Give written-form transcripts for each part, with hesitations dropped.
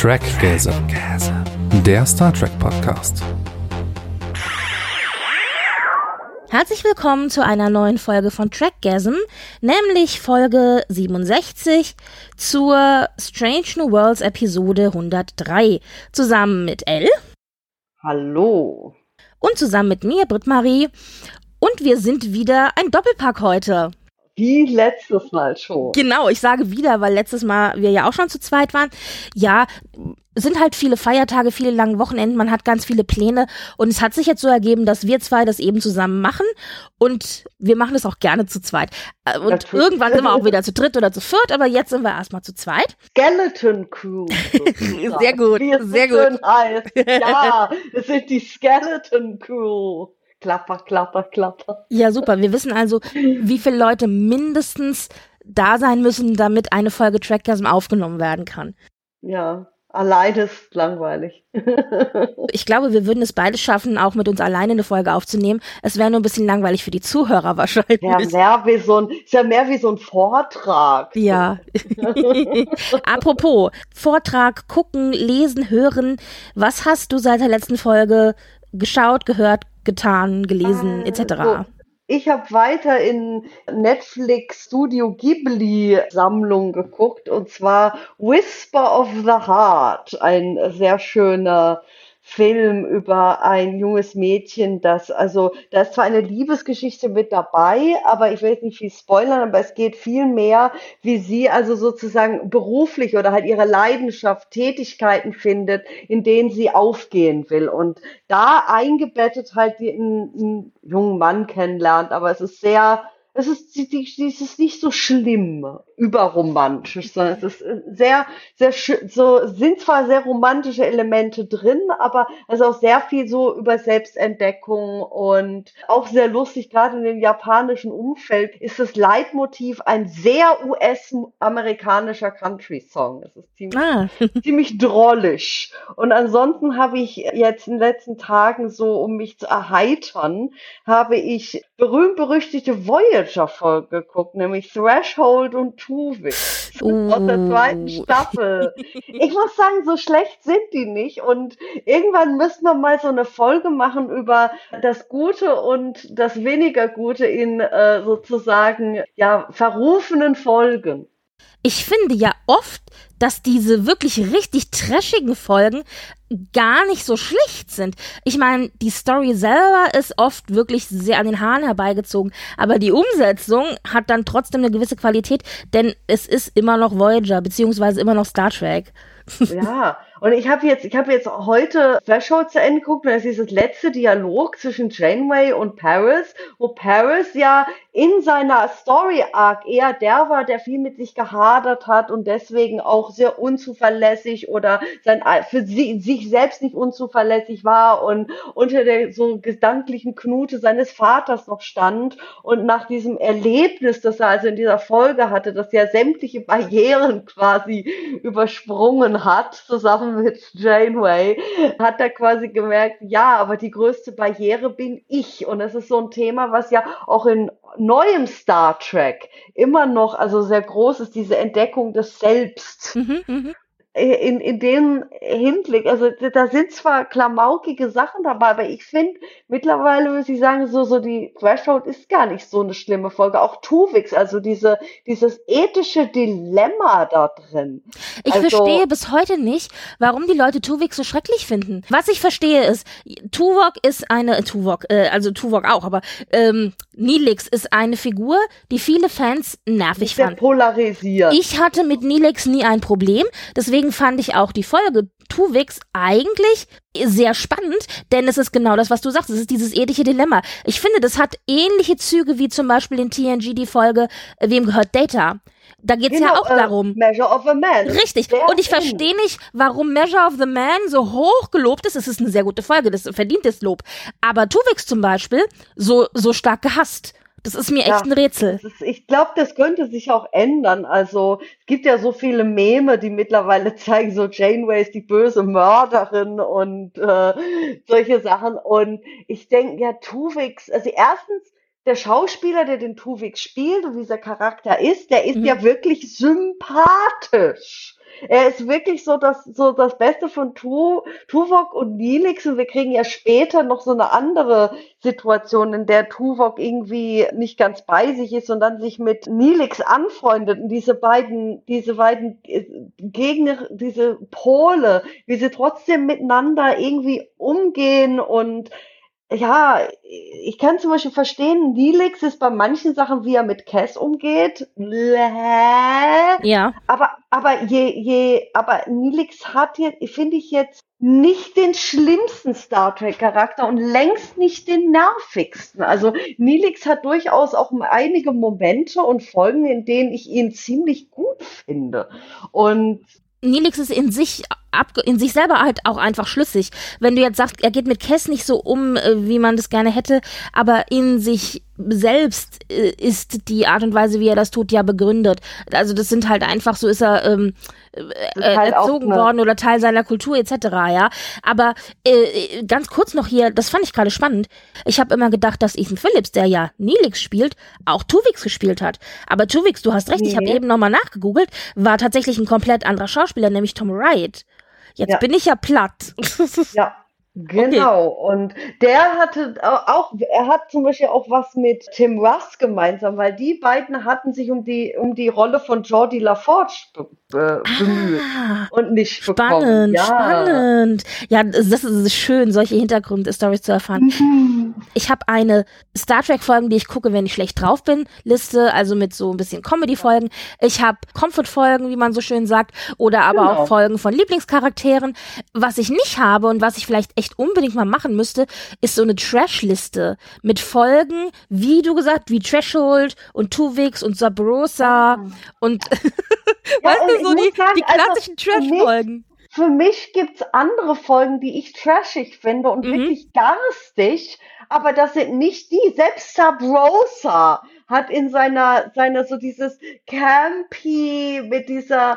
Trackgasm, der Star Trek Podcast. Herzlich willkommen zu einer neuen Folge von Trackgasm, nämlich Folge 67 zur Strange New Worlds Episode 103, zusammen mit Elle. Hallo. Und zusammen mit mir, Britt-Marie. Und wir sind wieder ein Doppelpack heute. Wie letztes Mal schon. Genau, ich sage wieder, weil letztes Mal wir ja auch schon zu zweit waren. Ja, es sind halt viele Feiertage, viele lange Wochenenden, man hat ganz viele Pläne und es hat sich jetzt so ergeben, dass wir zwei das eben zusammen machen und wir machen es auch gerne zu zweit. Und Natürlich. Irgendwann sind wir auch wieder zu dritt oder zu viert, aber jetzt sind wir erstmal zu zweit. Skeleton Crew. Sehr gut, wie es sehr so gut. schön heißt. Ja, es sind die Skeleton Crew. Klapper, klapper, klapper. Ja, super. Wir wissen also, wie viele Leute mindestens da sein müssen, damit eine Folge Trackgasm aufgenommen werden kann. Ja, alleine ist langweilig. Ich glaube, wir würden es beide schaffen, auch mit uns alleine eine Folge aufzunehmen. Es wäre nur ein bisschen langweilig für die Zuhörer wahrscheinlich. Ja, ist ja mehr wie so ein Vortrag. Ja. Apropos, Vortrag, gucken, lesen, hören. Was hast du seit der letzten Folge geschaut, gehört, getan, gelesen, etc.? Ich habe weiter in Netflix Studio Ghibli Sammlung geguckt, und zwar Whisper of the Heart, ein sehr schöner Film über ein junges Mädchen, da ist zwar eine Liebesgeschichte mit dabei, aber ich will jetzt nicht viel spoilern, aber es geht viel mehr, wie sie also sozusagen beruflich oder halt ihre Leidenschaft, Tätigkeiten findet, in denen sie aufgehen will, und da eingebettet halt einen jungen Mann kennenlernt, aber es ist nicht so schlimm, überromantisch, sondern es ist sehr, sehr schön, sind zwar sehr romantische Elemente drin, aber es ist auch sehr viel so über Selbstentdeckung und auch sehr lustig, gerade in dem japanischen Umfeld ist das Leitmotiv ein sehr US-amerikanischer Country-Song. Das ist ziemlich drollig. Und ansonsten habe ich jetzt in den letzten Tagen so, um mich zu erheitern, habe ich berühmt-berüchtigte Voyager-Folge geguckt, nämlich Threshold und Tuvix aus der zweiten Staffel. Ich muss sagen, so schlecht sind die nicht, und irgendwann müssen wir mal so eine Folge machen über das Gute und das weniger Gute in sozusagen ja verrufenen Folgen. Ich finde ja oft, dass diese wirklich richtig trashigen Folgen gar nicht so schlecht sind. Ich meine, die Story selber ist oft wirklich sehr an den Haaren herbeigezogen, aber die Umsetzung hat dann trotzdem eine gewisse Qualität, denn es ist immer noch Voyager, beziehungsweise immer noch Star Trek. Ja, und ich habe jetzt heute Threshold zu Ende geguckt, und das ist das letzte Dialog zwischen Janeway und Paris, wo Paris ja in seiner Story-Arc eher der war, der viel mit sich gehadert hat und deswegen auch sehr unzuverlässig oder für sich selbst nicht unzuverlässig war und unter der so gedanklichen Knute seines Vaters noch stand, und nach diesem Erlebnis, das er also in dieser Folge hatte, dass er sämtliche Barrieren quasi übersprungen hat, zusammen mit Janeway, hat er quasi gemerkt, ja, aber die größte Barriere bin ich. Und das ist so ein Thema, was ja auch in neuem Star Trek immer noch also sehr groß ist, diese Entdeckung des Selbst. In dem Hinblick, also da sind zwar klamaukige Sachen dabei, aber ich finde, mittlerweile würde ich sagen, so die Threshold ist gar nicht so eine schlimme Folge. Auch Tuvix, also dieses ethische Dilemma da drin. Ich verstehe bis heute nicht, warum die Leute Tuvix so schrecklich finden. Was ich verstehe ist, Tuvok auch, aber Neelix ist eine Figur, die viele Fans nervig fanden. Sehr polarisiert. Ich hatte mit Neelix nie ein Problem, deswegen fand ich auch die Folge Tuvix eigentlich sehr spannend, denn es ist genau das, was du sagst, es ist dieses ethische Dilemma. Ich finde, das hat ähnliche Züge wie zum Beispiel in TNG die Folge Wem gehört Data? Da geht's ja auch darum. Measure of a Man. Richtig. Und ich verstehe nicht, warum Measure of the Man so hoch gelobt ist. Es ist eine sehr gute Folge, das verdient das Lob. Aber Tuvix zum Beispiel so stark gehasst. Das ist mir echt ein Rätsel. Ich glaube, das könnte sich auch ändern. Also es gibt ja so viele Meme, die mittlerweile zeigen, so Janeway ist die böse Mörderin und solche Sachen. Und ich denke, ja, Tuvix, also erstens, der Schauspieler, der den Tuvix spielt und dieser Charakter ist, der ist ja wirklich sympathisch. Er ist wirklich so das Beste von Tuvok und Neelix, und wir kriegen ja später noch so eine andere Situation, in der Tuvok irgendwie nicht ganz bei sich ist und dann sich mit Neelix anfreundet, und diese beiden Gegner, diese Pole, wie sie trotzdem miteinander irgendwie umgehen. Und ja, ich kann zum Beispiel verstehen, Neelix ist bei manchen Sachen, wie er mit Cass umgeht. Ja. Aber Neelix hat jetzt, finde ich jetzt, nicht den schlimmsten Star Trek Charakter und längst nicht den nervigsten. Also Neelix hat durchaus auch einige Momente und Folgen, in denen ich ihn ziemlich gut finde. Und Neelix ist in sich selber halt auch einfach schlüssig. Wenn du jetzt sagst, er geht mit Cass nicht so um, wie man das gerne hätte, aber in sich selbst ist die Art und Weise, wie er das tut, ja begründet. Also das sind halt einfach, so ist er erzogen worden oder Teil seiner Kultur etc., ja. Aber ganz kurz noch hier, das fand ich gerade spannend. Ich habe immer gedacht, dass Ethan Phillips, der ja Neelix spielt, auch Tuvix gespielt hat. Aber Tuvix, du hast recht, ich habe eben nochmal nachgegoogelt, war tatsächlich ein komplett anderer Schauspieler, nämlich Tom Wright. Jetzt bin ich ja platt. Ja, genau. Okay. Und der hatte er hat zum Beispiel auch was mit Tim Russ gemeinsam, weil die beiden hatten sich um die Rolle von Geordi LaForge bemüht und nicht bekommen. Spannend. Ja, das ist schön, solche Hintergrundstories zu erfahren. Ich habe eine Star Trek-Folgen, die ich gucke, wenn ich schlecht drauf bin, Liste, also mit so ein bisschen Comedy-Folgen. Ich habe Comfort-Folgen, wie man so schön sagt, oder aber auch Folgen von Lieblingscharakteren. Was ich nicht habe und was ich vielleicht echt unbedingt mal machen müsste, ist so eine Trash-Liste mit Folgen, wie du gesagt, wie Threshold und Tuvix und Sabrosa und weißt du, so die klassischen Trash-Folgen. Für mich gibt's andere Folgen, die ich trashig finde und wirklich garstig, aber das sind nicht die. Selbst Sabrosa hat in seiner so dieses Campy mit dieser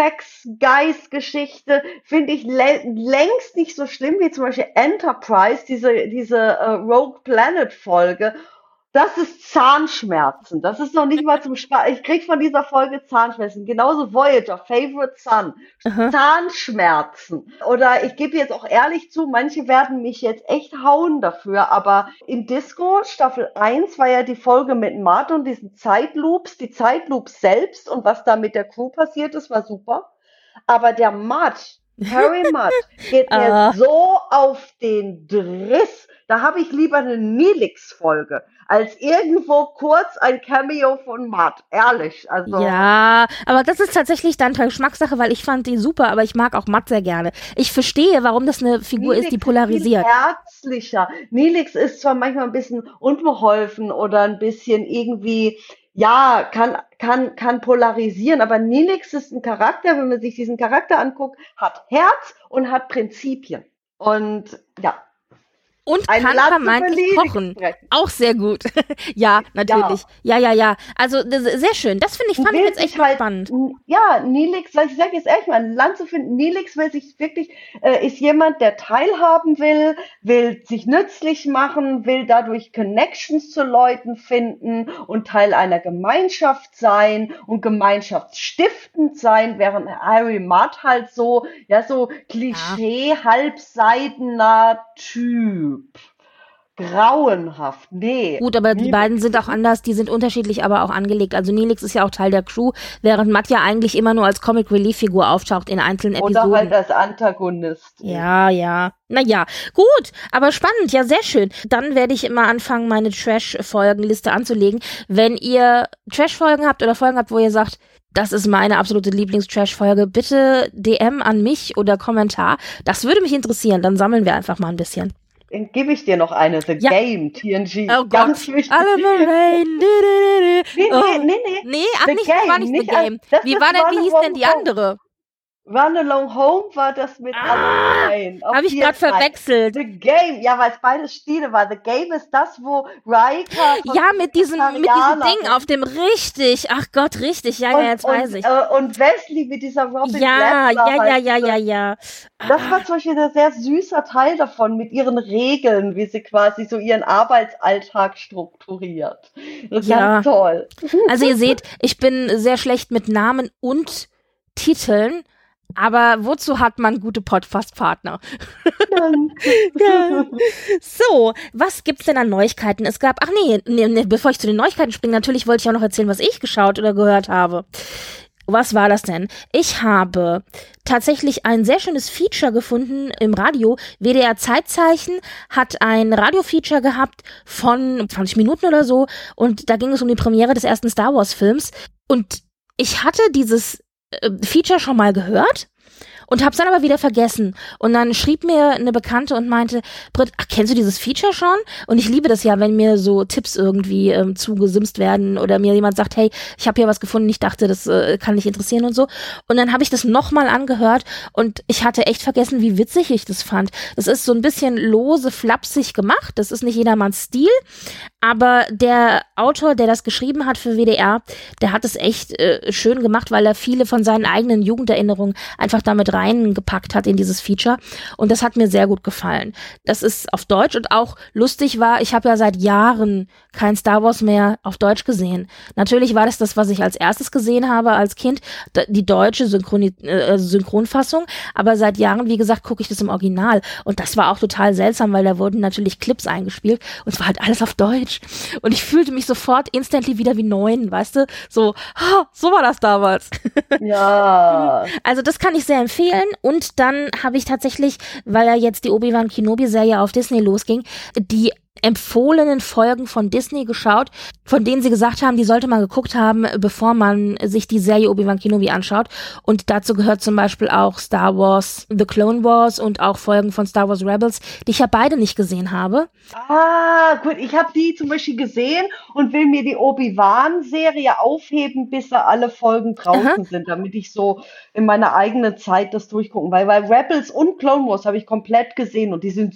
Sex-Geist-Geschichte, finde ich längst nicht so schlimm wie zum Beispiel Enterprise, diese Rogue Planet-Folge. Das ist Zahnschmerzen. Das ist noch nicht mal zum Spaß. Ich krieg von dieser Folge Zahnschmerzen. Genauso Voyager, Favorite Son. Zahnschmerzen. Oder ich gebe jetzt auch ehrlich zu, manche werden mich jetzt echt hauen dafür, aber in Disco Staffel 1 war ja die Folge mit Mudd und diesen Zeitloops. Die Zeitloops selbst und was da mit der Crew passiert ist, war super. Aber der Harry Mudd, geht mir so auf den Driss. Da habe ich lieber eine Neelix-Folge als irgendwo kurz ein Cameo von Mudd. Ehrlich. Also. Ja, aber das ist tatsächlich dann Geschmackssache, weil ich fand die super, aber ich mag auch Mudd sehr gerne. Ich verstehe, warum das eine Figur ist, die polarisiert. Viel herzlicher. Neelix ist zwar manchmal ein bisschen unbeholfen oder ein bisschen irgendwie, ja, kann polarisieren, aber Neelix ist ein Charakter, wenn man sich diesen Charakter anguckt, hat Herz und hat Prinzipien. Und ja. Und kann vermeintlich kochen. Auch sehr gut. Ja, natürlich. Ja. Also sehr schön. Das fand ich jetzt echt spannend. Ja, Neelix, ich sage jetzt echt mal, ein Land zu finden. Neelix will sich wirklich, ist jemand, der teilhaben will sich nützlich machen, will dadurch Connections zu Leuten finden und Teil einer Gemeinschaft sein und gemeinschaftsstiftend sein, während Harry Mudd halt so Klischee, halbseidener Typ. Grauenhaft, nee. Gut, aber die beiden sind auch anders, die sind unterschiedlich, aber auch angelegt. Also Neelix ist ja auch Teil der Crew, während Mudd ja eigentlich immer nur als Comic-Relief-Figur auftaucht in einzelnen Episoden. Oder halt als Antagonist. Ja. Naja, gut, aber spannend, ja, sehr schön. Dann werde ich immer anfangen, meine Trash-Folgenliste anzulegen. Wenn ihr Trash-Folgen habt oder Folgen habt, wo ihr sagt, das ist meine absolute Lieblings-Trash-Folge, bitte DM an mich oder Kommentar. Das würde mich interessieren, dann sammeln wir einfach mal ein bisschen. Dann gebe ich dir noch eine, The Game, TNG. Oh Gott, Alan Nee, war nicht The Game. Wie hieß denn die andere? Run Along Home war das mit Alan Ryan. Habe ich gerade verwechselt. The Game, ja, weil es beides Stile war. The Game ist das, wo Riker ja, mit diesem Ding auf dem, richtig. Ach Gott, richtig. Ja, jetzt weiß ich. Und Wesley mit dieser Robin Ja. Das war zum Beispiel ein sehr süßer Teil davon, mit ihren Regeln, wie sie quasi so ihren Arbeitsalltag strukturiert. Das ist ganz toll. Also ihr seht, ich bin sehr schlecht mit Namen und Titeln. Aber wozu hat man gute Podcast-Partner? Ja. So, was gibt's denn an Neuigkeiten? Es gab, bevor ich zu den Neuigkeiten springe, natürlich wollte ich auch noch erzählen, was ich geschaut oder gehört habe. Was war das denn? Ich habe tatsächlich ein sehr schönes Feature gefunden im Radio. WDR Zeitzeichen hat ein Radio-Feature gehabt von 20 Minuten oder so und da ging es um die Premiere des ersten Star Wars Films und ich hatte dieses Feature schon mal gehört und hab's dann aber wieder vergessen. Und dann schrieb mir eine Bekannte und meinte, Britt, kennst du dieses Feature schon? Und ich liebe das ja, wenn mir so Tipps irgendwie zugesimst werden oder mir jemand sagt, hey, ich habe hier was gefunden, ich dachte, das kann dich interessieren und so. Und dann habe ich das nochmal angehört und ich hatte echt vergessen, wie witzig ich das fand. Das ist so ein bisschen lose, flapsig gemacht. Das ist nicht jedermanns Stil. Aber der Autor, der das geschrieben hat für WDR, der hat es echt schön gemacht, weil er viele von seinen eigenen Jugenderinnerungen einfach damit reingepackt hat in dieses Feature. Und das hat mir sehr gut gefallen. Das ist auf Deutsch und auch lustig war, ich habe ja seit Jahren kein Star Wars mehr auf Deutsch gesehen. Natürlich war das, was ich als erstes gesehen habe als Kind, die deutsche Synchronfassung. Aber seit Jahren, wie gesagt, gucke ich das im Original. Und das war auch total seltsam, weil da wurden natürlich Clips eingespielt und es war halt alles auf Deutsch. Und ich fühlte mich sofort instantly wieder wie 9, weißt du? So war das damals. Ja. Also das kann ich sehr empfehlen. Und dann habe ich tatsächlich, weil ja jetzt die Obi-Wan Kenobi-Serie auf Disney losging, die empfohlenen Folgen von Disney geschaut, von denen sie gesagt haben, die sollte man geguckt haben, bevor man sich die Serie Obi-Wan Kenobi anschaut. Und dazu gehört zum Beispiel auch Star Wars The Clone Wars und auch Folgen von Star Wars Rebels, die ich ja beide nicht gesehen habe. Ah, gut, ich habe die zum Beispiel gesehen und will mir die Obi-Wan-Serie aufheben, bis da alle Folgen draußen sind, damit ich so in meiner eigenen Zeit das durchgucken. Weil Rebels und Clone Wars habe ich komplett gesehen und die sind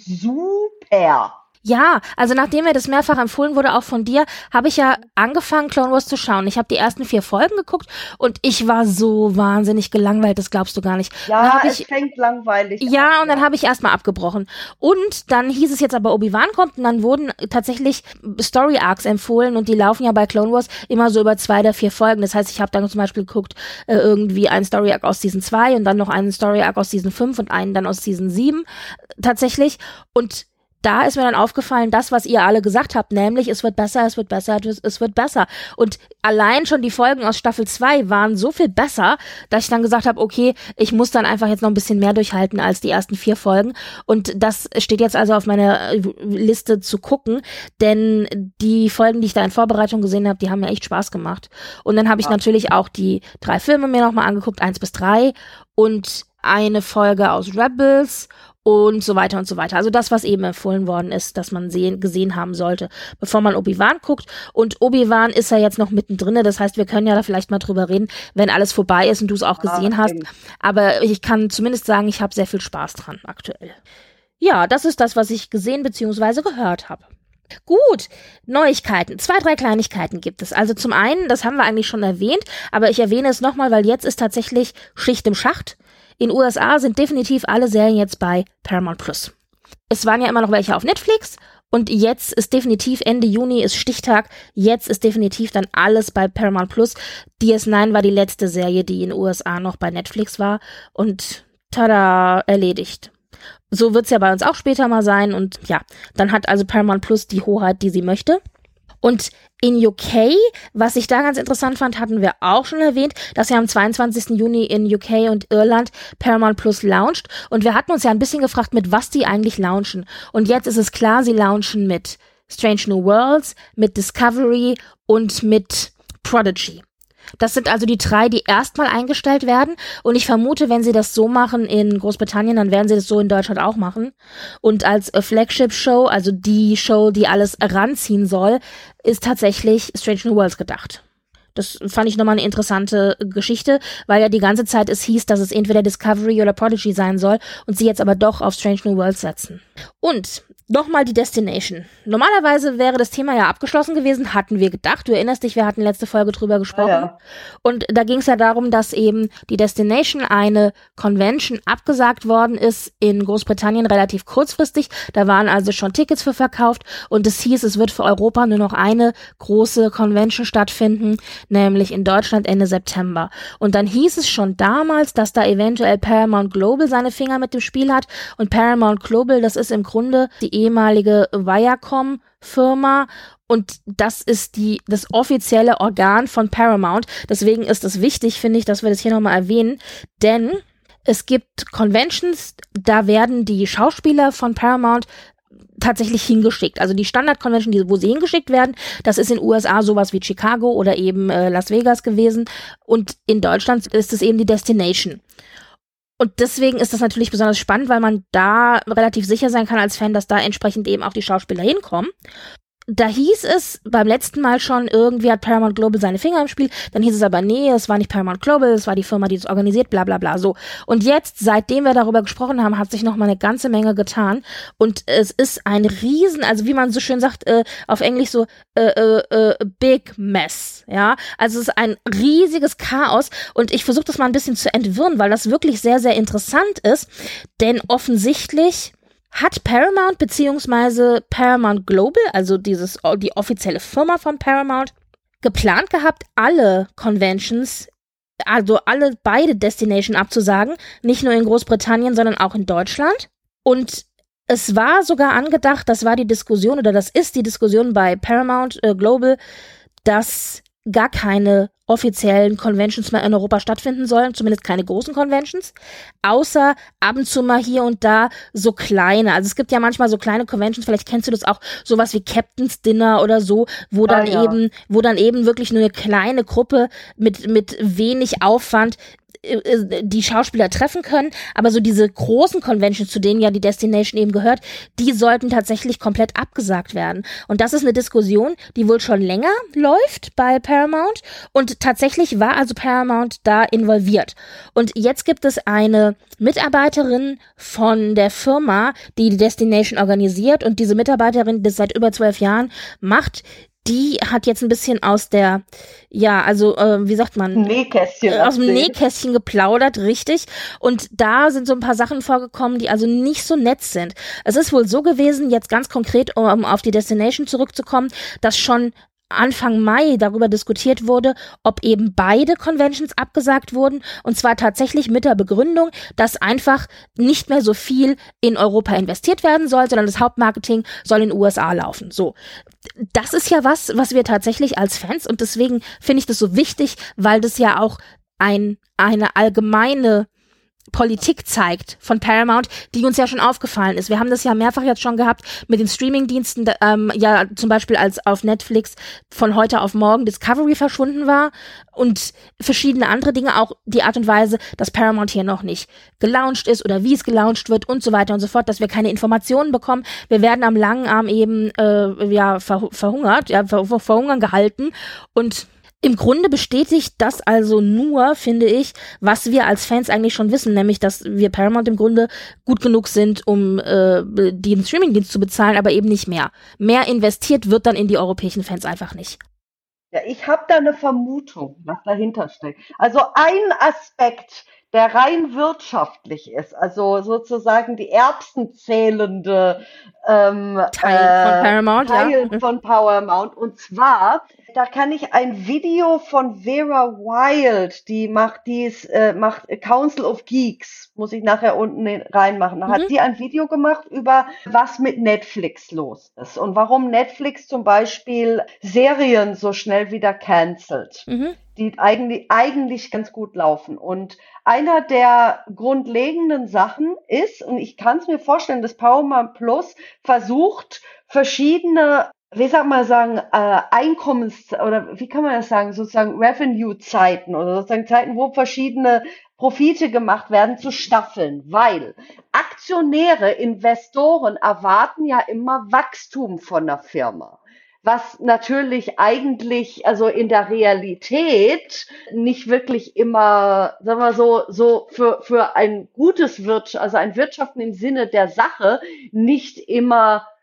super. Ja, also nachdem mir das mehrfach empfohlen wurde, auch von dir, habe ich ja angefangen, Clone Wars zu schauen. Ich habe die ersten 4 Folgen geguckt und ich war so wahnsinnig gelangweilt, das glaubst du gar nicht. Ja, es fängt langweilig an. Ja, und dann habe ich erstmal abgebrochen. Und dann hieß es jetzt aber, Obi-Wan kommt und dann wurden tatsächlich Story-Arcs empfohlen und die laufen ja bei Clone Wars immer so über 2 oder 4 Folgen. Das heißt, ich habe dann zum Beispiel geguckt, irgendwie einen Story-Arc aus Season 2 und dann noch einen Story-Arc aus Season 5 und einen dann aus Season 7 tatsächlich. Und da ist mir dann aufgefallen, das, was ihr alle gesagt habt, nämlich es wird besser, es wird besser, es wird besser. Und allein schon die Folgen aus Staffel 2 waren so viel besser, dass ich dann gesagt habe, okay, ich muss dann einfach jetzt noch ein bisschen mehr durchhalten als die ersten 4 Folgen. Und das steht jetzt also auf meiner Liste zu gucken, denn die Folgen, die ich da in Vorbereitung gesehen habe, die haben mir echt Spaß gemacht. Und dann habe ich natürlich auch die 3 Filme mir nochmal angeguckt, 1 bis 3 und eine Folge aus Rebels und so weiter und so weiter. Also das, was eben empfohlen worden ist, dass man gesehen haben sollte, bevor man Obi-Wan guckt. Und Obi-Wan ist ja jetzt noch mittendrin. Das heißt, wir können ja da vielleicht mal drüber reden, wenn alles vorbei ist und du es auch gesehen hast. Aber ich kann zumindest sagen, ich habe sehr viel Spaß dran aktuell. Ja, das ist das, was ich gesehen bzw. gehört habe. Gut, Neuigkeiten. 2, 3 Kleinigkeiten gibt es. Also zum einen, das haben wir eigentlich schon erwähnt, aber ich erwähne es nochmal, weil jetzt ist tatsächlich Schicht im Schacht. In USA sind definitiv alle Serien jetzt bei Paramount Plus. Es waren ja immer noch welche auf Netflix und jetzt ist definitiv Ende Juni ist Stichtag. Jetzt ist definitiv dann alles bei Paramount Plus. DS9 war die letzte Serie, die in den USA noch bei Netflix war und tada, erledigt. So wird's ja bei uns auch später mal sein und ja, dann hat also Paramount Plus die Hoheit, die sie möchte. Und in UK, was ich da ganz interessant fand, hatten wir auch schon erwähnt, dass ja am 22. Juni in UK und Irland Paramount Plus launcht. Und wir hatten uns ja ein bisschen gefragt, mit was die eigentlich launchen. Und jetzt ist es klar, sie launchen mit Strange New Worlds, mit Discovery und mit Prodigy. Das sind also die 3, die erstmal eingestellt werden. Und ich vermute, wenn sie das so machen in Großbritannien, dann werden sie das so in Deutschland auch machen. Und als Flagship-Show, also die Show, die alles ranziehen soll, ist tatsächlich Strange New Worlds gedacht. Das fand ich nochmal eine interessante Geschichte, weil ja die ganze Zeit es hieß, dass es entweder Discovery oder Prodigy sein soll und sie jetzt aber doch auf Strange New Worlds setzen. Und Nochmal die Destination. Normalerweise wäre das Thema ja abgeschlossen gewesen, hatten wir gedacht. Du erinnerst dich, wir hatten letzte Folge drüber gesprochen. Ja. Und da ging es ja darum, dass eben die Destination, eine Convention, abgesagt worden ist in Großbritannien relativ kurzfristig. Da waren also schon Tickets für verkauft und es hieß, es wird für Europa nur noch eine große Convention stattfinden, nämlich in Deutschland Ende September. Und dann hieß es schon damals, dass da eventuell Paramount Global seine Finger mit dem Spiel hat. Und Paramount Global, das ist im Grunde die ehemalige Viacom-Firma und das ist das offizielle Organ von Paramount. Deswegen ist es wichtig, finde ich, dass wir das hier nochmal erwähnen, denn es gibt Conventions, da werden die Schauspieler von Paramount tatsächlich hingeschickt. Also die Standard-Convention, wo sie hingeschickt werden, das ist in den USA sowas wie Chicago oder eben Las Vegas gewesen und in Deutschland ist es eben die Destination. Und deswegen ist das natürlich besonders spannend, weil man da relativ sicher sein kann als Fan, dass da entsprechend eben auch die Schauspieler hinkommen. Da hieß es beim letzten Mal schon, irgendwie hat Paramount Global seine Finger im Spiel, dann hieß es aber, nee, es war nicht Paramount Global, es war die Firma, die es organisiert, bla bla bla, so. Und jetzt, seitdem wir darüber gesprochen haben, hat sich noch mal eine ganze Menge getan und es ist ein Riesen, also wie man so schön sagt, auf Englisch so, big mess, ja. Also es ist ein riesiges Chaos und ich versuche das mal ein bisschen zu entwirren, weil das wirklich sehr, sehr interessant ist, denn offensichtlich hat Paramount beziehungsweise Paramount Global, also die offizielle Firma von Paramount, geplant gehabt, alle Conventions, also beide Destination abzusagen, nicht nur in Großbritannien, sondern auch in Deutschland. Und es war sogar angedacht, das war die Diskussion oder das ist die Diskussion bei Paramount Global, dass gar keine offiziellen Conventions mehr in Europa stattfinden sollen, zumindest keine großen Conventions, außer ab und zu mal hier und da so kleine. Also es gibt ja manchmal so kleine Conventions, vielleicht kennst du das auch, sowas wie Captain's Dinner oder so, wo dann eben wirklich nur eine kleine Gruppe mit wenig Aufwand die Schauspieler treffen können, aber so diese großen Conventions, zu denen ja die Destination eben gehört, die sollten tatsächlich komplett abgesagt werden. Und das ist eine Diskussion, die wohl schon länger läuft bei Paramount und tatsächlich war also Paramount da involviert. Und jetzt gibt es eine Mitarbeiterin von der Firma, die die Destination organisiert und diese Mitarbeiterin, die das seit über 12 Jahren macht, die hat jetzt ein bisschen aus der, wie sagt man? Aus dem Nähkästchen geplaudert, richtig. Und da sind so ein paar Sachen vorgekommen, die also nicht so nett sind. Es ist wohl so gewesen, jetzt ganz konkret, um auf die Destination zurückzukommen, dass schon Anfang Mai darüber diskutiert wurde, ob eben beide Conventions abgesagt wurden und zwar tatsächlich mit der Begründung, dass einfach nicht mehr so viel in Europa investiert werden soll, sondern das Hauptmarketing soll in den USA laufen. So, das ist ja was wir tatsächlich als Fans und deswegen finde ich das so wichtig, weil das ja auch eine allgemeine Politik zeigt von Paramount, die uns ja schon aufgefallen ist. Wir haben das ja mehrfach jetzt schon gehabt mit den Streamingdiensten, zum Beispiel als auf Netflix von heute auf morgen Discovery verschwunden war und verschiedene andere Dinge, auch die Art und Weise, dass Paramount hier noch nicht gelauncht ist oder wie es gelauncht wird und so weiter und so fort, dass wir keine Informationen bekommen. Wir werden am langen Arm eben verhungern gehalten und im Grunde bestätigt das also nur, finde ich, was wir als Fans eigentlich schon wissen, nämlich, dass wir Paramount im Grunde gut genug sind, um den Streamingdienst zu bezahlen, aber eben nicht mehr. Mehr investiert wird dann in die europäischen Fans einfach nicht. Ja, ich habe da eine Vermutung, was dahinter steckt. Also ein Aspekt, der rein wirtschaftlich ist, also sozusagen die erbsenzählende Teil von Paramount. Und zwar, da kann ich ein Video von Vera Wild, die macht Council of Geeks, muss ich nachher unten reinmachen. Da hat sie ein Video gemacht über, was mit Netflix los ist und warum Netflix zum Beispiel Serien so schnell wieder cancelt. Die eigentlich ganz gut laufen. Und einer der grundlegenden Sachen ist, und ich kann es mir vorstellen, dass Paramount Plus versucht, verschiedene, oder wie kann man das sagen, sozusagen Revenue-Zeiten oder sozusagen Zeiten, wo verschiedene Profite gemacht werden, zu staffeln, weil Aktionäre, Investoren erwarten ja immer Wachstum von der Firma. Was natürlich eigentlich, also in der Realität nicht wirklich immer, sagen wir so für ein gutes ein Wirtschaften im Sinne der Sache nicht immer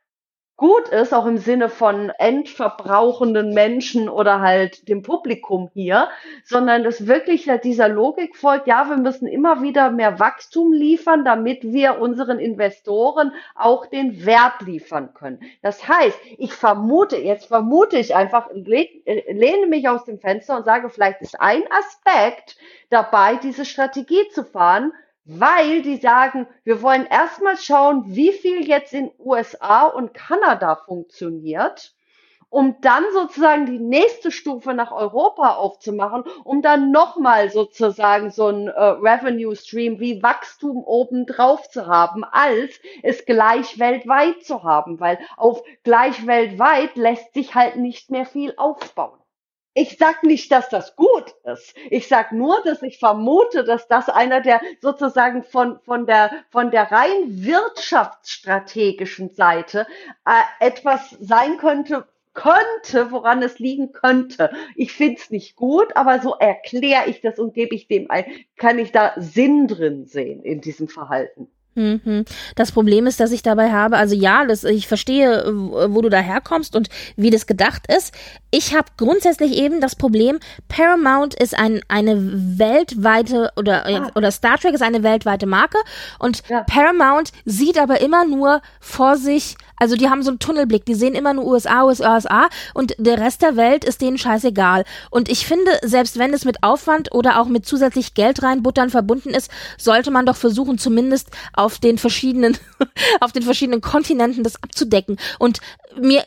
gut ist, auch im Sinne von endverbrauchenden Menschen oder halt dem Publikum hier, sondern es wirklich halt dieser Logik folgt, ja, wir müssen immer wieder mehr Wachstum liefern, damit wir unseren Investoren auch den Wert liefern können. Das heißt, jetzt vermute ich einfach, lehne mich aus dem Fenster und sage, vielleicht ist ein Aspekt dabei, diese Strategie zu fahren, weil die sagen, wir wollen erstmal schauen, wie viel jetzt in USA und Kanada funktioniert, um dann sozusagen die nächste Stufe nach Europa aufzumachen, um dann nochmal sozusagen so ein Revenue Stream wie Wachstum obendrauf zu haben, als es gleich weltweit zu haben, weil auf gleich weltweit lässt sich halt nicht mehr viel aufbauen. Ich sag nicht, dass das gut ist. Ich sag nur, dass ich vermute, dass das einer der sozusagen von der rein wirtschaftsstrategischen Seite etwas sein könnte, woran es liegen könnte. Ich find's nicht gut, aber so erkläre ich das und gebe ich dem ein, kann ich da Sinn drin sehen in diesem Verhalten. Das Problem ist, dass ich dabei habe, also ja, ich verstehe, wo du daherkommst und wie das gedacht ist. Ich habe grundsätzlich eben das Problem, Paramount ist eine weltweite oder Star Trek ist eine weltweite Marke und Paramount sieht aber immer nur vor sich, also die haben so einen Tunnelblick, die sehen immer nur USA und der Rest der Welt ist denen scheißegal. Und ich finde, selbst wenn es mit Aufwand oder auch mit zusätzlich Geld reinbuttern verbunden ist, sollte man doch versuchen, zumindest auf den verschiedenen Kontinenten das abzudecken. Und mir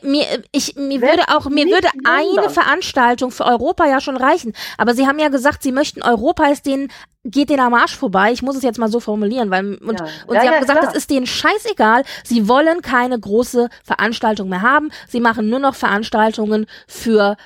würde eine Veranstaltung für Europa ja schon reichen. Aber sie haben ja gesagt, sie möchten Europa geht denen am Arsch vorbei. Ich muss es jetzt mal so formulieren, und sie haben gesagt, das ist denen scheißegal. Sie wollen keine große Veranstaltung mehr haben. Sie machen nur noch Veranstaltungen für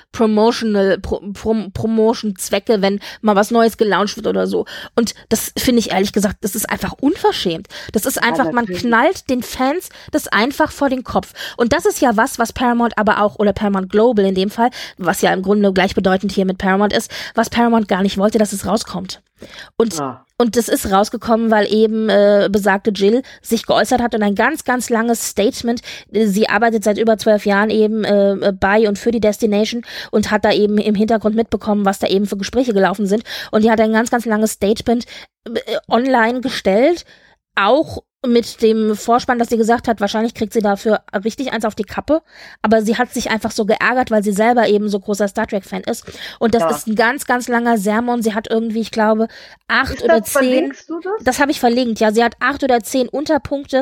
Promotion-Zwecke, wenn mal was Neues gelauncht wird oder so. Und das finde ich ehrlich gesagt, das ist einfach unverschämt. Das ist einfach, man knallt den Fans das einfach vor den Kopf. Und das ist ja was Paramount aber auch, oder Paramount Global in dem Fall, was ja im Grunde gleichbedeutend hier mit Paramount ist, was Paramount gar nicht wollte, dass es rauskommt. Und das ist rausgekommen, weil eben besagte Jill sich geäußert hat und ein ganz, ganz langes Statement. Sie arbeitet seit über 12 Jahren eben bei und für die Destination und hat da eben im Hintergrund mitbekommen, was da eben für Gespräche gelaufen sind. Und die hat ein ganz, ganz langes Statement online gestellt, auch mit dem Vorspann, dass sie gesagt hat, wahrscheinlich kriegt sie dafür richtig eins auf die Kappe, aber sie hat sich einfach so geärgert, weil sie selber eben so großer Star Trek-Fan ist. Und das ist ein ganz, ganz langer Sermon. Sie hat irgendwie, ich glaube, 8 oder 10. Verlinkst du das? Das habe ich verlinkt, ja. Sie hat 8 oder 10 Unterpunkte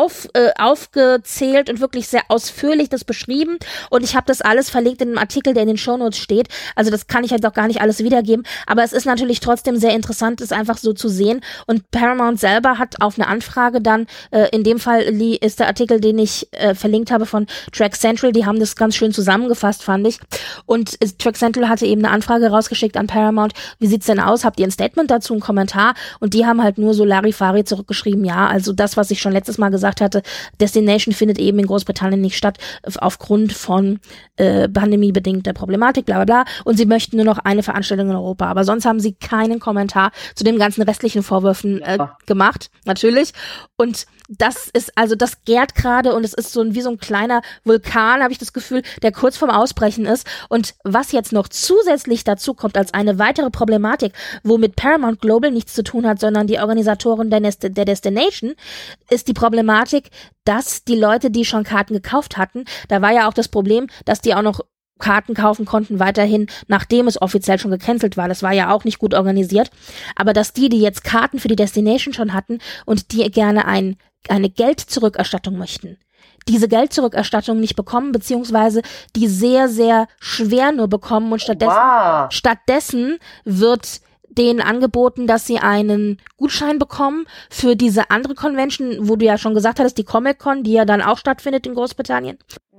aufgezählt und wirklich sehr ausführlich das beschrieben. Und ich habe das alles verlinkt in einem Artikel, der in den Shownotes steht. Also das kann ich halt auch gar nicht alles wiedergeben. Aber es ist natürlich trotzdem sehr interessant, es einfach so zu sehen. Und Paramount selber hat auf eine Anfrage dann, in dem Fall ist der Artikel, den ich verlinkt habe von Track Central, die haben das ganz schön zusammengefasst, fand ich. Und Track Central hatte eben eine Anfrage rausgeschickt an Paramount, wie sieht's denn aus, habt ihr ein Statement dazu, einen Kommentar? Und die haben halt nur so Larifari zurückgeschrieben, ja, also das, was ich schon letztes Mal gesagt hatte, Destination findet eben in Großbritannien nicht statt, aufgrund von pandemiebedingter Problematik, bla bla bla, und sie möchten nur noch eine Veranstaltung in Europa, aber sonst haben sie keinen Kommentar zu den ganzen restlichen Vorwürfen gemacht, natürlich. Und das gärt gerade und es ist wie so ein kleiner Vulkan, habe ich das Gefühl, der kurz vorm Ausbrechen ist. Und was jetzt noch zusätzlich dazu kommt als eine weitere Problematik, womit Paramount Global nichts zu tun hat, sondern die Organisatoren der Destination, ist die Problematik, dass die Leute, die schon Karten gekauft hatten, da war ja auch das Problem, dass die auch noch Karten kaufen konnten weiterhin, nachdem es offiziell schon gecancelt war. Das war ja auch nicht gut organisiert. Aber dass die jetzt Karten für die Destination schon hatten und die gerne eine Geldzurückerstattung möchten, diese Geldzurückerstattung nicht bekommen, beziehungsweise die sehr, sehr schwer nur bekommen und stattdessen wird denen angeboten, dass sie einen Gutschein bekommen für diese andere Convention, wo du ja schon gesagt hattest, die Comic-Con, die ja dann auch stattfindet in Großbritannien.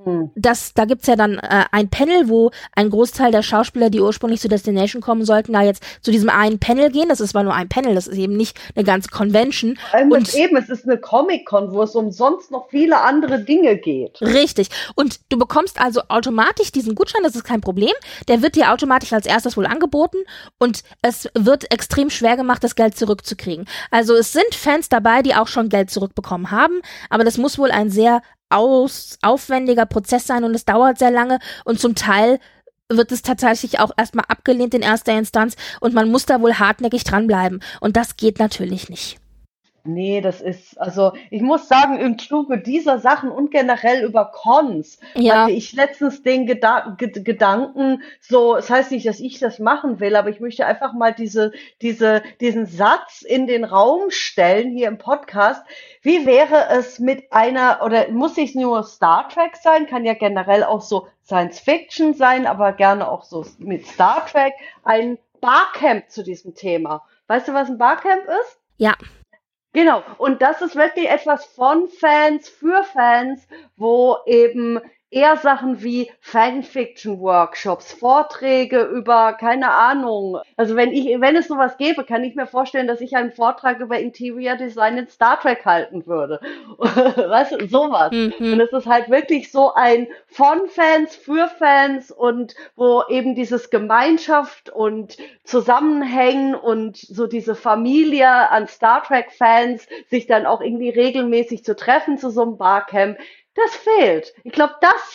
Da gibt's ja dann ein Panel, wo ein Großteil der Schauspieler, die ursprünglich zur Destination kommen sollten, da jetzt zu diesem einen Panel gehen. Das ist zwar nur ein Panel, das ist eben nicht eine ganze Convention. Es ist eine Comic-Con, wo es umsonst noch viele andere Dinge geht. Richtig. Und du bekommst also automatisch diesen Gutschein, das ist kein Problem. Der wird dir automatisch als erstes wohl angeboten und es wird extrem schwer gemacht, das Geld zurückzukriegen. Also es sind Fans dabei, die auch schon Geld zurückbekommen haben, aber das muss wohl ein sehr aufwendiger Prozess sein und es dauert sehr lange und zum Teil wird es tatsächlich auch erstmal abgelehnt in erster Instanz und man muss da wohl hartnäckig dranbleiben und das geht natürlich nicht. Nee, also ich muss sagen, im Zuge dieser Sachen und generell über Cons Ja, hatte ich letztens den Gedanken, so, es heißt nicht, dass ich das machen will, aber ich möchte einfach mal diesen Satz in den Raum stellen hier im Podcast. Wie wäre es mit oder muss nicht nur Star Trek sein, kann ja generell auch so Science Fiction sein, aber gerne auch so mit Star Trek, ein Barcamp zu diesem Thema. Weißt du, was ein Barcamp ist? ja. Genau, und das ist wirklich etwas von Fans für Fans, wo eben eher Sachen wie Fanfiction-Workshops, Vorträge über, keine Ahnung. Also wenn es sowas gäbe, kann ich mir vorstellen, dass ich einen Vortrag über Interior Design in Star Trek halten würde. Weißt du, sowas. Und Mhm. es ist halt wirklich so ein von Fans für Fans und wo eben dieses Gemeinschaft und Zusammenhängen und so diese Familie an Star Trek-Fans sich dann auch irgendwie regelmäßig zu treffen zu so einem Barcamp. Das fehlt. Ich glaube,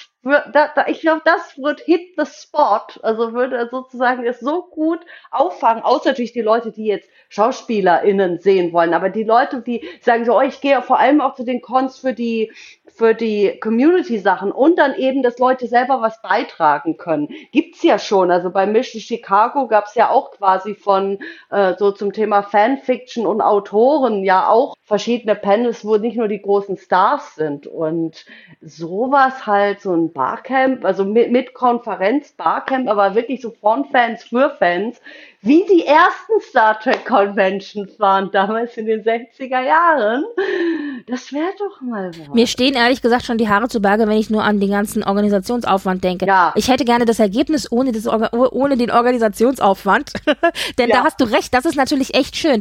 das wird hit the spot. Also würde sozusagen es so gut auffangen, außer natürlich die Leute, die jetzt SchauspielerInnen sehen wollen. Aber die Leute, die sagen so, oh, ich gehe vor allem auch zu den Cons für die Community-Sachen und dann eben, dass Leute selber was beitragen können. Gibt's ja schon. Also bei Mission Chicago gab's ja auch quasi so zum Thema Fanfiction und Autoren ja auch verschiedene Panels, wo nicht nur die großen Stars sind. Und sowas halt, so ein Barcamp, also mit Konferenz, Barcamp, aber wirklich so von Fans für Fans, wie die ersten Star Trek Conventions waren damals in den 60er Jahren. Das wäre doch mal Mir was. stehen ehrlich gesagt schon die Haare zu Berge, wenn ich nur an den ganzen Organisationsaufwand denke. Ja, Ich hätte gerne das Ergebnis ohne den Organisationsaufwand. Denn da ja, hast du recht, das ist natürlich echt schön.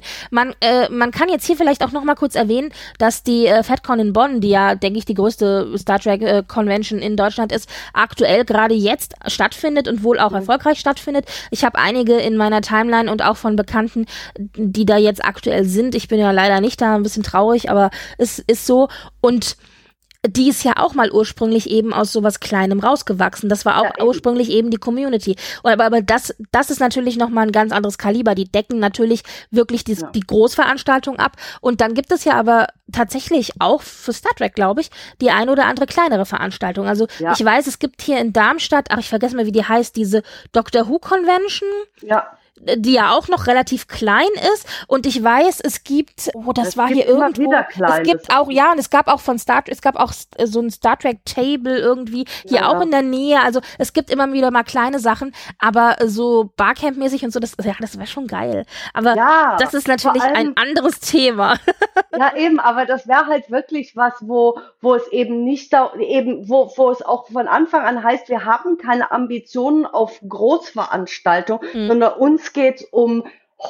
Man kann jetzt hier vielleicht auch noch mal kurz erwähnen, dass die FatCon in Bonn, die ja, denke ich, die größte Star Trek Convention in Deutschland ist, aktuell gerade jetzt stattfindet und wohl auch erfolgreich stattfindet. Ich habe einige in meiner Timeline und auch von Bekannten, die da jetzt aktuell sind. Ich bin ja leider nicht da, ein bisschen traurig, aber es ist so. Und die ist ja auch mal ursprünglich eben aus sowas Kleinem rausgewachsen. Das war ja, auch eben. ursprünglich eben die Community. Aber das ist natürlich nochmal ein ganz anderes Kaliber. Die decken natürlich wirklich Ja, die Großveranstaltung ab. Und dann gibt es ja aber tatsächlich auch für Star Trek, glaube ich, die ein oder andere kleinere Veranstaltung. Also ja, ich weiß, es gibt hier in Darmstadt, ach, ich vergesse mal, wie die heißt, diese Doctor Who Convention, ja. die ja auch noch relativ klein ist. Und ich weiß, es gibt, das Es war gibt hier immer irgendwo, wieder es gibt Kleines. auch, ja, und es gab auch es gab auch so ein Star Trek Table irgendwie Ja, hier auch in ja. der Nähe. Also es gibt immer wieder mal kleine Sachen, aber so Barcamp-mäßig und so, das wäre schon geil. Aber das Ja, ist vor natürlich ein allem, anderes Thema. ja eben, aber das wäre halt wirklich was, wo es eben nicht eben, wo es auch von Anfang an heißt, wir haben keine Ambitionen auf Großveranstaltungen, Hm. sondern uns geht um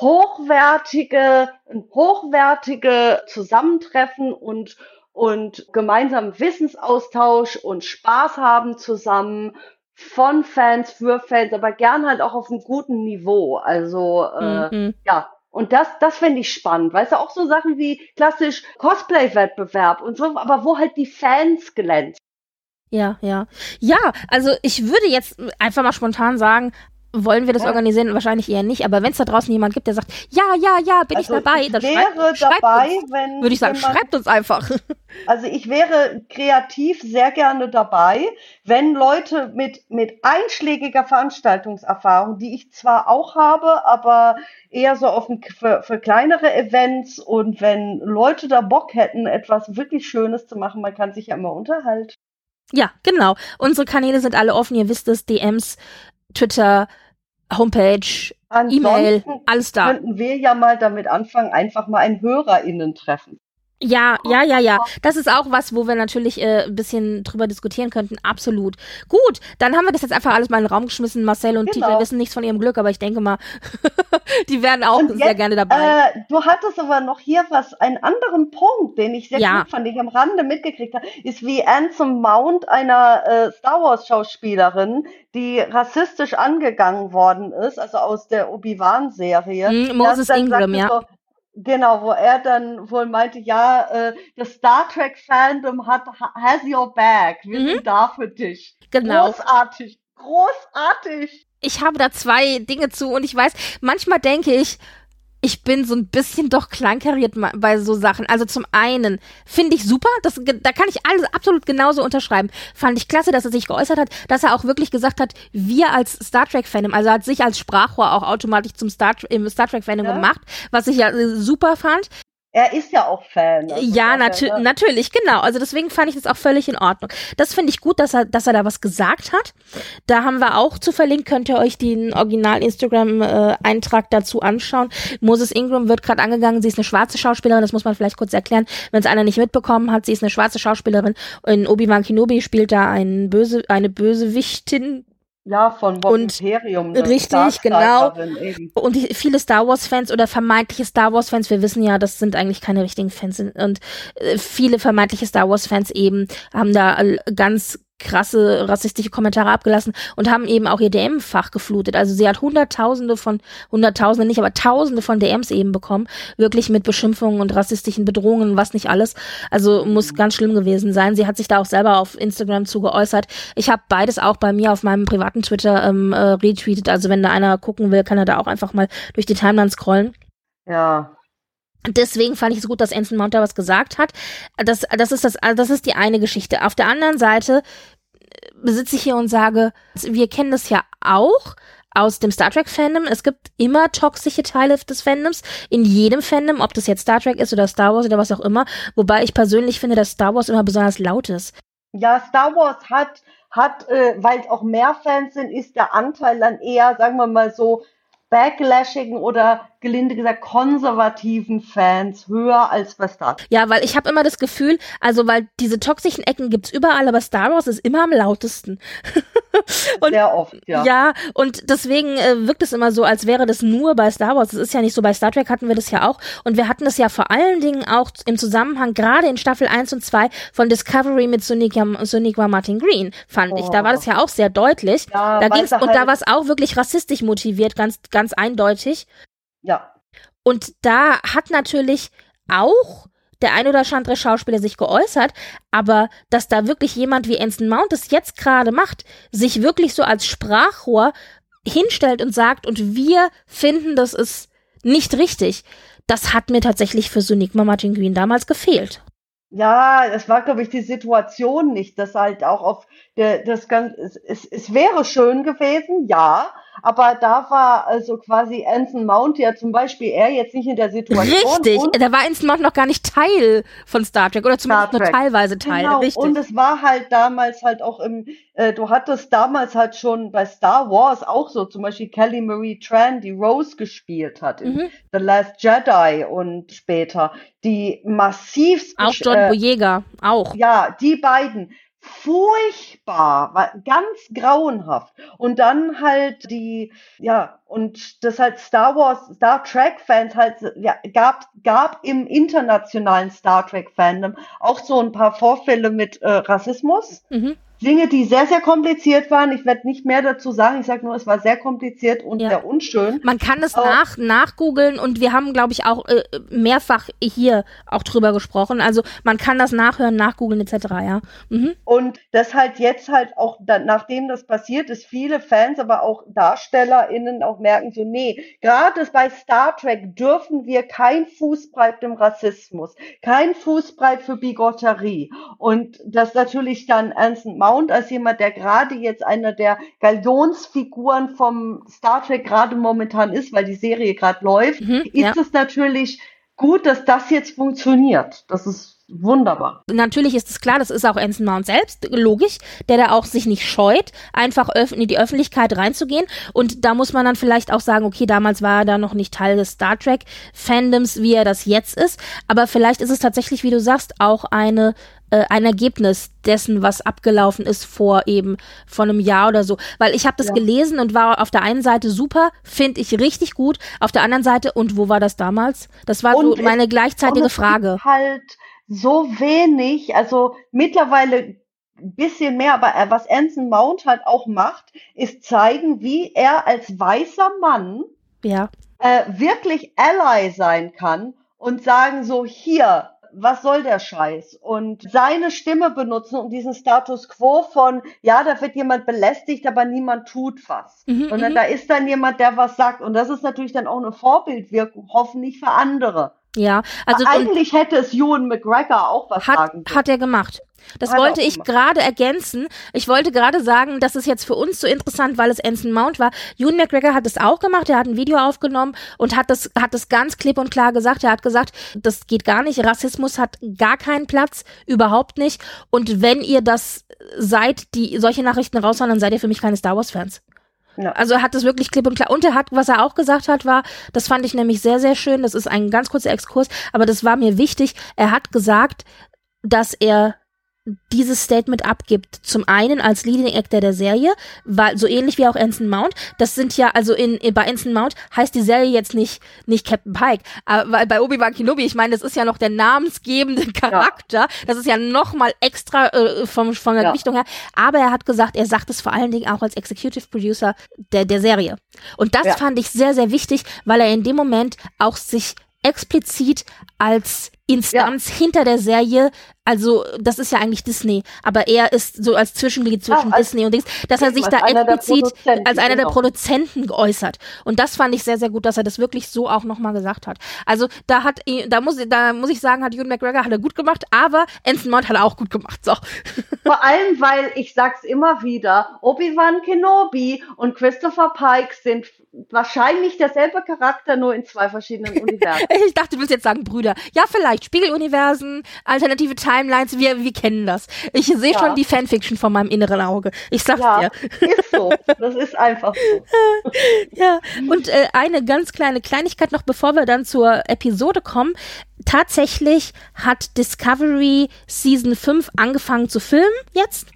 hochwertige Zusammentreffen und gemeinsamen Wissensaustausch und Spaß haben zusammen von Fans für Fans, aber gern halt auch auf einem guten Niveau. Also Mhm. ja, und das fände ich spannend. Weißt du, auch so Sachen wie klassisch Cosplay-Wettbewerb und so, aber wo halt die Fans glänzen. Ja, ja. Ja, also ich würde jetzt einfach mal spontan sagen, wollen wir das Ja. organisieren? Wahrscheinlich eher nicht, aber wenn es da draußen jemand gibt, der sagt, ja, ja, ja, bin ich Also dabei, ich dann wäre schreibt dabei, uns. Würde ich sagen, wenn man schreibt uns einfach. Also ich wäre kreativ sehr gerne dabei, wenn Leute mit einschlägiger Veranstaltungserfahrung, die ich zwar auch habe, aber eher so für kleinere Events und wenn Leute da Bock hätten, etwas wirklich Schönes zu machen, man kann sich ja immer unterhalten. Ja, genau. Unsere Kanäle sind alle offen, ihr wisst es, DMs, Twitter, Homepage, E-Mail, Ansonsten alles da. könnten wir ja mal damit anfangen, einfach mal ein HörerInnen-Treffen. Ja, ja, ja, ja. Das ist auch was, wo wir natürlich ein bisschen drüber diskutieren könnten. Absolut. Gut, dann haben wir das jetzt einfach alles mal in den Raum geschmissen. Marcel und TJ Genau. wissen nichts von ihrem Glück, aber ich denke mal, die wären auch Und sehr jetzt, gerne dabei. du hattest aber noch hier einen anderen Punkt, den ich sehr Ja, gut fand, den ich am Rande mitgekriegt habe, ist wie Anson Mount, einer Star Wars Schauspielerin, die rassistisch angegangen worden ist, also aus der Obi-Wan-Serie. Moses dann Ingram, sagte ja. so, Genau, wo er dann wohl meinte, ja, das Star Trek Fandom has your back. Wir sind da für dich. Genau. Großartig, großartig. Ich habe da zwei Dinge zu und ich weiß, manchmal denke ich bin so ein bisschen doch kleinkariert bei so Sachen. Also zum einen finde ich super, da kann ich alles absolut genauso unterschreiben. Fand ich klasse, dass er sich geäußert hat, dass er auch wirklich gesagt hat, wir als Star Trek-Fandom, also hat sich als Sprachrohr auch automatisch im Star Trek-Fandom gemacht, was ich ja super fand. Er ist ja auch Fan. Also ja, natürlich, genau. Also deswegen fand ich das auch völlig in Ordnung. Das finde ich gut, dass er da was gesagt hat. Da haben wir auch zu verlinkt, könnt ihr euch den Original-Instagram-Eintrag dazu anschauen. Moses Ingram wird gerade angegangen, sie ist eine schwarze Schauspielerin, das muss man vielleicht kurz erklären, wenn es einer nicht mitbekommen hat. Sie ist eine schwarze Schauspielerin. In Obi-Wan Kenobi spielt da eine Bösewichtin. Ja, von Bob Imperium. Richtig, genau. Und viele Star Wars-Fans oder vermeintliche Star Wars-Fans, wir wissen ja, das sind eigentlich keine richtigen Fans. Und viele vermeintliche Star Wars-Fans eben haben da ganz krasse rassistische Kommentare abgelassen und haben eben auch ihr DM-Fach geflutet. Also sie hat Tausende von DMs eben bekommen, wirklich mit Beschimpfungen und rassistischen Bedrohungen, was nicht alles. Also muss ganz schlimm gewesen sein. Sie hat sich da auch selber auf Instagram zu geäußert. Ich habe beides auch bei mir auf meinem privaten Twitter retweetet. Also wenn da einer gucken will, kann er da auch einfach mal durch die Timeline scrollen. Ja. Deswegen fand ich es gut, dass Anson Mount da was gesagt hat. Das ist die eine Geschichte. Auf der anderen Seite sitze ich hier und sage, wir kennen das ja auch aus dem Star Trek Fandom. Es gibt immer toxische Teile des Fandoms. In jedem Fandom, ob das jetzt Star Trek ist oder Star Wars oder was auch immer. Wobei ich persönlich finde, dass Star Wars immer besonders laut ist. Ja, Star Wars hat weil es auch mehr Fans sind, ist der Anteil dann eher, sagen wir mal so, backlashigen oder gelinde gesagt konservativen Fans höher als bei Star Trek. Ja, weil ich habe immer das Gefühl, also weil diese toxischen Ecken gibt's überall, aber Star Wars ist immer am lautesten. Und, sehr oft, ja. Ja, und deswegen wirkt es immer so, als wäre das nur bei Star Wars. Das ist ja nicht so, bei Star Trek hatten wir das ja auch. Und wir hatten das ja vor allen Dingen auch im Zusammenhang, gerade in Staffel 1 und 2 von Discovery mit Sonequa Martin Green, fand ich. Da war das ja auch sehr deutlich. Ja, da ging's, und da war es auch wirklich rassistisch motiviert, ganz eindeutig. Ja. Und da hat natürlich auch der ein oder andere Schauspieler sich geäußert, aber dass da wirklich jemand wie Anson Mount das jetzt gerade macht, sich wirklich so als Sprachrohr hinstellt und sagt, und wir finden, das ist nicht richtig, das hat mir tatsächlich für Sonequa Martin Green damals gefehlt. Ja, es war, glaube ich, die Situation nicht, dass halt auch auf es wäre schön gewesen, ja, aber da war also quasi Anson Mount ja zum Beispiel jetzt nicht in der Situation. Richtig, da war Anson Mount noch gar nicht Teil von Star Trek oder zumindest nur teilweise Teil. Genau. Richtig. Und es war halt damals halt auch du hattest damals halt schon bei Star Wars auch so, zum Beispiel Kelly Marie Tran, die Rose gespielt hat in The Last Jedi und später, die massivst auch John Boyega, auch. Ja, die beiden. Furchtbar, war ganz grauenhaft. Und dann halt und das halt Star Trek-Fans halt, ja, gab im internationalen Star Trek-Fandom auch so ein paar Vorfälle mit Rassismus. Dinge, die sehr, sehr kompliziert waren. Ich werde nicht mehr dazu sagen. Ich sage nur, es war sehr kompliziert und sehr unschön. Man kann es nachgoogeln und wir haben, glaube ich, auch mehrfach hier auch drüber gesprochen. Also man kann das nachhören, nachgoogeln etc., ja. Und das halt jetzt halt auch, nachdem das passiert ist, viele Fans, aber auch DarstellerInnen auch merken so, nee, gerade bei Star Trek dürfen wir kein Fußbreit im Rassismus, kein Fußbreit für Bigotterie. Und das natürlich dann Anson Mount als jemand, der gerade jetzt einer der Galionsfiguren vom Star Trek gerade momentan ist, weil die Serie gerade läuft, ist es natürlich gut, dass das jetzt funktioniert. Das ist wunderbar. Natürlich ist es klar, das ist auch Anson Mount selbst, logisch, der da auch sich nicht scheut, einfach in die Öffentlichkeit reinzugehen. Und da muss man dann vielleicht auch sagen, okay, damals war er da noch nicht Teil des Star Trek-Fandoms, wie er das jetzt ist. Aber vielleicht ist es tatsächlich, wie du sagst, auch ein Ergebnis dessen, was abgelaufen ist vor einem Jahr oder so. Weil ich habe das gelesen und war auf der einen Seite super, finde ich richtig gut, auf der anderen Seite, und wo war das damals? Das war so meine gleichzeitige Frage. Halt so wenig, also mittlerweile ein bisschen mehr, aber was Anson Mount halt auch macht, ist zeigen, wie er als weißer Mann wirklich Ally sein kann und sagen so, hier, was soll der Scheiß? Und seine Stimme benutzen, um diesen Status quo von, ja, da wird jemand belästigt, aber niemand tut was. Sondern da ist dann jemand, der was sagt. Und das ist natürlich dann auch eine Vorbildwirkung, hoffentlich für andere. Ja, also eigentlich hätte es Ewan McGregor auch was sagen können. Hat er gemacht. Das wollte ich gerade ergänzen. Ich wollte gerade sagen, das ist jetzt für uns so interessant, weil es Anson Mount war. Ewan McGregor hat es auch gemacht. Er hat ein Video aufgenommen und hat das ganz klipp und klar gesagt. Er hat gesagt, das geht gar nicht. Rassismus hat gar keinen Platz. Überhaupt nicht. Und wenn ihr das seid, die solche Nachrichten raushauen, dann seid ihr für mich keine Star Wars Fans. Ja. Also er hat das wirklich klipp und klar. Und was er auch gesagt hat, war, das fand ich nämlich sehr, sehr schön. Das ist ein ganz kurzer Exkurs, aber das war mir wichtig. Er hat gesagt, dass er dieses Statement abgibt. Zum einen als Leading Actor der Serie, weil so ähnlich wie auch Anson Mount. Das sind ja, also bei Anson Mount heißt die Serie jetzt nicht Captain Pike, weil bei Obi-Wan Kenobi, ich meine, das ist ja noch der namensgebende Charakter. Ja. Das ist ja noch mal extra von der Gewichtung her. Aber er hat gesagt, er sagt es vor allen Dingen auch als Executive Producer der Serie. Und das fand ich sehr, sehr wichtig, weil er in dem Moment auch sich explizit als Instanz hinter der Serie, also das ist ja eigentlich Disney, aber er ist so als Zwischenglied zwischen Disney und Dings, dass er sich da explizit als einer der Produzenten geäußert. Und das fand ich sehr, sehr gut, dass er das wirklich so auch nochmal gesagt hat. Also da muss ich sagen, hat Ewan McGregor hat er gut gemacht, aber Anson Mount hat er auch gut gemacht. So. Vor allem, weil, ich sag's immer wieder, Obi-Wan Kenobi und Christopher Pike sind wahrscheinlich derselbe Charakter, nur in 2 verschiedenen Universen. Ich dachte, du willst jetzt sagen Brüder. Ja, vielleicht. Spiegeluniversen, alternative Timelines, wir kennen das. Ich sehe schon die Fanfiction vor meinem inneren Auge. Ich sag's dir. Ist so. Das ist einfach so. Ja, und eine ganz kleine Kleinigkeit noch, bevor wir dann zur Episode kommen. Tatsächlich hat Discovery Season 5 angefangen zu filmen jetzt.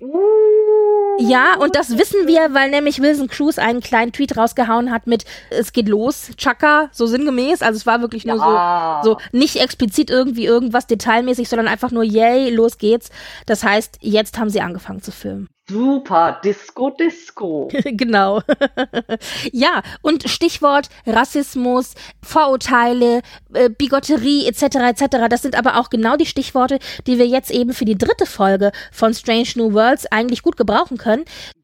Ja, und das wissen wir, weil nämlich Wilson Cruz einen kleinen Tweet rausgehauen hat mit es geht los, Chaka, so sinngemäß. Also es war wirklich nur so nicht explizit irgendwie irgendwas detailmäßig, sondern einfach nur yay, los geht's. Das heißt, jetzt haben sie angefangen zu filmen. Super, Disco. Genau. Ja, und Stichwort Rassismus, Vorurteile, Bigotterie etc. Das sind aber auch genau die Stichworte, die wir jetzt eben für die 3. Folge von Strange New Worlds eigentlich gut gebrauchen können.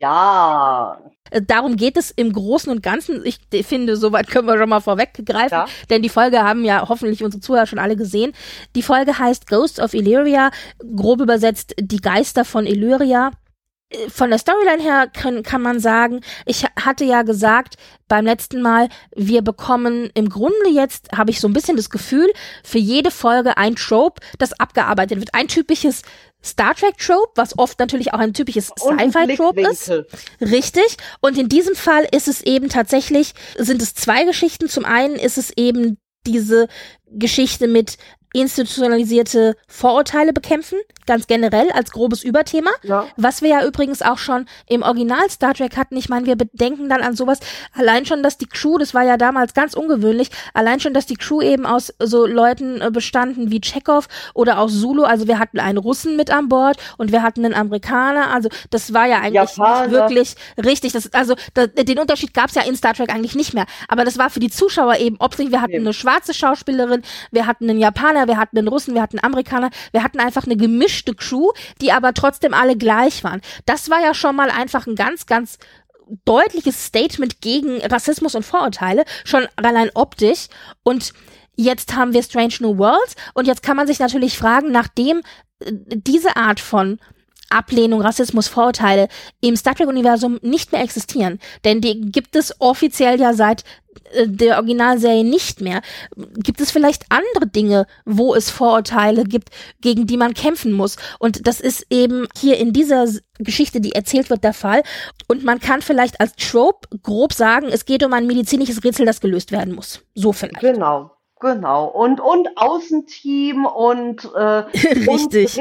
Ja. Darum geht es im Großen und Ganzen. Ich finde, soweit können wir schon mal vorweggreifen, denn die Folge haben ja hoffentlich unsere Zuhörer schon alle gesehen. Die Folge heißt Ghosts of Illyria, grob übersetzt die Geister von Illyria. Von der Storyline her kann man sagen, ich hatte ja gesagt beim letzten Mal, wir bekommen im Grunde jetzt, habe ich so ein bisschen das Gefühl, für jede Folge ein Trope, das abgearbeitet wird. Ein typisches Star Trek Trope, was oft natürlich auch ein typisches Sci-Fi Trope ist. Richtig. Und in diesem Fall ist es eben tatsächlich, sind es 2 Geschichten. Zum einen ist es eben diese Geschichte mit institutionalisierte Vorurteile bekämpfen, ganz generell als grobes Überthema, was wir ja übrigens auch schon im Original Star Trek hatten. Ich meine, wir bedenken dann an sowas, allein schon, dass die Crew, das war ja damals ganz ungewöhnlich, allein schon, dass die Crew eben aus so Leuten bestanden wie Chekhov oder auch Zulu, also wir hatten einen Russen mit an Bord und wir hatten einen Amerikaner, also das war ja eigentlich nicht wirklich richtig, den Unterschied gab es ja in Star Trek eigentlich nicht mehr, aber das war für die Zuschauer eben optisch, wir hatten eine schwarze Schauspielerin, wir hatten einen Japaner, wir hatten einen Russen, wir hatten einen Amerikaner, wir hatten einfach eine gemischte Crew, die aber trotzdem alle gleich waren. Das war ja schon mal einfach ein ganz, ganz deutliches Statement gegen Rassismus und Vorurteile, schon allein optisch. Und jetzt haben wir Strange New Worlds und jetzt kann man sich natürlich fragen, nachdem diese Art von Ablehnung, Rassismus, Vorurteile im Star Trek-Universum nicht mehr existieren, denn die gibt es offiziell ja seit der Originalserie nicht mehr. Gibt es vielleicht andere Dinge, wo es Vorurteile gibt, gegen die man kämpfen muss? Und das ist eben hier in dieser Geschichte, die erzählt wird, der Fall. Und man kann vielleicht als Trope grob sagen, es geht um ein medizinisches Rätsel, das gelöst werden muss. So vielleicht. Genau. Und Außenteam und richtig.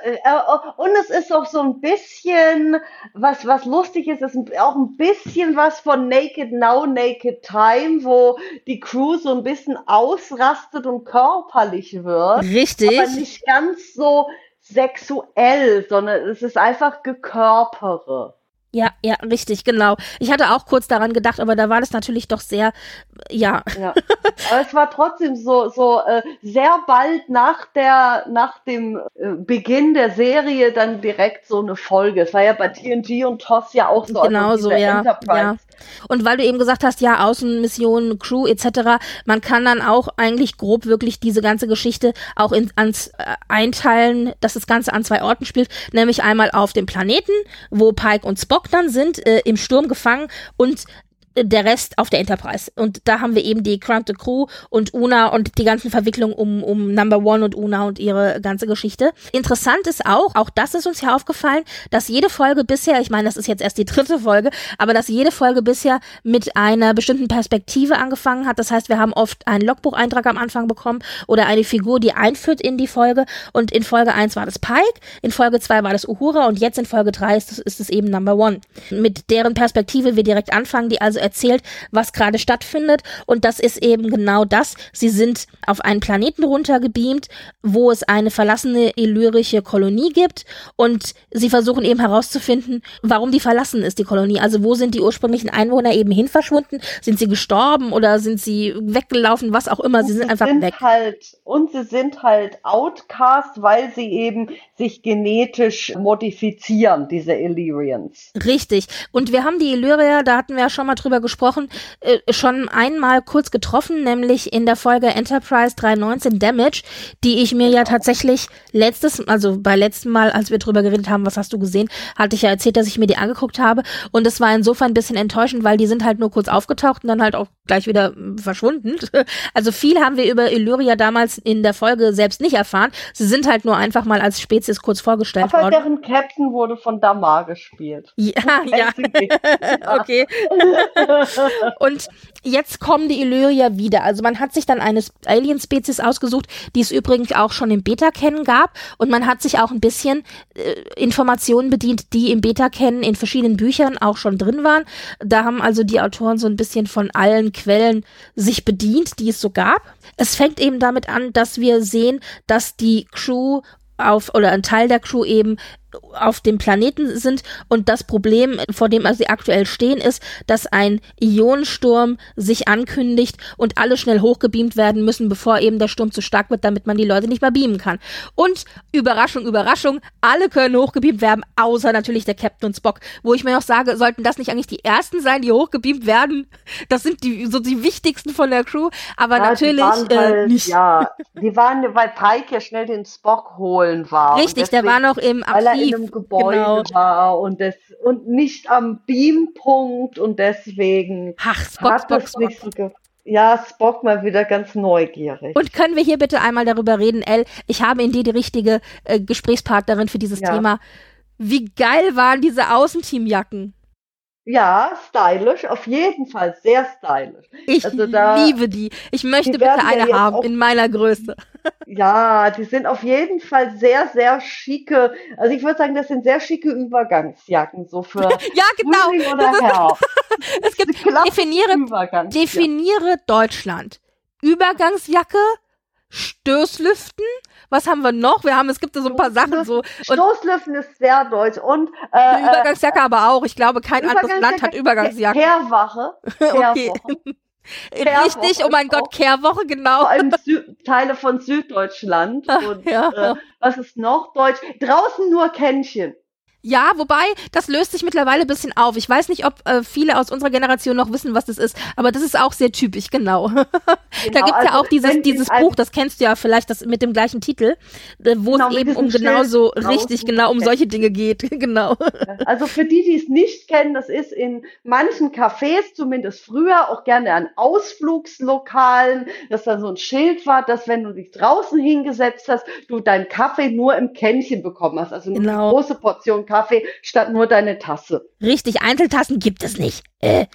Und es ist auch so ein bisschen, was lustig ist auch ein bisschen was von Naked Now, Naked Time, wo die Crew so ein bisschen ausrastet und körperlich wird. Richtig. Aber nicht ganz so sexuell, sondern es ist einfach Gekörpere. Ja, richtig, genau. Ich hatte auch kurz daran gedacht, aber da war das natürlich doch sehr ja. Aber es war trotzdem so sehr bald nach dem Beginn der Serie dann direkt so eine Folge. Es war ja bei TNG und TOS ja auch so. Genau also so, ja. Enterprise. Und weil du eben gesagt hast, ja, Außenmissionen, Crew etc., man kann dann auch eigentlich grob wirklich diese ganze Geschichte auch einteilen, dass das Ganze an 2 Orten spielt, nämlich einmal auf dem Planeten, wo Pike und Spock dann sind, im Sturm gefangen, und der Rest auf der Enterprise. Und da haben wir eben die Cramped Crew und Una und die ganzen Verwicklungen um Number One und Una und ihre ganze Geschichte. Interessant ist auch das ist uns ja aufgefallen, dass jede Folge bisher, ich meine, das ist jetzt erst die 3. Folge, aber dass jede Folge bisher mit einer bestimmten Perspektive angefangen hat. Das heißt, wir haben oft einen Logbucheintrag am Anfang bekommen oder eine Figur, die einführt in die Folge. Und in Folge 1 war das Pike, in Folge 2 war das Uhura und jetzt in Folge 3 ist es eben Number One. Mit deren Perspektive wir direkt anfangen, die also erzählt, was gerade stattfindet, und das ist eben genau das. Sie sind auf einen Planeten runtergebeamt, wo es eine verlassene illyrische Kolonie gibt, und sie versuchen eben herauszufinden, warum die verlassen ist, die Kolonie. Also wo sind die ursprünglichen Einwohner eben hin verschwunden? Sind sie gestorben oder sind sie weggelaufen? Was auch immer, sie sind einfach weg. Sie sind halt Outcast, weil sie eben sich genetisch modifizieren, diese Illyrians. Richtig. Und wir haben die Illyrier, da hatten wir ja schon mal drüber gesprochen, schon einmal kurz getroffen, nämlich in der Folge Enterprise 319 Damage, die ich mir ja tatsächlich beim letzten Mal, als wir drüber geredet haben, was hast du gesehen, hatte ich ja erzählt, dass ich mir die angeguckt habe, und es war insofern ein bisschen enttäuschend, weil die sind halt nur kurz aufgetaucht und dann halt auch gleich wieder verschwunden. Also viel haben wir über Illyria damals in der Folge selbst nicht erfahren. Sie sind halt nur einfach mal als Spezies kurz vorgestellt worden. Aber deren Captain wurde von Damar gespielt. Ja. Okay. Und jetzt kommen die Illyrier wieder. Also man hat sich dann eine Alien-Spezies ausgesucht, die es übrigens auch schon im Beta-Canon gab, und man hat sich auch ein bisschen Informationen bedient, die im Beta-Canon in verschiedenen Büchern auch schon drin waren. Da haben also die Autoren so ein bisschen von allen Quellen sich bedient, die es so gab. Es fängt eben damit an, dass wir sehen, dass die Crew oder ein Teil der Crew eben auf dem Planeten sind, und das Problem, vor dem sie aktuell stehen, ist, dass ein Ionensturm sich ankündigt und alle schnell hochgebeamt werden müssen, bevor eben der Sturm zu stark wird, damit man die Leute nicht mehr beamen kann. Und Überraschung, Überraschung, alle können hochgebeamt werden, außer natürlich der Captain und Spock, wo ich mir noch sage, sollten das nicht eigentlich die ersten sein, die hochgebeamt werden? Das sind die wichtigsten von der Crew, aber ja, natürlich nicht. Ja, die waren, weil Pike ja schnell den Spock holen war. Richtig, der war noch im Archiv. In einem Gebäude war und nicht am Beampunkt, und deswegen Spock. Spock mal wieder ganz neugierig. Und können wir hier bitte einmal darüber reden, Elle? Ich habe in dir die richtige Gesprächspartnerin für dieses Thema. Wie geil waren diese Außenteamjacken? Ja, stylisch, auf jeden Fall sehr stylisch. Ich liebe die. Ich möchte bitte eine haben, in meiner Größe. Ja, die sind auf jeden Fall sehr, sehr schicke, also ich würde sagen, das sind sehr schicke Übergangsjacken, so für ja, genau. Frühling oder Herbst. Es gibt, definiere Deutschland. Übergangsjacke, Stoßlüften, was haben wir noch? Es gibt so ein paar Sachen so. Stoßlüften ist sehr deutsch, und die Übergangsjacke aber auch. Ich glaube, kein anderes Land hat Übergangsjacke. Kehrwache. Okay. Richtig, oh mein Gott, Kehrwoche, genau. Vor allem Teile von Süddeutschland. Und was ist noch deutsch? Draußen nur Kännchen. Ja, wobei, das löst sich mittlerweile ein bisschen auf. Ich weiß nicht, ob viele aus unserer Generation noch wissen, was das ist, aber das ist auch sehr typisch, genau. Da gibt's ja auch dieses Buch, das kennst du ja vielleicht, das mit dem gleichen Titel, wo es eben um solche Dinge geht, genau. Also für die es nicht kennen, das ist in manchen Cafés, zumindest früher, auch gerne an Ausflugslokalen, dass da so ein Schild war, dass wenn du dich draußen hingesetzt hast, du deinen Kaffee nur im Kännchen bekommen hast, also nur eine große Portion Kaffee statt nur deine Tasse. Richtig, Einzeltassen gibt es nicht. Ja.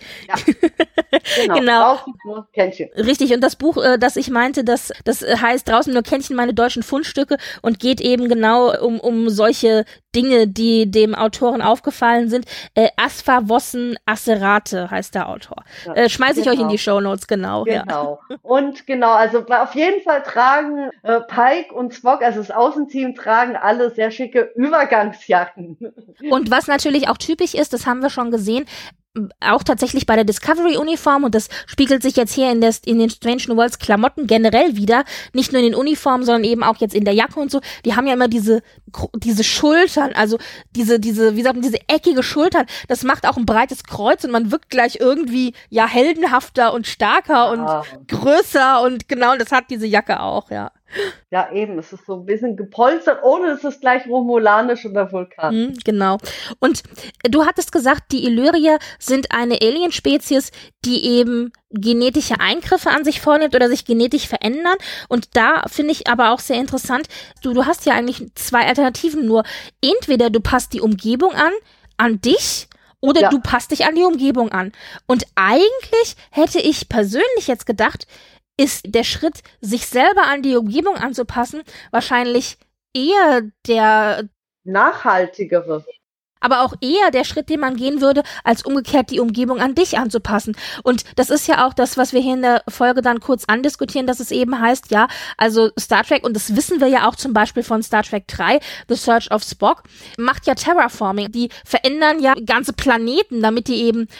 Genau. Draußen nur Kännchen. Richtig, und das Buch, das ich meinte, das heißt draußen nur Kännchen, meine deutschen Fundstücke, und geht eben genau um solche Dinge, die dem Autoren aufgefallen sind. Asfa Vossen Asserate heißt der Autor. Ja, schmeiße ich euch in die Shownotes, genau. Genau. Ja. Und genau, also auf jeden Fall tragen Pike und Spock, also das Außenteam, tragen alle sehr schicke Übergangsjacken. Und was natürlich auch typisch ist, das haben wir schon gesehen, auch tatsächlich bei der Discovery-Uniform, und das spiegelt sich jetzt hier in den Strange New Worlds Klamotten generell wieder, nicht nur in den Uniformen, sondern eben auch jetzt in der Jacke und so, die haben ja immer diese Schultern, also diese, wie sagt man, diese eckige Schultern, das macht auch ein breites Kreuz und man wirkt gleich irgendwie, ja, heldenhafter und starker und größer und genau, das hat diese Jacke auch, ja. Ja, eben, es ist so ein bisschen gepolstert, ohne dass es gleich romulanisch oder Vulkan. Genau. Und du hattest gesagt, die Illyrier sind eine Alienspezies, die eben genetische Eingriffe an sich vornimmt oder sich genetisch verändern. Und da finde ich aber auch sehr interessant, du hast ja eigentlich zwei Alternativen nur. Entweder du passt die Umgebung an dich, oder du passt dich an die Umgebung an. Und eigentlich hätte ich persönlich jetzt gedacht, ist der Schritt, sich selber an die Umgebung anzupassen, wahrscheinlich eher der nachhaltigere. Aber auch eher der Schritt, den man gehen würde, als umgekehrt die Umgebung an dich anzupassen. Und das ist ja auch das, was wir hier in der Folge dann kurz andiskutieren, dass es eben heißt, ja, also Star Trek, und das wissen wir ja auch zum Beispiel von Star Trek 3, The Search of Spock, macht ja Terraforming. Die verändern ja ganze Planeten, damit die eben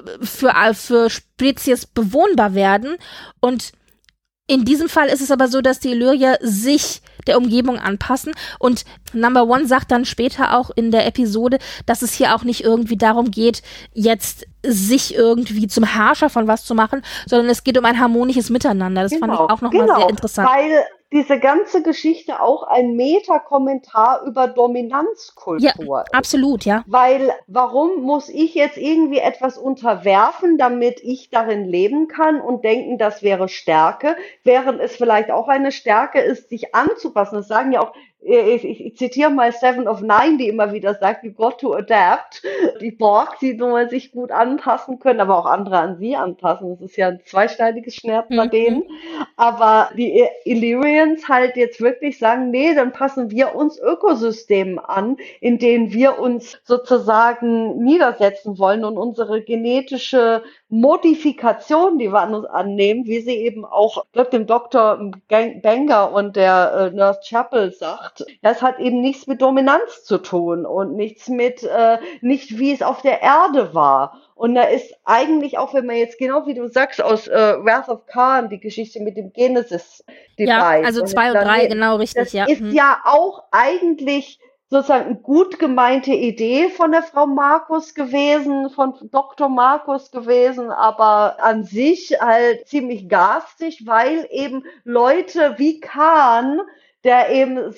für Spezies bewohnbar werden. Und in diesem Fall ist es aber so, dass die Illyrier sich der Umgebung anpassen, und Number One sagt dann später auch in der Episode, dass es hier auch nicht irgendwie darum geht, jetzt sich irgendwie zum Herrscher von was zu machen, sondern es geht um ein harmonisches Miteinander. Das fand ich auch nochmal sehr interessant. Weil diese ganze Geschichte auch ein Meta-Kommentar über Dominanzkultur ist. Absolut, ja. Weil, warum muss ich jetzt irgendwie etwas unterwerfen, damit ich darin leben kann und denken, das wäre Stärke, während es vielleicht auch eine Stärke ist, sich anzupassen. Das sagen ja auch, ich zitiere mal Seven of Nine, die immer wieder sagt, you got to adapt. Die Borg, die nur sich gut anpassen können, aber auch andere an sie anpassen. Das ist ja ein zweischneidiges Schwert bei denen. Aber die Illyrians halt jetzt wirklich sagen, nee, dann passen wir uns Ökosystemen an, in denen wir uns sozusagen niedersetzen wollen und unsere genetische Modifikation, die wir an uns annehmen, wie sie eben auch, ich glaube, dem Dr. Banger und der Nurse Chapel sagt, das hat eben nichts mit Dominanz zu tun und nichts mit, nicht wie es auf der Erde war. Und da ist eigentlich auch, wenn man jetzt genau wie du sagst, aus Wrath of Khan, die Geschichte mit dem Genesis-Device. Ja, also 2 und 3, genau, richtig, das ist ja auch eigentlich sozusagen eine gut gemeinte Idee von der Frau Markus gewesen, von Dr. Markus gewesen, aber an sich halt ziemlich garstig, weil eben Leute wie Khan, der eben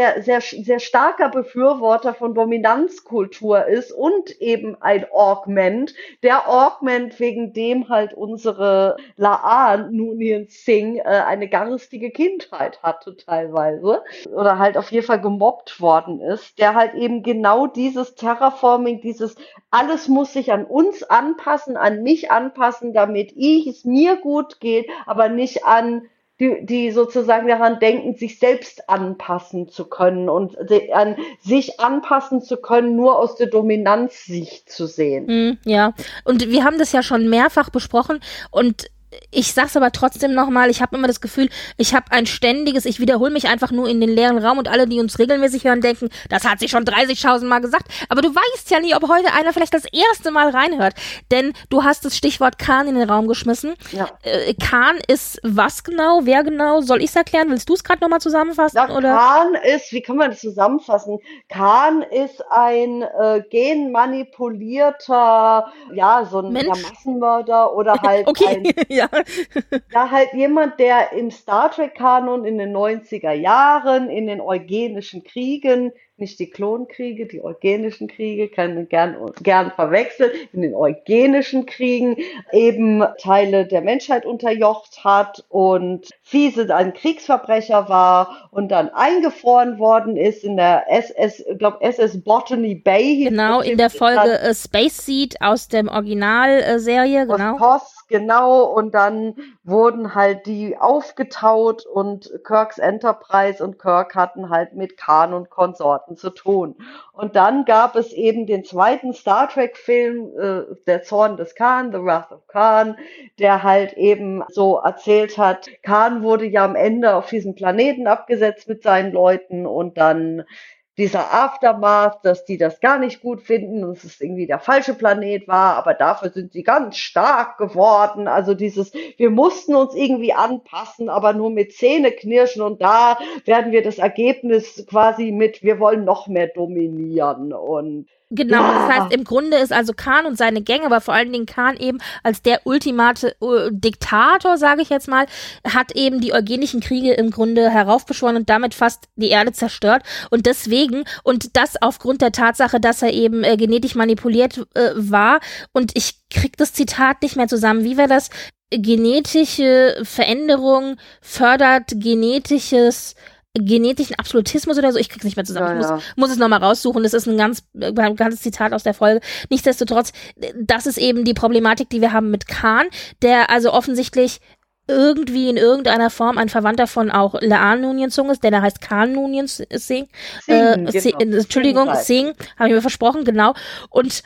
sehr starker Befürworter von Dominanzkultur ist und eben ein Augment, der Augment, wegen dem halt unsere La'an, Noonien Singh, eine garstige Kindheit hatte teilweise oder halt auf jeden Fall gemobbt worden ist, der halt eben genau dieses Terraforming, dieses alles muss sich an uns anpassen, an mich anpassen, damit es mir gut geht, aber nicht an die sozusagen daran denken, sich selbst anpassen zu können und an sich anpassen zu können, nur aus der Dominanzsicht zu sehen. Ja, und wir haben das ja schon mehrfach besprochen, und ich sag's aber trotzdem nochmal, ich habe immer das Gefühl, ich habe ein ständiges, ich wiederhole mich einfach nur in den leeren Raum, und alle, die uns regelmäßig hören, denken, das hat sie schon 30.000 Mal gesagt. Aber du weißt ja nie, ob heute einer vielleicht das erste Mal reinhört. Denn du hast das Stichwort Khan in den Raum geschmissen. Ja. Khan ist was genau? Wer genau? Soll ich's erklären? Willst du es gerade nochmal zusammenfassen? Ja, oder? Khan ist, wie kann man das zusammenfassen? Khan ist ein genmanipulierter, ja, so ein Massenmörder oder halt okay. ja, halt jemand, der im Star Trek-Kanon in den 90er Jahren, in den Eugenischen Kriegen, nicht die Klonkriege, die Eugenischen Kriege, kann man gern verwechseln, in den Eugenischen Kriegen eben Teile der Menschheit unterjocht hat und fiese ein Kriegsverbrecher war und dann eingefroren worden ist in der SS Botany Bay. Genau, in der Folge Space Seed aus dem Originalserie, genau. Genau, und dann wurden halt die aufgetaut und Kirks Enterprise und Kirk hatten halt mit Khan und Konsorten zu tun. Und dann gab es eben den zweiten Star Trek-Film, Der Zorn des Khan, The Wrath of Khan, der halt eben so erzählt hat, Khan wurde ja am Ende auf diesem Planeten abgesetzt mit seinen Leuten und dann dieser Aftermath, dass die das gar nicht gut finden und es irgendwie der falsche Planet war, aber dafür sind sie ganz stark geworden. Also wir mussten uns irgendwie anpassen, aber nur mit Zähneknirschen und da werden wir das Ergebnis quasi wir wollen noch mehr dominieren und Genau, ja. das heißt, im Grunde ist also Khan und seine Gänge, aber vor allen Dingen Khan eben als der ultimate Diktator, sage ich jetzt mal, hat eben die eugenischen Kriege im Grunde heraufbeschworen und damit fast die Erde zerstört. Und deswegen, und das aufgrund der Tatsache, dass er eben genetisch manipuliert war, und ich krieg das Zitat nicht mehr zusammen, wie war das? Genetische Veränderung fördert genetischen Absolutismus oder so, ich krieg's nicht mehr zusammen. Ja, Ich muss es nochmal raussuchen. Das ist ein ganzes Zitat aus der Folge. Nichtsdestotrotz, das ist eben die Problematik, die wir haben mit Khan, der also offensichtlich irgendwie in irgendeiner Form ein Verwandter von auch Laan Noonien Singh ist, denn er heißt Khan Noonien Singh. Entschuldigung, Singh, habe ich mir versprochen, genau. Und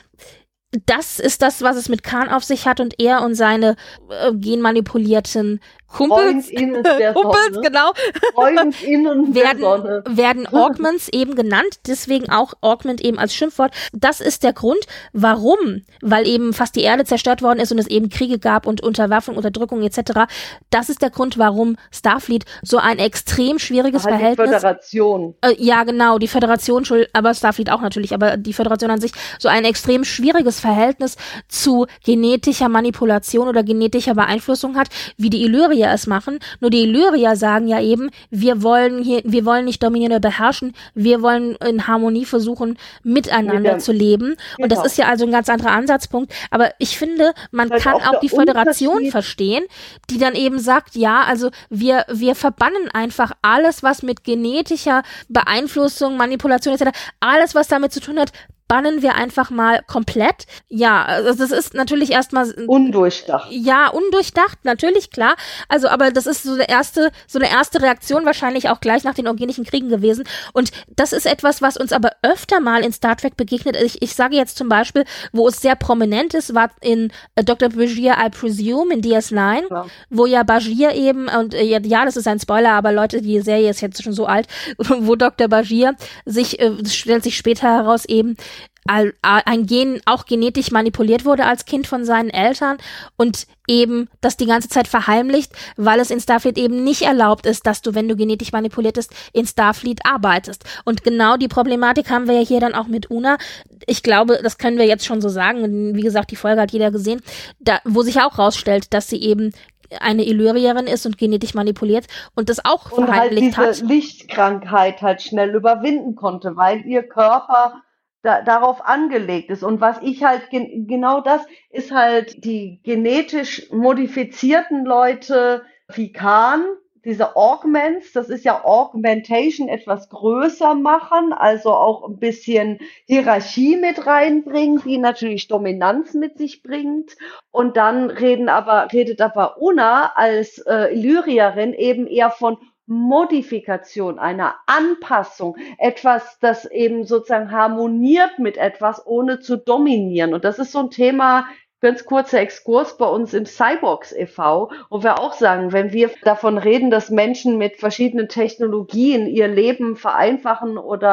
das ist das, was es mit Khan auf sich hat und er und seine genmanipulierten Kumpels, Freundinnen der Sonne. Genau, Freundinnen der Sonne. werden Augments eben genannt, deswegen auch Augment eben als Schimpfwort. Das ist der Grund, warum, weil eben fast die Erde zerstört worden ist und es eben Kriege gab und Unterwerfung, Unterdrückung etc. Das ist der Grund, warum Starfleet so ein extrem schwieriges Verhältnis. Die Föderation. Ja, genau, die Föderation, aber Starfleet auch natürlich, aber die Föderation an sich, so ein extrem schwieriges Verhältnis zu genetischer Manipulation oder genetischer Beeinflussung hat, wie die Illyrier es machen. Nur die Illyrier sagen ja eben, wir wollen nicht dominieren oder beherrschen, wir wollen in Harmonie versuchen, miteinander zu leben. Genau. Und das ist ja also ein ganz anderer Ansatzpunkt. Aber ich finde, man kann auch die Föderation verstehen, die dann eben sagt, ja, also wir verbannen einfach alles, was mit genetischer Beeinflussung, Manipulation etc., alles, was damit zu tun hat, bannen wir einfach mal komplett. Ja, also das ist natürlich erstmal undurchdacht. Ja, undurchdacht, natürlich, klar. Also, aber das ist so eine erste Reaktion wahrscheinlich auch gleich nach den Eugenischen Kriegen gewesen. Und das ist etwas, was uns aber öfter mal in Star Trek begegnet. Ich sage jetzt zum Beispiel, wo es sehr prominent ist, war in Dr. Bashir, I Presume, in DS9, ja. Wo ja Bashir eben, und ja, das ist ein Spoiler, aber Leute, die Serie ist jetzt schon so alt, wo Dr. Bashir stellt sich später heraus eben, ein Gen auch genetisch manipuliert wurde als Kind von seinen Eltern und eben das die ganze Zeit verheimlicht, weil es in Starfleet eben nicht erlaubt ist, dass du, wenn du genetisch manipuliert bist, in Starfleet arbeitest. Und genau die Problematik haben wir ja hier dann auch mit Una. Ich glaube, das können wir jetzt schon so sagen. Wie gesagt, die Folge hat jeder gesehen, wo sich auch rausstellt, dass sie eben eine Illyrierin ist und genetisch manipuliert und das auch verheimlicht hat. Und halt diese Lichtkrankheit halt schnell überwinden konnte, weil ihr Körper darauf angelegt ist. Und was ich halt, genau das ist halt die genetisch modifizierten Leute wie Khan, diese Augments, das ist ja Augmentation, etwas größer machen, also auch ein bisschen Hierarchie mit reinbringen, die natürlich Dominanz mit sich bringt. Und dann redet aber Una als Illyrierin eben eher von Modifikation, einer Anpassung, etwas, das eben sozusagen harmoniert mit etwas, ohne zu dominieren. Und das ist so ein Thema, ganz kurzer Exkurs bei uns im Cyborgs e.V., wo wir auch sagen, wenn wir davon reden, dass Menschen mit verschiedenen Technologien ihr Leben vereinfachen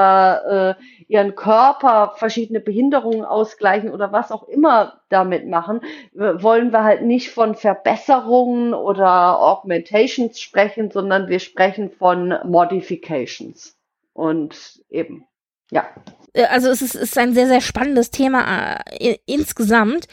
oder ihren Körper verschiedene Behinderungen ausgleichen oder was auch immer damit machen, wollen wir halt nicht von Verbesserungen oder Augmentations sprechen, sondern wir sprechen von Modifications. Und eben, ja. Also es ist ein sehr, sehr spannendes Thema insgesamt.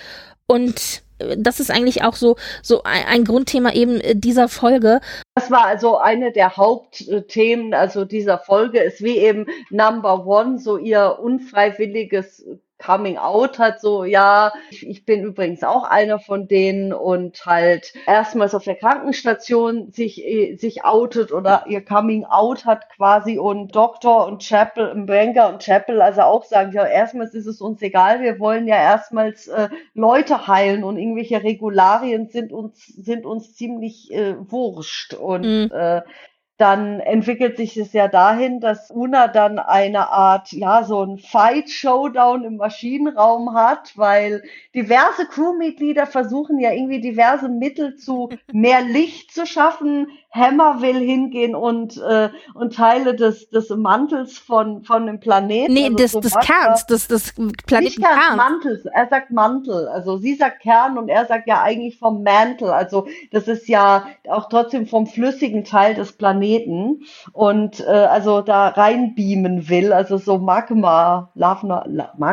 Und das ist eigentlich auch so ein Grundthema eben dieser Folge. Das war also eine der Hauptthemen, also dieser Folge ist wie eben Number One, so ihr unfreiwilliges Coming Out hat, so, ja, ich bin übrigens auch einer von denen und halt erstmals auf der Krankenstation sich outet oder ihr Coming Out hat quasi und Doktor und Chapel, Mbenga und Chapel also auch sagen, ja, erstmals ist es uns egal, wir wollen ja erstmals Leute heilen und irgendwelche Regularien sind uns ziemlich wurscht und dann entwickelt sich es ja dahin, dass Una dann eine Art, ja, so ein Fight-Showdown im Maschinenraum hat, weil diverse Crewmitglieder versuchen ja irgendwie diverse Mittel zu mehr Licht zu schaffen. Hammer will hingehen und Teile des Mantels von dem Planeten. Nee, also des Kerns, des Planetenkerns. Mantels, er sagt Mantel. Also sie sagt Kern und er sagt ja eigentlich vom Mantel. Also das ist ja auch trotzdem vom flüssigen Teil des Planeten. Und also da reinbeamen will, also so Magma, Lava.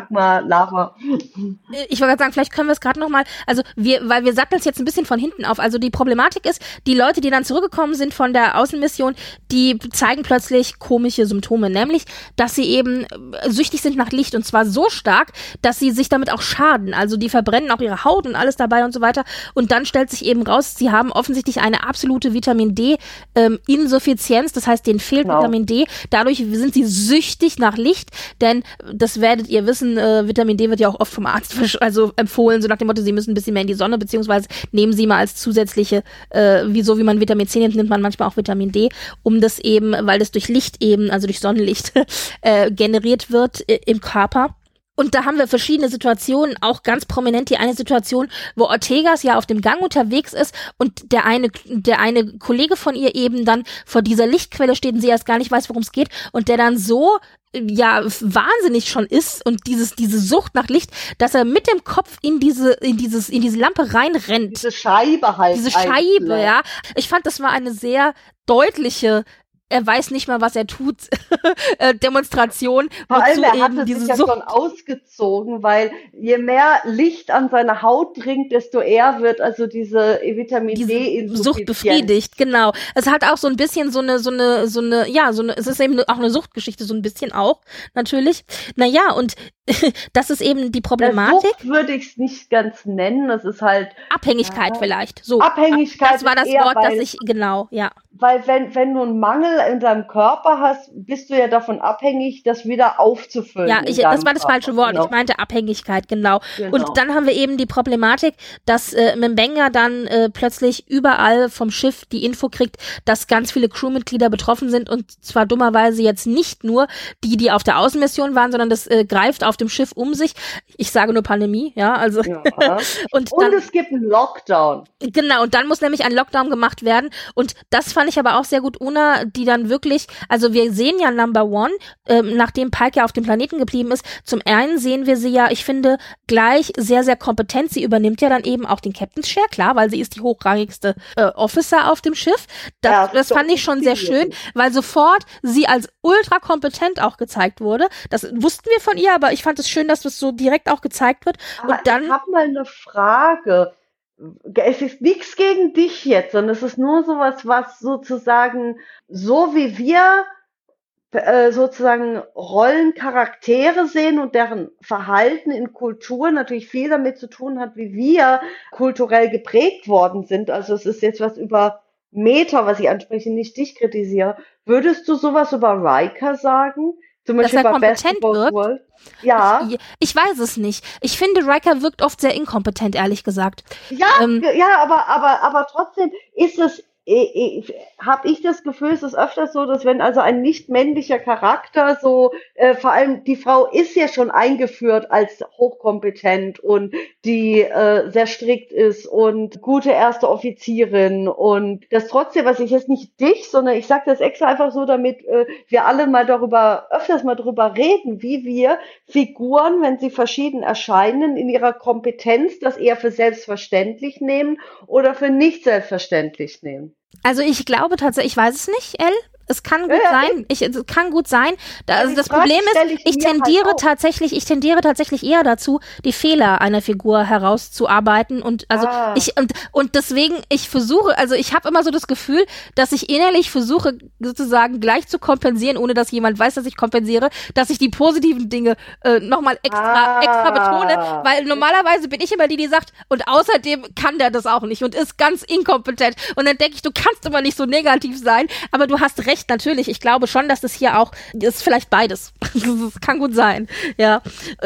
Ich wollte gerade sagen, vielleicht können wir es gerade nochmal, also weil wir satteln es jetzt ein bisschen von hinten auf. Also die Problematik ist, die Leute, die dann zurückgekommen sind von der Außenmission, die zeigen plötzlich komische Symptome, nämlich, dass sie eben süchtig sind nach Licht und zwar so stark, dass sie sich damit auch schaden. Also die verbrennen auch ihre Haut und alles dabei und so weiter. Und dann stellt sich eben raus, sie haben offensichtlich eine absolute Vitamin D Insuffizienz, das heißt, denen fehlt Vitamin D. Dadurch sind sie süchtig nach Licht, denn das werdet ihr wissen, Vitamin D wird ja auch oft vom Arzt empfohlen, so nach dem Motto, sie müssen ein bisschen mehr in die Sonne, beziehungsweise nehmen sie mal als zusätzliche, wie man Vitamin C nimmt, nimmt man manchmal auch Vitamin D, um das eben, weil das durch Licht eben, also durch Sonnenlicht generiert wird im Körper. Und da haben wir verschiedene Situationen, auch ganz prominent die eine Situation, wo Ortegas ja auf dem Gang unterwegs ist und der eine Kollege von ihr eben dann vor dieser Lichtquelle steht und sie erst gar nicht weiß, worum es geht und der dann so wahnsinnig schon ist und diese Sucht nach Licht, dass er mit dem Kopf in diese Lampe reinrennt. Diese Scheibe halt. Diese Scheibe, ja. Ich fand, das war eine sehr deutliche, er weiß nicht mal, was er tut, Demonstration. Vor allem, er hatte sich ja schon ausgezogen, weil je mehr Licht an seine Haut dringt, desto eher wird also diese Vitamin D-Insuffizienz. Sucht befriedigt, genau. Es hat auch so ein bisschen es ist eben auch eine Suchtgeschichte, so ein bisschen auch, natürlich. Naja, und das ist eben die Problematik. Sucht würde ich es nicht ganz nennen, das ist halt Abhängigkeit vielleicht. So. Abhängigkeit. Das war das Wort, das ich, genau, ja. Weil wenn du einen Mangel in deinem Körper hast, bist du ja davon abhängig, das wieder aufzufüllen. Ja, das war das falsche Wort. Genau. Ich meinte Abhängigkeit, genau. Und dann haben wir eben die Problematik, dass M'Benga dann plötzlich überall vom Schiff die Info kriegt, dass ganz viele Crewmitglieder betroffen sind und zwar dummerweise jetzt nicht nur die auf der Außenmission waren, sondern das greift auf dem Schiff um sich. Ich sage nur Pandemie, ja, also. Ja. und es gibt einen Lockdown. Genau, und dann muss nämlich ein Lockdown gemacht werden und das fand ich aber auch sehr gut, Una, die dann wirklich, also wir sehen ja Number One, nachdem Pike ja auf dem Planeten geblieben ist, zum einen sehen wir sie ja, ich finde, gleich sehr, sehr kompetent. Sie übernimmt ja dann eben auch den Captain's Share, klar, weil sie ist die hochrangigste Officer auf dem Schiff. Das fand ich schon sehr schön, weil sofort sie als ultra kompetent auch gezeigt wurde. Das wussten wir von ihr, aber ich fand es schön, dass das so direkt auch gezeigt wird. Aber und dann, ich habe mal eine Frage. Es ist nichts gegen dich jetzt, sondern es ist nur sowas, was sozusagen, so wie wir sozusagen Rollencharaktere sehen und deren Verhalten in Kultur natürlich viel damit zu tun hat, wie wir kulturell geprägt worden sind. Also es ist jetzt was über Meta, was ich anspreche, nicht dich kritisiere. Würdest du sowas über Riker sagen? Zum Beispiel dass er bei kompetent wird? Ja. Ich weiß es nicht. Ich finde, Riker wirkt oft sehr inkompetent, ehrlich gesagt. Ja, aber trotzdem ist es, habe ich das Gefühl, es ist öfters so, dass wenn also ein nicht männlicher Charakter so, vor allem die Frau ist ja schon eingeführt als hochkompetent und die sehr strikt ist und gute erste Offizierin und das trotzdem, was ich jetzt nicht dich, sondern ich sage das extra einfach so, damit wir alle mal öfters mal darüber reden, wie wir Figuren, wenn sie verschieden erscheinen, in ihrer Kompetenz das eher für selbstverständlich nehmen oder für nicht selbstverständlich nehmen. Also ich glaube tatsächlich, ich weiß es nicht, Elle. Es kann gut sein. Es kann gut sein. Also das Problem ist, ich tendiere tatsächlich eher dazu, die Fehler einer Figur herauszuarbeiten und also und deswegen ich versuche, also ich habe immer so das Gefühl, dass ich innerlich versuche sozusagen gleich zu kompensieren, ohne dass jemand weiß, dass ich kompensiere, dass ich die positiven Dinge nochmal extra betone, weil normalerweise bin ich immer die sagt und außerdem kann der das auch nicht und ist ganz inkompetent und dann denke ich, du kannst immer nicht so negativ sein, aber du hast recht. Natürlich, ich glaube schon, dass das hier auch, das ist vielleicht beides. Das kann gut sein, ja.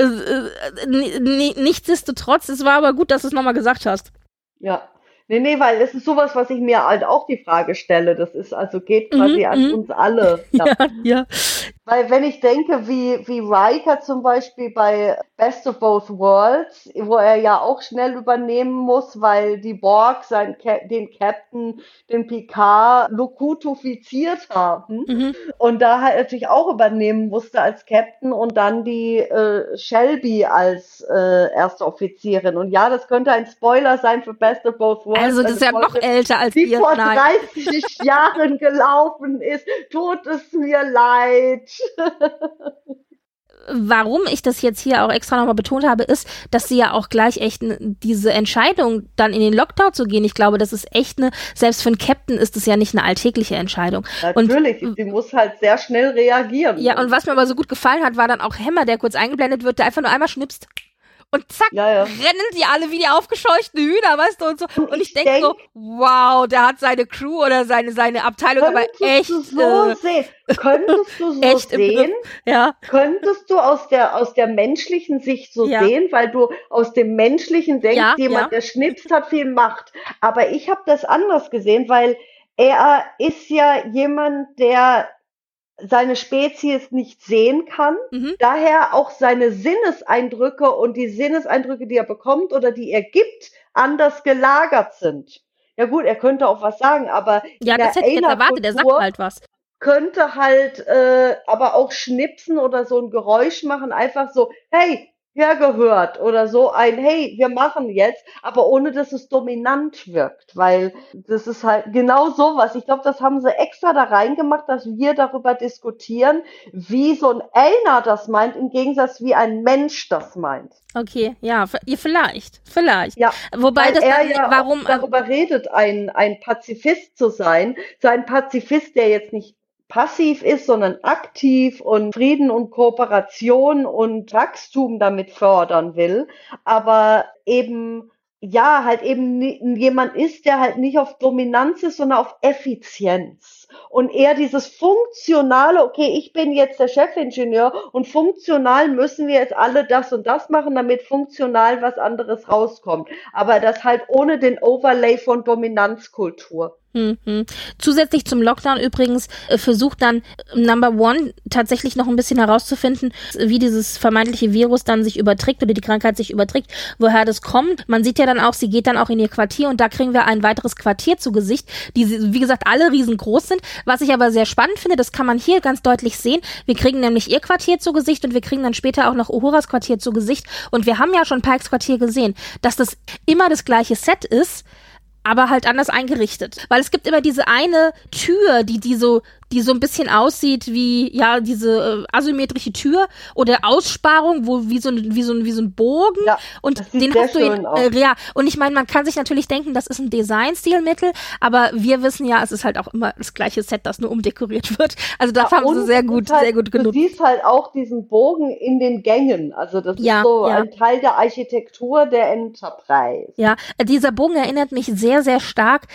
Nichtsdestotrotz, es war aber gut, dass du es nochmal gesagt hast. Ja. Nee, weil es ist sowas, was ich mir halt auch die Frage stelle. Das ist also geht quasi an uns alle. Ja. Weil wenn ich denke, wie Riker zum Beispiel bei Best of Both Worlds, wo er ja auch schnell übernehmen muss, weil die Borg den Captain, den Picard, lokutofiziert haben und da halt natürlich auch übernehmen musste als Captain und dann die Shelby als erste Offizierin. Und ja, das könnte ein Spoiler sein für Best of Both Worlds. Also das ist ja noch älter als die vor 30 Jahren gelaufen ist. Tut es mir leid. Warum ich das jetzt hier auch extra nochmal betont habe, ist, dass sie ja auch gleich echt diese Entscheidung, dann in den Lockdown zu gehen, ich glaube, das ist echt selbst für einen Captain ist es ja nicht eine alltägliche Entscheidung. Natürlich, sie muss halt sehr schnell reagieren. Ja, und was mir aber so gut gefallen hat, war dann auch Hammer, der kurz eingeblendet wird, der einfach nur einmal schnipst. Und zack, rennen die alle wie die aufgescheuchten Hühner, weißt du, und so. Und ich denke so, wow, der hat seine Crew oder seine Abteilung aber echt sehen. Könntest du so sehen? Ja. Könntest du aus der menschlichen Sicht so sehen, weil du aus dem Menschlichen denkst, jemand, der schnipst, hat viel Macht. Aber ich habe das anders gesehen, weil er ist ja jemand, der seine Spezies nicht sehen kann, daher auch seine Sinneseindrücke und die Sinneseindrücke, die er bekommt oder die er gibt, anders gelagert sind. Ja gut, er könnte auch was sagen, aber ja, das hätte ich jetzt erwartet, er sagt halt was. Könnte halt aber auch schnipsen oder so ein Geräusch machen, einfach so, hey, hergehört oder so ein, hey, wir machen jetzt, aber ohne, dass es dominant wirkt, weil das ist halt genau sowas. Ich glaube, das haben sie extra da reingemacht, dass wir darüber diskutieren, wie so ein Elner das meint, im Gegensatz wie ein Mensch das meint. Okay, ja, vielleicht. Ja, wobei das er dann, ja warum darüber redet, ein Pazifist zu sein, so ein Pazifist, der jetzt nicht passiv ist, sondern aktiv und Frieden und Kooperation und Wachstum damit fördern will, aber eben halt eben jemand ist, der halt nicht auf Dominanz ist, sondern auf Effizienz. Und eher dieses funktionale, okay, ich bin jetzt der Chefingenieur und funktional müssen wir jetzt alle das und das machen, damit funktional was anderes rauskommt. Aber das halt ohne den Overlay von Dominanzkultur. Zusätzlich zum Lockdown übrigens versucht dann Number One tatsächlich noch ein bisschen herauszufinden, wie dieses vermeintliche Virus dann sich überträgt oder die Krankheit sich überträgt, woher das kommt. Man sieht ja dann auch, sie geht dann auch in ihr Quartier und da kriegen wir ein weiteres Quartier zu Gesicht, die, wie gesagt, alle riesengroß sind. Was ich aber sehr spannend finde, das kann man hier ganz deutlich sehen. Wir kriegen nämlich ihr Quartier zu Gesicht und wir kriegen dann später auch noch Uhuras Quartier zu Gesicht. Und wir haben ja schon Pikes Quartier gesehen, dass das immer das gleiche Set ist, aber halt anders eingerichtet. Weil es gibt immer diese eine Tür, die so ein bisschen aussieht wie, ja, diese asymmetrische Tür oder Aussparung, wo wie so ein Bogen. Ja, und den hast du ja. Und ich meine, man kann sich natürlich denken, das ist ein Designstilmittel, aber wir wissen ja, es ist halt auch immer das gleiche Set, das nur umdekoriert wird. Also das haben sie sehr gut genutzt. Du siehst halt auch diesen Bogen in den Gängen. Also das ist so ein Teil der Architektur der Enterprise. Ja, dieser Bogen erinnert mich sehr, sehr stark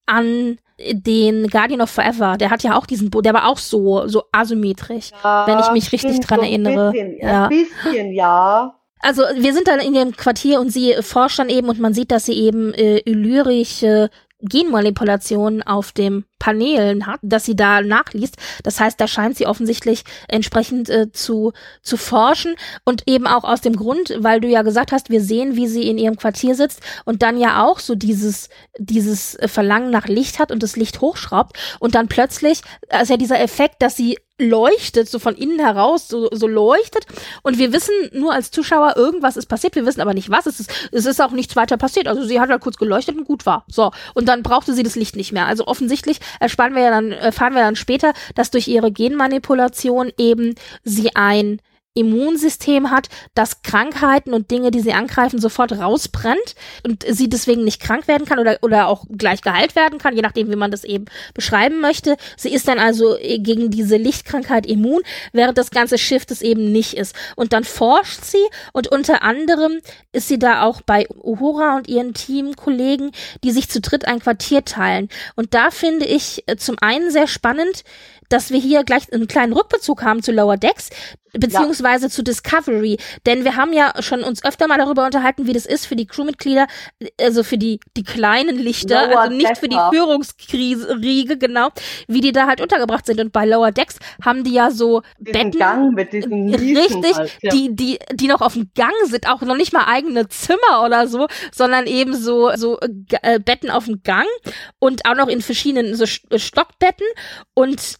an den Guardian of Forever, der hat ja auch diesen der war auch so asymmetrisch, wenn ich mich richtig dran erinnere. Ein bisschen, ja. Also wir sind dann in dem Quartier und sie forscht dann eben und man sieht, dass sie eben illyrische Genmanipulationen auf dem Paneelen hat, dass sie da nachliest. Das heißt, da scheint sie offensichtlich entsprechend zu forschen und eben auch aus dem Grund, weil du ja gesagt hast, wir sehen, wie sie in ihrem Quartier sitzt und dann ja auch so dieses Verlangen nach Licht hat und das Licht hochschraubt und dann plötzlich ist ja dieser Effekt, dass sie leuchtet, so von innen heraus, so leuchtet und wir wissen nur als Zuschauer, irgendwas ist passiert, wir wissen aber nicht was, es ist auch nichts weiter passiert, also sie hat halt kurz geleuchtet und gut war, so, und dann brauchte sie das Licht nicht mehr, also offensichtlich erfahren wir dann später, dass durch ihre Genmanipulation eben sie ein Immunsystem hat, das Krankheiten und Dinge, die sie angreifen, sofort rausbrennt und sie deswegen nicht krank werden kann oder auch gleich geheilt werden kann, je nachdem, wie man das eben beschreiben möchte. Sie ist dann also gegen diese Lichtkrankheit immun, während das ganze Schiff das eben nicht ist. Und dann forscht sie und unter anderem ist sie da auch bei Uhura und ihren Teamkollegen, die sich zu dritt ein Quartier teilen. Und da finde ich zum einen sehr spannend, dass wir hier gleich einen kleinen Rückbezug haben zu Lower Decks, beziehungsweise beziehungsweise zu Discovery, denn wir haben ja schon uns öfter mal darüber unterhalten, wie das ist für die Crewmitglieder, also für die kleinen Lichter, Lower also nicht für die Decker. Führungsriege, genau, wie die da halt untergebracht sind. Und bei Lower Decks haben die ja so Diesen Betten, Gang mit diesen Nischen richtig, halt, ja. die noch auf dem Gang sind, auch noch nicht mal eigene Zimmer oder so, sondern eben so Betten auf dem Gang und auch noch in verschiedenen so Stockbetten. Und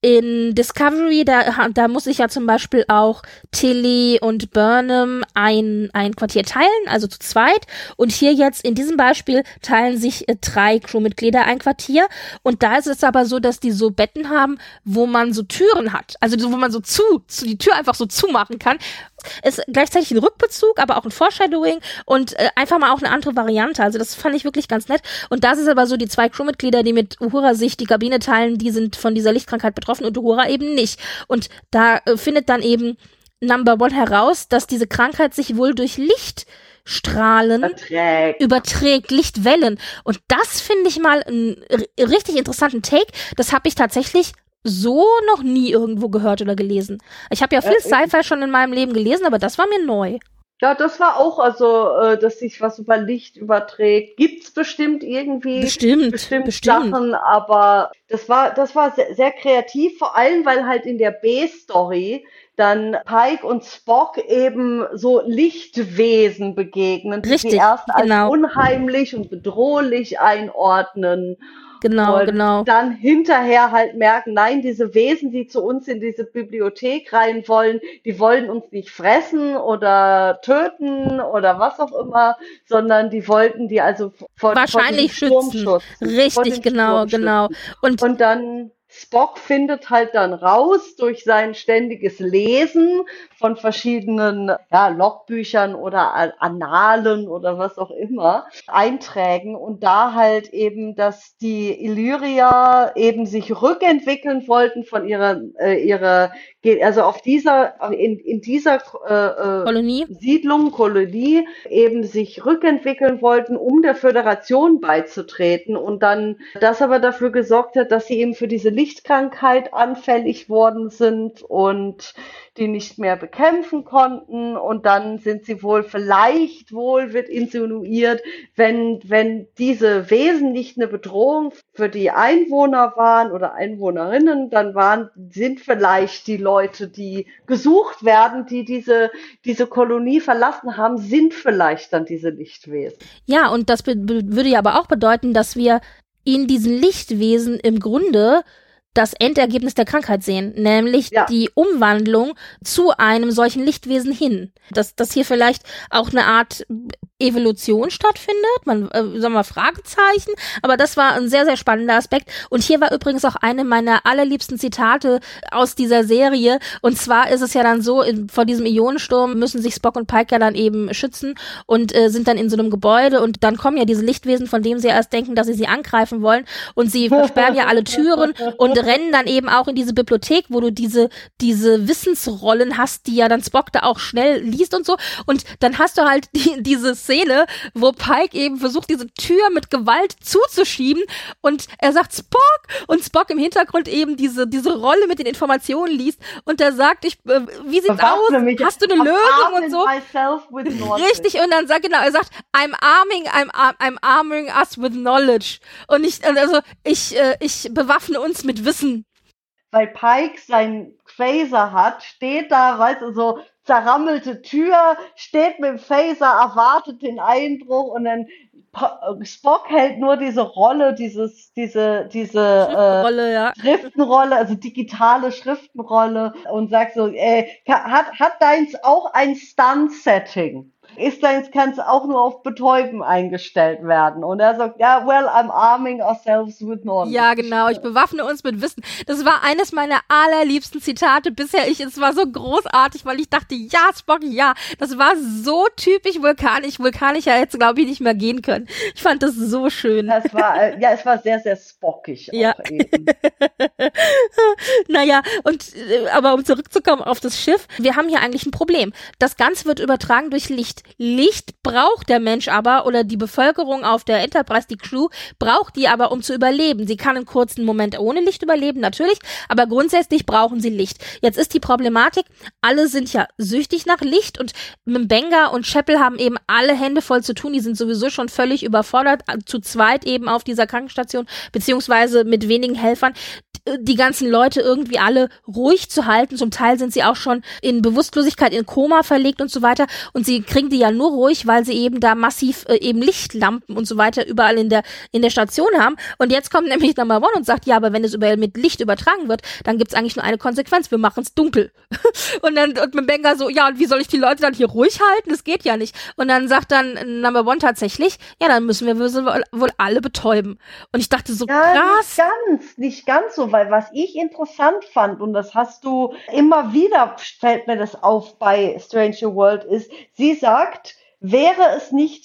in Discovery, da muss sich ja zum Beispiel auch Tilly und Burnham ein Quartier teilen, also zu zweit. Und hier jetzt in diesem Beispiel teilen sich 3 Crewmitglieder ein Quartier. Und da ist es aber so, dass die so Betten haben, wo man so Türen hat. Also wo man so die Tür einfach so zumachen kann. Ist gleichzeitig ein Rückbezug, aber auch ein Foreshadowing und einfach mal auch eine andere Variante. Also das fand ich wirklich ganz nett. Und das ist aber so, die 2 Crewmitglieder, die mit Uhura sich die Kabine teilen, die sind von dieser Lichtkrankheit betroffen und Uhura eben nicht. Und da findet dann eben Number One heraus, dass diese Krankheit sich wohl durch Lichtstrahlen überträgt, Lichtwellen. Und das finde ich mal einen richtig interessanten Take. Das habe ich tatsächlich so noch nie irgendwo gehört oder gelesen. Ich habe ja viel Sci-Fi schon in meinem Leben gelesen, aber das war mir neu. Ja, das war auch, also, dass sich was über Licht überträgt. Gibt's bestimmt irgendwie. Bestimmt. Sachen, aber das war sehr, sehr kreativ, vor allem, weil halt in der B-Story dann Pike und Spock eben so Lichtwesen begegnen, die sie erst als unheimlich und bedrohlich einordnen. Genau. Dann hinterher halt merken, nein, diese Wesen, die zu uns in diese Bibliothek rein wollen, die wollen uns nicht fressen oder töten oder was auch immer, sondern die wollten die also vor wahrscheinlich schützen. Richtig, genau. Und dann Spock findet halt dann raus durch sein ständiges Lesen von verschiedenen Logbüchern oder Annalen oder was auch immer, Einträgen und da halt eben, dass die Illyrier eben sich rückentwickeln wollten von ihrer also auf in dieser Kolonie eben sich rückentwickeln wollten, um der Föderation beizutreten und dann das aber dafür gesorgt hat, dass sie eben für diese Lichtkrankheit anfällig worden sind und die nicht mehr bekämpfen konnten und dann sind sie vielleicht wird insinuiert, wenn diese Wesen nicht eine Bedrohung für die Einwohner waren oder Einwohnerinnen, dann sind vielleicht die Leute, die gesucht werden, die diese Kolonie verlassen haben, sind vielleicht dann diese Lichtwesen. Ja, und das würde ja aber auch bedeuten, dass wir in diesen Lichtwesen im Grunde das Endergebnis der Krankheit sehen, nämlich die Umwandlung zu einem solchen Lichtwesen hin. Dass hier vielleicht auch eine Art Evolution stattfindet, Fragezeichen, aber das war ein sehr, sehr spannender Aspekt und hier war übrigens auch eine meiner allerliebsten Zitate aus dieser Serie und zwar ist es ja dann so, vor diesem Ionensturm müssen sich Spock und Pike ja dann eben schützen und sind dann in so einem Gebäude und dann kommen ja diese Lichtwesen, von denen sie erst denken, dass sie angreifen wollen und sie versperren ja alle Türen und rennen dann eben auch in diese Bibliothek, wo du diese Wissensrollen hast, die ja dann Spock da auch schnell liest und so und dann hast du halt diese Szene, wo Pike eben versucht, diese Tür mit Gewalt zuzuschieben und er sagt Spock und Spock im Hintergrund eben diese Rolle mit den Informationen liest und er sagt, wie sieht's aus? Hast du eine Lösung und so? Richtig, und dann sagt er sagt, I'm arming us with knowledge und ich bewaffne uns mit Wissen. Weil Pike seinen Phaser hat, steht da, weißt du, so zerrammelte Tür, steht mit dem Phaser, erwartet den Einbruch und dann Spock hält nur diese Rolle, diese Schriftenrolle, also digitale Schriftenrolle und sagt so, hat deins auch ein Stun-Setting? Kann es auch nur auf Betäuben eingestellt werden. Und er sagt, I'm arming ourselves with knowledge. Ja, genau, ich bewaffne uns mit Wissen. Das war eines meiner allerliebsten Zitate bisher. Es war so großartig, weil ich dachte, ja, Spock, ja. Das war so typisch vulkanisch. Vulkanischer hätte es, glaube ich, nicht mehr gehen können. Ich fand das so schön. Es war sehr, sehr spockig. Ja. Auch eben. Naja, aber um zurückzukommen auf das Schiff, wir haben hier eigentlich ein Problem. Das Ganze wird übertragen durch Licht. Licht braucht der Mensch aber, oder die Bevölkerung auf der Enterprise, die Crew, braucht die aber, um zu überleben. Sie kann einen kurzen Moment ohne Licht überleben, natürlich, aber grundsätzlich brauchen sie Licht. Jetzt ist die Problematik, alle sind ja süchtig nach Licht und M'Benga und Chapel haben eben alle Hände voll zu tun. Die sind sowieso schon völlig überfordert, zu zweit eben auf dieser Krankenstation, beziehungsweise mit wenigen Helfern, die ganzen Leute irgendwie alle ruhig zu halten. Zum Teil sind sie auch schon in Bewusstlosigkeit, in Koma verlegt und so weiter. Und sie kriegen die ja nur ruhig, weil sie eben da massiv eben Lichtlampen und so weiter überall in der Station haben. Und jetzt kommt nämlich Number One und sagt, ja, aber wenn es überall mit Licht übertragen wird, dann gibt's eigentlich nur eine Konsequenz. Wir machen es dunkel. Und M'Benga so, ja, und wie soll ich die Leute dann hier ruhig halten? Das geht ja nicht. Und dann sagt dann Number One tatsächlich, ja, dann müssen wir wohl alle betäuben. Und ich dachte so, Ja, krass. nicht ganz so, weil was ich interessant fand, und das hast du immer wieder, fällt mir das auf bei Strange New World, ist, sie sagt, wäre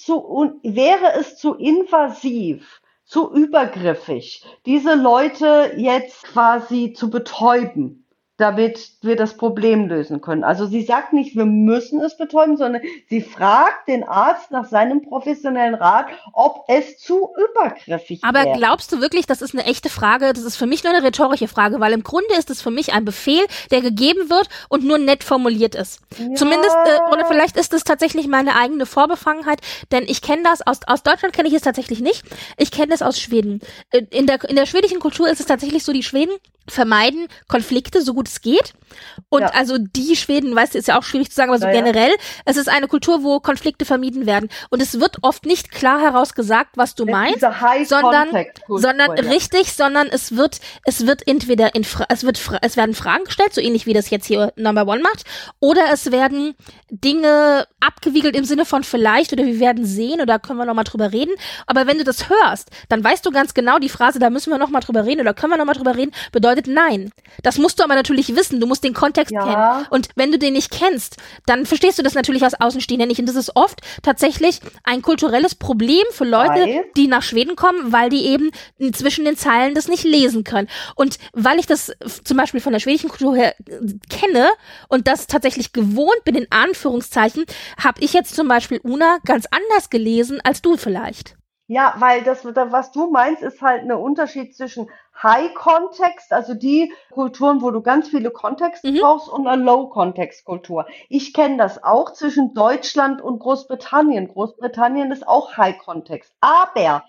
es zu invasiv, zu übergriffig, diese Leute jetzt quasi zu betäuben, damit wir das Problem lösen können. Also sie sagt nicht, wir müssen es betäuben, sondern sie fragt den Arzt nach seinem professionellen Rat, ob es zu übergriffig Aber wäre. glaubst du wirklich, das ist eine echte Frage? Das ist für mich nur eine rhetorische Frage, weil im Grunde ist es für mich ein Befehl, der gegeben wird und nur nett formuliert ist. Ja. Zumindest, oder vielleicht ist es tatsächlich meine eigene Vorbefangenheit, denn ich kenne das, aus Deutschland kenne ich es tatsächlich nicht, ich kenne es aus Schweden. In der schwedischen Kultur ist es tatsächlich so, die Schweden vermeiden Konflikte, so gut es geht. Und Ja. also die Schweden, weißt du, ist ja auch schwierig zu sagen, aber so Ja, ja. generell, es ist eine Kultur, wo Konflikte vermieden werden. Und es wird oft nicht klar herausgesagt, was du meinst, Diese sondern High-Contact-Kultur, ja. richtig, sondern es wird entweder es werden Fragen gestellt, so ähnlich wie das jetzt hier Number One macht, oder es werden Dinge abgewiegelt im Sinne von vielleicht oder wir werden sehen oder können wir noch mal drüber reden. Aber wenn du das hörst, dann weißt du ganz genau die Phrase, da müssen wir noch mal drüber reden oder können wir noch mal drüber reden, bedeutet nein. Das musst du aber natürlich wissen. Du musst den Kontext Ja. kennen. Und wenn du den nicht kennst, dann verstehst du das natürlich als Außenstehender nicht. Und das ist oft tatsächlich ein kulturelles Problem für Leute, Weil? die nach Schweden kommen, weil die eben zwischen den Zeilen das nicht lesen können. Und weil ich das zum Beispiel von der schwedischen Kultur her kenne und das tatsächlich gewohnt bin, in Anführungszeichen, habe ich jetzt zum Beispiel Una ganz anders gelesen als du vielleicht. Ja, weil das, was du meinst, ist halt ein Unterschied zwischen High-Kontext, also die Kulturen, wo du ganz viele Kontexte brauchst, und einer Low-Kontext-Kultur. Ich kenne das auch zwischen Deutschland und Großbritannien. Großbritannien ist auch High-Kontext. Aber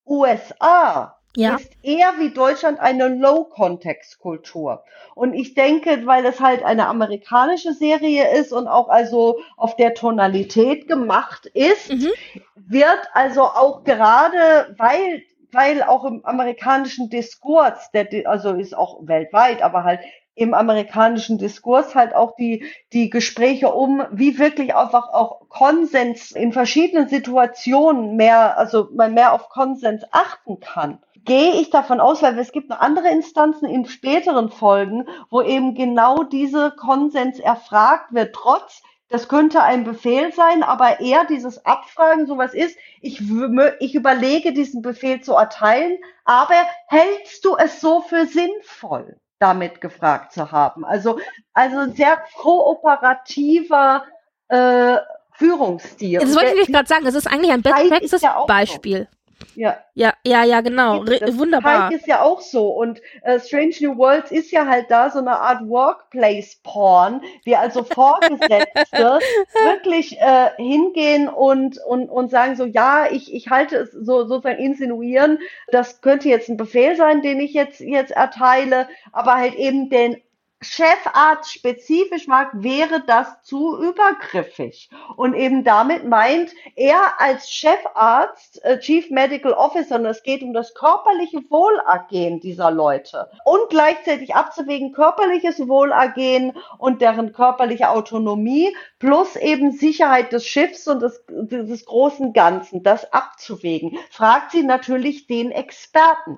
USA Ja. ist eher wie Deutschland eine Low-Kontext-Kultur. Und ich denke, weil es halt eine amerikanische Serie ist und auch also auf der Tonalität gemacht ist, wird also auch gerade, weil auch im amerikanischen Diskurs, also ist auch weltweit, aber halt im amerikanischen Diskurs halt auch die Gespräche wie wirklich einfach auch Konsens in verschiedenen Situationen man mehr auf Konsens achten kann. Gehe ich davon aus, weil es gibt noch andere Instanzen in späteren Folgen, wo eben genau diese Konsens erfragt wird, das könnte ein Befehl sein, aber eher dieses Abfragen, sowas ist, ich überlege, diesen Befehl zu erteilen, aber hältst du es so für sinnvoll, damit gefragt zu haben? Also ein sehr kooperativer Führungsstil. Das wollte ich nämlich gerade sagen, das ist eigentlich ein Pike ist ja auch Best-Practice-Beispiel. Ja. Ja, genau. Wunderbar. Pike ist ja auch so. Und Strange New Worlds ist ja halt da so eine Art Workplace-Porn, wie also Vorgesetzte wirklich hingehen und sagen so, ja, ich halte es so sozusagen insinuieren, das könnte jetzt ein Befehl sein, den ich jetzt erteile, aber halt eben den Chefarzt spezifisch mag, wäre das zu übergriffig. Und eben damit meint er als Chefarzt, Chief Medical Officer, und es geht um das körperliche Wohlergehen dieser Leute und gleichzeitig abzuwägen körperliches Wohlergehen und deren körperliche Autonomie plus eben Sicherheit des Schiffs und des großen Ganzen, das abzuwägen. Fragt sie natürlich den Experten.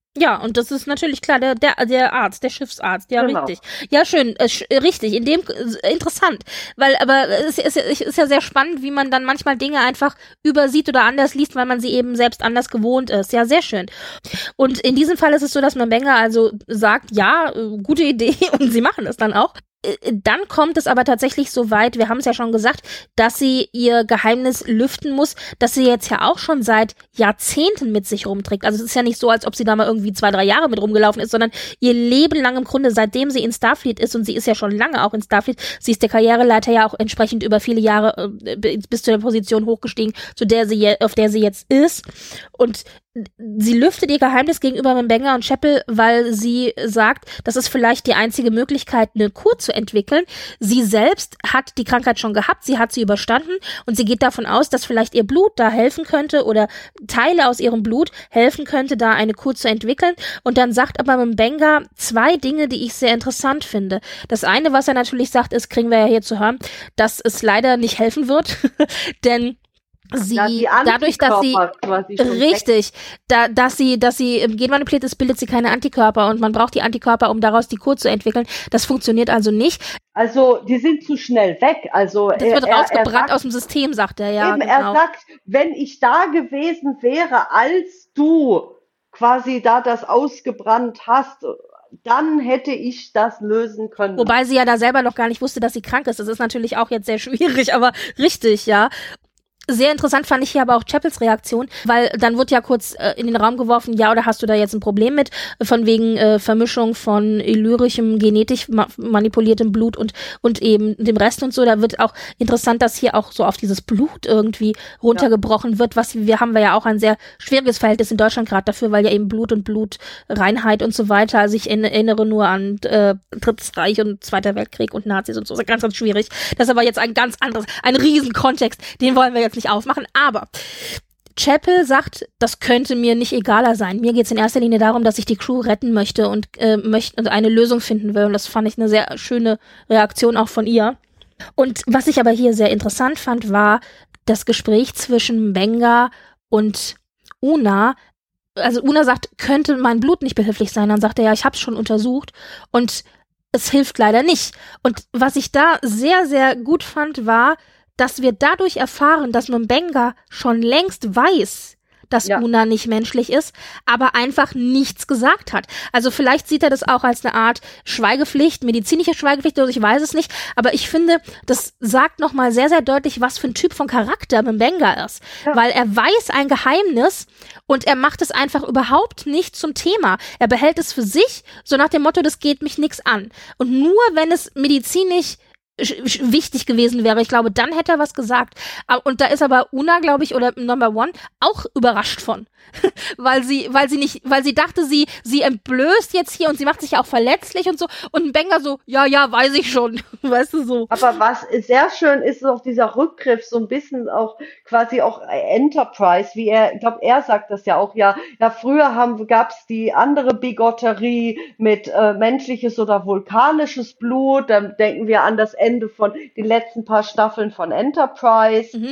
Ja, und das ist natürlich klar, der Arzt, der Schiffsarzt, ja, Genau. richtig. Ja, schön, richtig, interessant. Aber es ist ja sehr spannend, wie man dann manchmal Dinge einfach übersieht oder anders liest, weil man sie eben selbst anders gewohnt ist. Ja, sehr schön. Und in diesem Fall ist es so, dass Mbenga also sagt, ja, gute Idee, und sie machen es dann auch. Dann kommt es aber tatsächlich so weit, wir haben es ja schon gesagt, dass sie ihr Geheimnis lüften muss, dass sie jetzt ja auch schon seit Jahrzehnten mit sich rumträgt. Also es ist ja nicht so, als ob sie da mal irgendwie 2-3 Jahre mit rumgelaufen ist, sondern ihr Leben lang im Grunde, seitdem sie in Starfleet ist, und sie ist ja schon lange auch in Starfleet, sie ist der Karriereleiter ja auch entsprechend über viele Jahre bis zu der Position hochgestiegen, auf der sie jetzt ist. Und sie lüftet ihr Geheimnis gegenüber Mbenga und Chapel, weil sie sagt, das ist vielleicht die einzige Möglichkeit, eine Kur zu entwickeln. Sie selbst hat die Krankheit schon gehabt, sie hat sie überstanden und sie geht davon aus, dass vielleicht ihr Blut da helfen könnte oder Teile aus ihrem Blut helfen könnte, da eine Kur zu entwickeln. Und dann sagt aber Mbenga 2 Dinge, die ich sehr interessant finde. Das eine, was er natürlich sagt, ist, kriegen wir ja hier zu hören, dass es leider nicht helfen wird, denn dadurch, dass sie richtig, dass sie genmanipuliert ist, bildet sie keine Antikörper und man braucht die Antikörper, um daraus die Kur zu entwickeln. Das funktioniert also nicht. Also die sind zu schnell weg. Also das wird rausgebrannt aus dem System, sagt er, ja. Eben, genau. Er sagt, wenn ich da gewesen wäre, als du quasi da das ausgebrannt hast, dann hätte ich das lösen können. Wobei sie ja da selber noch gar nicht wusste, dass sie krank ist. Das ist natürlich auch jetzt sehr schwierig, aber richtig, ja. Sehr interessant fand ich hier aber auch Chapels Reaktion, weil dann wird ja kurz in den Raum geworfen, ja, oder hast du da jetzt ein Problem mit, von wegen Vermischung von illyrischem, genetisch manipuliertem Blut und eben dem Rest und so. Da wird auch interessant, dass hier auch so auf dieses Blut irgendwie runtergebrochen wird, wir haben ja auch ein sehr schwieriges Verhältnis in Deutschland gerade dafür, weil ja eben Blut und Blutreinheit und so weiter. Also ich erinnere nur an Drittes Reich und Zweiter Weltkrieg und Nazis und so. Das ist ganz, ganz schwierig. Das ist aber jetzt ein riesen Kontext, den wollen wir jetzt nicht aufmachen, aber Chapel sagt, das könnte mir nicht egaler sein. Mir geht es in erster Linie darum, dass ich die Crew retten möchte und eine Lösung finden will. Und das fand ich eine sehr schöne Reaktion auch von ihr. Und was ich aber hier sehr interessant fand, war das Gespräch zwischen Mbenga und Una. Also Una sagt, könnte mein Blut nicht behilflich sein? Dann sagt er, ja, ich habe es schon untersucht und es hilft leider nicht. Und was ich da sehr, sehr gut fand, war, dass wir dadurch erfahren, dass Mbenga schon längst weiß, dass Una nicht menschlich ist, aber einfach nichts gesagt hat. Also vielleicht sieht er das auch als eine Art Schweigepflicht, medizinische Schweigepflicht, oder ich weiß es nicht, aber ich finde, das sagt nochmal sehr, sehr deutlich, was für ein Typ von Charakter Mbenga ist. Ja. Weil er weiß ein Geheimnis und er macht es einfach überhaupt nicht zum Thema. Er behält es für sich, so nach dem Motto, das geht mich nichts an. Und nur wenn es medizinisch wichtig gewesen wäre. Ich glaube, dann hätte er was gesagt. Und da ist aber Una, glaube ich, oder Number One auch überrascht von. weil sie dachte, sie entblößt jetzt hier und sie macht sich ja auch verletzlich und so. Und Mbenga so, ja, weiß ich schon. Weißt du, so. Aber was sehr schön ist, ist auch dieser Rückgriff, so ein bisschen auch quasi auch Enterprise, wie ich glaube, er sagt das ja auch, ja, früher gab's die andere Bigotterie mit menschliches oder vulkanisches Blut, dann denken wir an das Ende von den letzten paar Staffeln von Enterprise.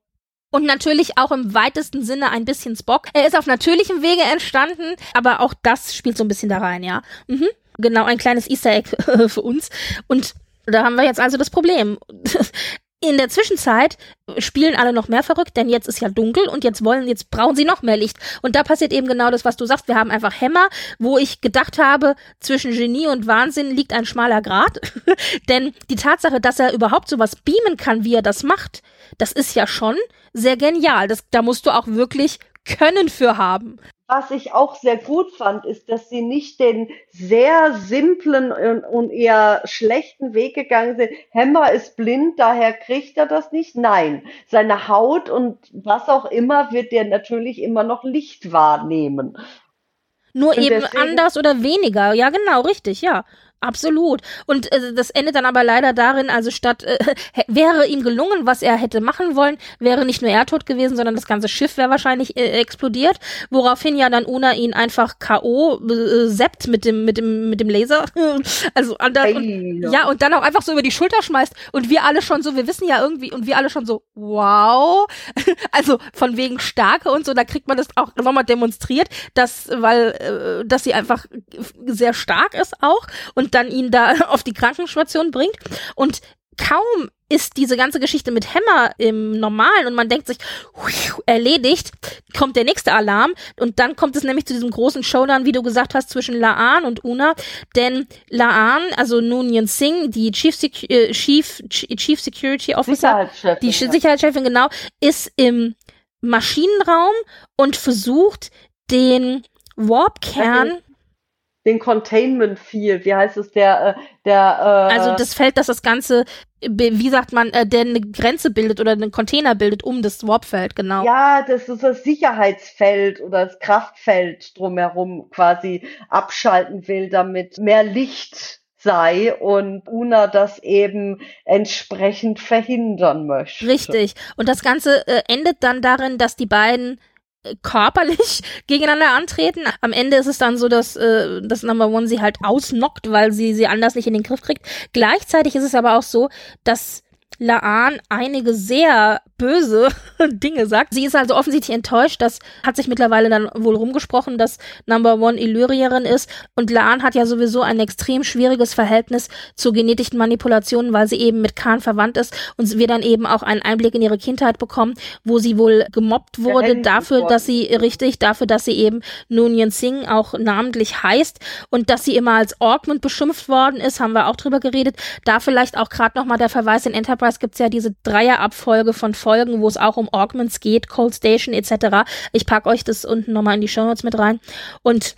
Und natürlich auch im weitesten Sinne ein bisschen Spock. Er ist auf natürlichem Wege entstanden, aber auch das spielt so ein bisschen da rein, ja. Genau, ein kleines Easter Egg für uns. Und da haben wir jetzt also das Problem. In der Zwischenzeit spielen alle noch mehr verrückt, denn jetzt ist ja dunkel und jetzt brauchen sie noch mehr Licht. Und da passiert eben genau das, was du sagst. Wir haben einfach Hämmer, wo ich gedacht habe, zwischen Genie und Wahnsinn liegt ein schmaler Grat. Denn die Tatsache, dass er überhaupt sowas beamen kann, wie er das macht, das ist ja schon sehr genial. Da musst du auch wirklich Können für haben. Was ich auch sehr gut fand, ist, dass sie nicht den sehr simplen und eher schlechten Weg gegangen sind. Hammer ist blind, daher kriegt er das nicht. Nein, seine Haut und was auch immer wird der natürlich immer noch Licht wahrnehmen. Nur und eben deswegen, anders oder weniger. Ja, genau, richtig, ja. Absolut. Und das endet dann aber leider darin, also statt, wäre ihm gelungen, was er hätte machen wollen, wäre nicht nur er tot gewesen, sondern das ganze Schiff wäre wahrscheinlich explodiert, woraufhin ja dann Una ihn einfach K.O. seppt mit dem Laser. Also und dann auch einfach so über die Schulter schmeißt und wir alle schon so, wir wissen ja irgendwie, und wir alle schon so, wow. Also von wegen Starke und so, da kriegt man das auch nochmal demonstriert, dass sie einfach sehr stark ist auch und dann ihn da auf die Krankenstation bringt. Und kaum ist diese ganze Geschichte mit Hammer im Normalen und man denkt sich, erledigt, kommt der nächste Alarm und dann kommt es nämlich zu diesem großen Showdown, wie du gesagt hast, zwischen La'an und Una, denn La'an, also Noonien Singh, die Chief Security Officer, die Sicherheitschefin, genau, ist im Maschinenraum und versucht den Warp-Kern, den Containment Field, wie heißt es, also das Feld, das Ganze, wie sagt man, der eine Grenze bildet oder einen Container bildet um das Warpfeld, genau. Ja, das ist das Sicherheitsfeld oder das Kraftfeld drumherum quasi abschalten will, damit mehr Licht sei und Una das eben entsprechend verhindern möchte. Richtig. Und das Ganze endet dann darin, dass die beiden körperlich gegeneinander antreten. Am Ende ist es dann so, dass Number One sie halt ausnockt, weil sie anders nicht in den Griff kriegt. Gleichzeitig ist es aber auch so, dass La'an einige sehr böse Dinge sagt. Sie ist also offensichtlich enttäuscht, das hat sich mittlerweile dann wohl rumgesprochen, dass Number One Illyrierin ist und La'an hat ja sowieso ein extrem schwieriges Verhältnis zu genetischen Manipulationen, weil sie eben mit Khan verwandt ist und wir dann eben auch einen Einblick in ihre Kindheit bekommen, wo sie wohl gemobbt wurde dafür, dass sie eben Noonien Singh auch namentlich heißt und dass sie immer als Augment beschimpft worden ist, haben wir auch drüber geredet. Da vielleicht auch gerade nochmal der Verweis in Enterprise gibt's ja diese Dreierabfolge von Folgen, wo es auch um Augments geht, Cold Station etc. Ich packe euch das unten nochmal in die Shownotes mit rein. Und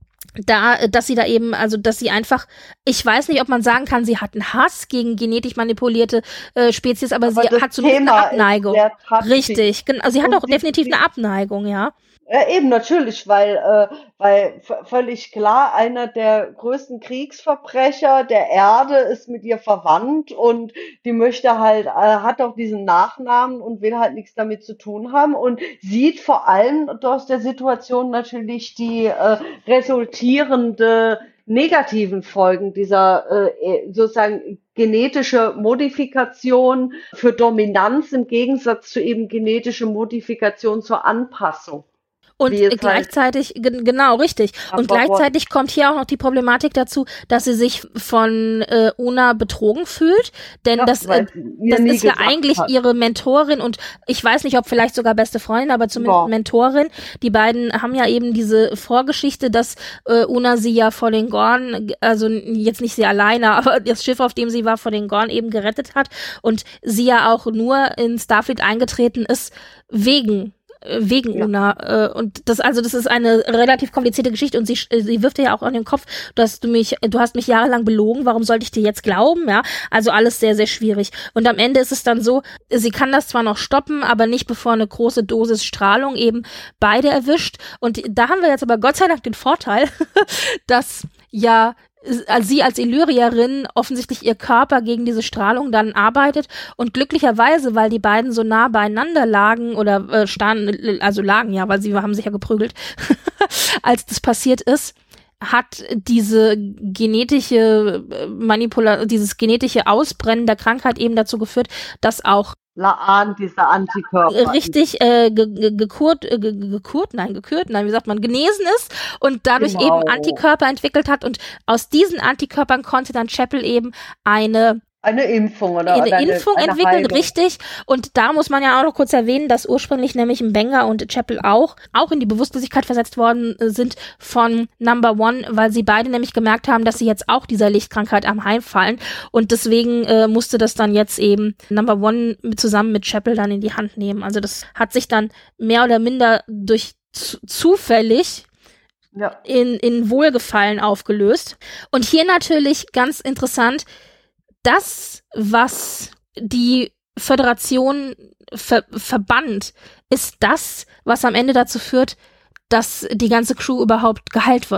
dass sie einfach, ich weiß nicht, ob man sagen kann, sie hat einen Hass gegen genetisch manipulierte Spezies, aber sie hat zumindest eine Abneigung. Richtig, genau. Sie hat auch definitiv eine Abneigung, ja. Ja, eben, natürlich, weil völlig klar, einer der größten Kriegsverbrecher der Erde ist mit ihr verwandt und die möchte halt, hat auch diesen Nachnamen und will halt nichts damit zu tun haben und sieht vor allem aus der Situation natürlich die resultierende negativen Folgen dieser sozusagen genetische Modifikation für Dominanz im Gegensatz zu eben genetische Modifikation zur Anpassung. Und gleichzeitig, genau, richtig. Und gleichzeitig kommt hier auch noch die Problematik dazu, dass sie sich von Una betrogen fühlt, denn das ist ja eigentlich ihre Mentorin und ich weiß nicht, ob vielleicht sogar beste Freundin, aber zumindest Mentorin. Die beiden haben ja eben diese Vorgeschichte, dass Una sie ja vor den Gorn, also jetzt nicht sie alleine, aber das Schiff, auf dem sie war, vor den Gorn eben gerettet hat und sie ja auch nur in Starfleet eingetreten ist wegen Una. Und das ist eine relativ komplizierte Geschichte und sie wirft dir ja auch an den Kopf, du hast mich jahrelang belogen, warum sollte ich dir jetzt glauben, ja? Also alles sehr, sehr schwierig. Und am Ende ist es dann so, sie kann das zwar noch stoppen, aber nicht bevor eine große Dosis Strahlung eben beide erwischt. Und da haben wir jetzt aber Gott sei Dank den Vorteil, dass ja sie als Illyrierin offensichtlich ihr Körper gegen diese Strahlung dann arbeitet und glücklicherweise, weil die beiden so nah beieinander lagen oder lagen, ja, weil sie haben sich ja geprügelt, als das passiert ist, hat diese genetische dieses genetische Ausbrennen der Krankheit eben dazu geführt, dass auch La'an, dieser Antikörper. Richtig gekürt, wie sagt man, genesen ist und dadurch eben Antikörper entwickelt hat und aus diesen Antikörpern konnte dann Chapel eben eine Impfung eine Impfung entwickeln, Heilung. Richtig. Und da muss man ja auch noch kurz erwähnen, dass ursprünglich nämlich Mbenga und Chapel auch in die Bewusstlosigkeit versetzt worden sind von Number One, weil sie beide nämlich gemerkt haben, dass sie jetzt auch dieser Lichtkrankheit am Heimfallen. Und deswegen musste das dann jetzt eben Number One zusammen mit Chapel dann in die Hand nehmen. Also das hat sich dann mehr oder minder durch zufällig in Wohlgefallen aufgelöst. Und hier natürlich ganz interessant, das, was die Föderation verbannt, ist das, was am Ende dazu führt, dass die ganze Crew überhaupt geheilt wird.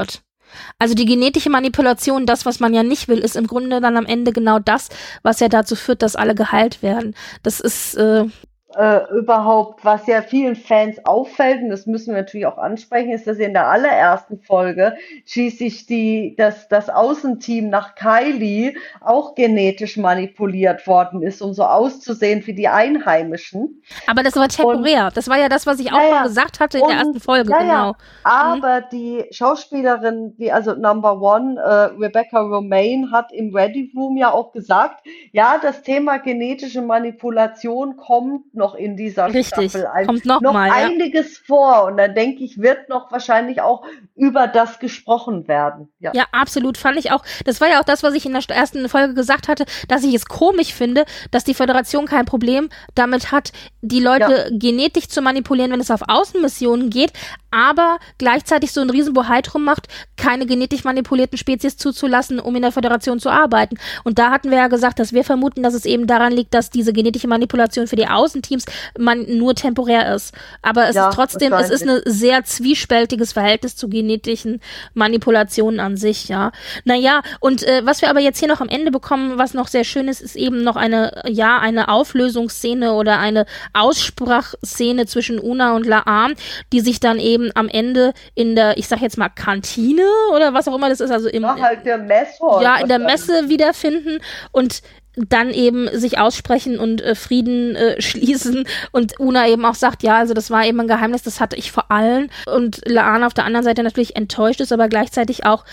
Also die genetische Manipulation, das, was man ja nicht will, ist im Grunde dann am Ende genau das, was ja dazu führt, dass alle geheilt werden. Das ist überhaupt, was ja vielen Fans auffällt, und das müssen wir natürlich auch ansprechen, ist, dass in der allerersten Folge schließlich das Außenteam nach Kylie auch genetisch manipuliert worden ist, um so auszusehen wie die Einheimischen. Aber das war temporär. Das war ja das, was ich auch schon gesagt hatte in der ersten Folge, genau. Aber die Schauspielerin, also Number One, Rebecca Romaine, hat im Ready Room ja auch gesagt, ja, das Thema genetische Manipulation kommt noch in dieser Staffel. Kommt noch mal, einiges vor, und dann denke ich, wird noch wahrscheinlich auch über das gesprochen werden. Ja, absolut, fand ich auch. Das war ja auch das, was ich in der ersten Folge gesagt hatte, dass ich es komisch finde, dass die Föderation kein Problem damit hat, die Leute genetisch zu manipulieren, wenn es auf Außenmissionen geht, aber gleichzeitig so einen Riesenbohai drum macht, keine genetisch manipulierten Spezies zuzulassen, um in der Föderation zu arbeiten. Und da hatten wir ja gesagt, dass wir vermuten, dass es eben daran liegt, dass diese genetische Manipulation für die Außenteams nur temporär ist. Aber es ist trotzdem, es ist ein sehr zwiespältiges Verhältnis zu genetischen Manipulationen an sich, ja. Naja, und was wir aber jetzt hier noch am Ende bekommen, was noch sehr schön ist, ist eben noch eine Auflösungsszene oder eine Aussprachszene zwischen Una und La'an, die sich dann eben am Ende in der, ich sag jetzt mal, Kantine oder was auch immer das ist, also im der Messhall. Ja, in der Messe wiederfinden und dann eben sich aussprechen und Frieden schließen, und Una eben auch sagt, ja, also das war eben ein Geheimnis, das hatte ich vor allen, und La'an auf der anderen Seite natürlich enttäuscht ist, aber gleichzeitig auch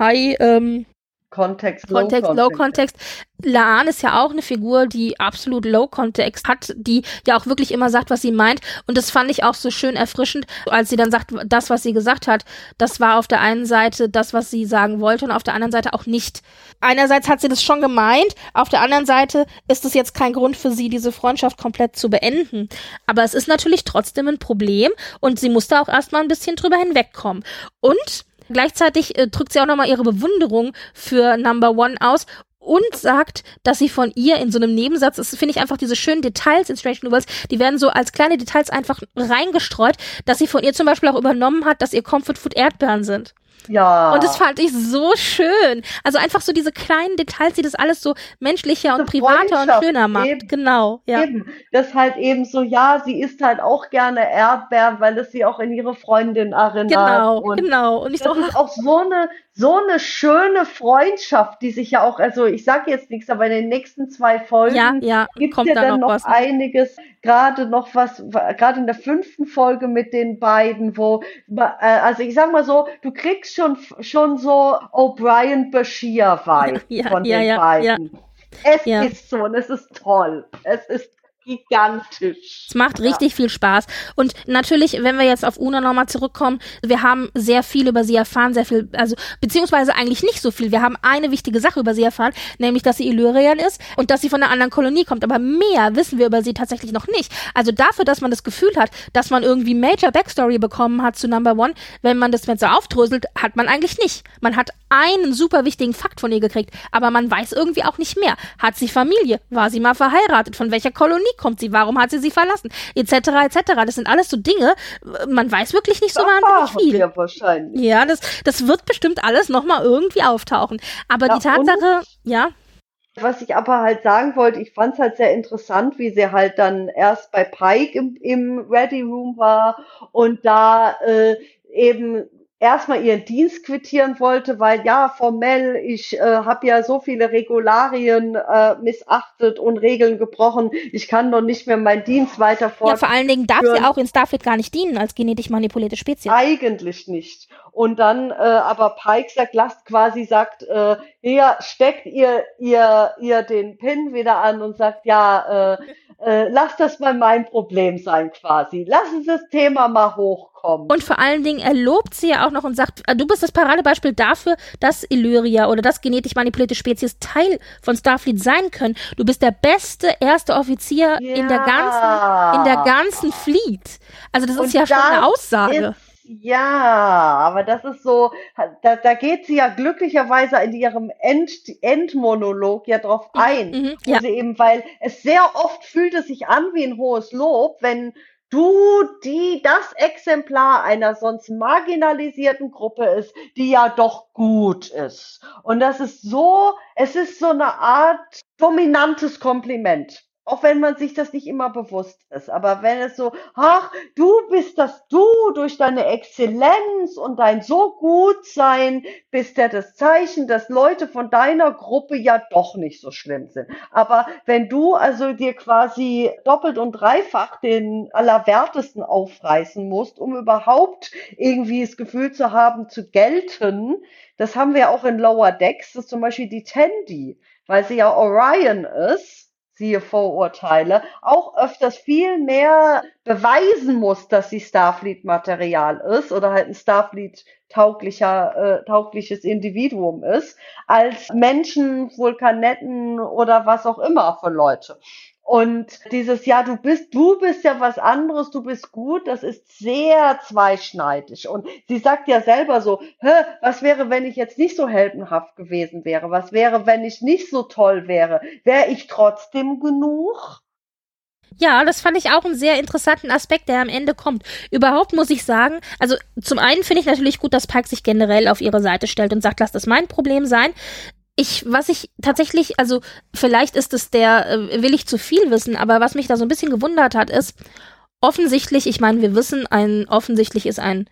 Low Context. La'an ist ja auch eine Figur, die absolut Low Context hat, die ja auch wirklich immer sagt, was sie meint. Und das fand ich auch so schön erfrischend, als sie dann sagt, das, was sie gesagt hat, das war auf der einen Seite das, was sie sagen wollte, und auf der anderen Seite auch nicht. Einerseits hat sie das schon gemeint, auf der anderen Seite ist es jetzt kein Grund für sie, diese Freundschaft komplett zu beenden. Aber es ist natürlich trotzdem ein Problem, und sie musste auch erstmal ein bisschen drüber hinwegkommen. Und gleichzeitig drückt sie auch nochmal ihre Bewunderung für Number One aus und sagt, dass sie von ihr in so einem Nebensatz, das finde ich einfach diese schönen Details in Strange New Worlds, die werden so als kleine Details einfach reingestreut, dass sie von ihr zum Beispiel auch übernommen hat, dass ihr Comfort Food Erdbeeren sind. Ja. Und das fand ich so schön. Also einfach so diese kleinen Details, die das alles so menschlicher und privater und schöner macht. Eben, genau, ja. Eben. Das halt eben so, ja, sie isst halt auch gerne Erdbeeren, weil es sie auch in ihre Freundin erinnert. Genau. Und das ist auch so eine schöne Freundschaft, die sich ja auch, also ich sage jetzt nichts, aber in den nächsten 2 Folgen gibt es ja dann noch was, einiges, gerade in der 5. Folge mit den beiden, wo, also ich sag mal so, du kriegst schon so O'Brien-Bashir-Vibe von den beiden. Es ist so, und es ist toll. Es ist gigantisch. Es macht richtig viel Spaß. Und natürlich, wenn wir jetzt auf Una nochmal zurückkommen, wir haben sehr viel über sie erfahren, sehr viel, also beziehungsweise eigentlich nicht so viel. Wir haben eine wichtige Sache über sie erfahren, nämlich, dass sie Illyrian ist und dass sie von einer anderen Kolonie kommt. Aber mehr wissen wir über sie tatsächlich noch nicht. Also dafür, dass man das Gefühl hat, dass man irgendwie Major Backstory bekommen hat zu Number One, wenn man das Ganze aufdröselt, hat man eigentlich nicht. Man hat einen super wichtigen Fakt von ihr gekriegt, aber man weiß irgendwie auch nicht mehr. Hat sie Familie? War sie mal verheiratet? Von welcher Kolonie kommt sie? Warum hat sie verlassen? Etc., etc. Das sind alles so Dinge, man weiß wirklich nicht so wahnsinnig viel. Ja, wahrscheinlich. Ja, das wird bestimmt alles nochmal irgendwie auftauchen. Aber die Tatsache, was ich aber halt sagen wollte, ich fand es halt sehr interessant, wie sie halt dann erst bei Pike im Ready Room war und da eben erstmal ihren Dienst quittieren wollte, weil ja, formell, ich habe ja so viele Regularien missachtet und Regeln gebrochen, ich kann doch nicht mehr meinen Dienst weiter fortführen. Ja, vor allen Dingen darf sie auch in Starfleet gar nicht dienen als genetisch manipulierte Spezies. Eigentlich nicht. Und dann aber Pike sagt, hier steckt ihr den Pin wieder an und sagt, ja, lass das mal mein Problem sein quasi. Lass uns das Thema mal hochkommen. Und vor allen Dingen, er lobt sie ja auch noch und sagt, du bist das Paradebeispiel dafür, dass Illyria oder dass genetisch manipulierte Spezies Teil von Starfleet sein können. Du bist der beste erste Offizier in der ganzen Fleet. Also das ist ja schon eine Aussage. Ja, aber das ist so, da geht sie ja glücklicherweise in ihrem Endmonolog ja drauf ein. Ja. Also eben, weil es sehr oft fühlt es sich an wie ein hohes Lob, wenn die das Exemplar einer sonst marginalisierten Gruppe ist, die ja doch gut ist. Und es ist so eine Art dominantes Kompliment. Auch wenn man sich das nicht immer bewusst ist. Aber wenn es so, ach, du durch deine Exzellenz und dein so gut sein bist ja das Zeichen, dass Leute von deiner Gruppe ja doch nicht so schlimm sind. Aber wenn du also dir quasi doppelt und dreifach den Allerwertesten aufreißen musst, um überhaupt irgendwie das Gefühl zu haben, zu gelten, das haben wir auch in Lower Decks, das ist zum Beispiel die Tandy, weil sie ja Orion ist, siehe Vorurteile, auch öfters viel mehr beweisen muss, dass sie Starfleet-Material ist oder halt ein taugliches Individuum ist, als Menschen, Vulkanetten oder was auch immer für Leute. Und dieses, ja, du bist ja was anderes, du bist gut, das ist sehr zweischneidig. Und sie sagt ja selber so, was wäre, wenn ich jetzt nicht so heldenhaft gewesen wäre? Was wäre, wenn ich nicht so toll wäre? Wäre ich trotzdem genug? Ja, das fand ich auch einen sehr interessanten Aspekt, der am Ende kommt. Überhaupt muss ich sagen, also zum einen finde ich natürlich gut, dass Pike sich generell auf ihre Seite stellt und sagt, lass das mein Problem sein. Was ich tatsächlich, also vielleicht ist es will ich zu viel wissen, aber was mich da so ein bisschen gewundert hat, ist, offensichtlich, ich meine, wir wissen, offensichtlich ist ein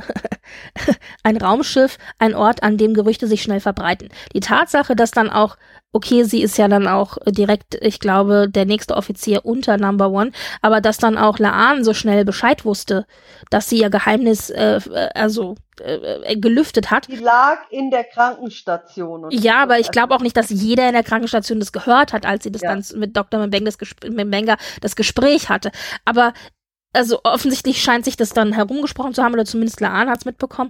Raumschiff ein Ort, an dem Gerüchte sich schnell verbreiten. Die Tatsache, dass dann auch, okay, sie ist ja dann auch direkt, ich glaube, der nächste Offizier unter Number One, aber dass dann auch La'an so schnell Bescheid wusste, dass sie ihr Geheimnis gelüftet hat. Die lag in der Krankenstation. Ja, aber ich glaube auch nicht, dass jeder in der Krankenstation das gehört hat, als sie das dann mit Dr. M'Benga das Gespräch hatte. Aber also offensichtlich scheint sich das dann herumgesprochen zu haben, oder zumindest La'an hat's mitbekommen.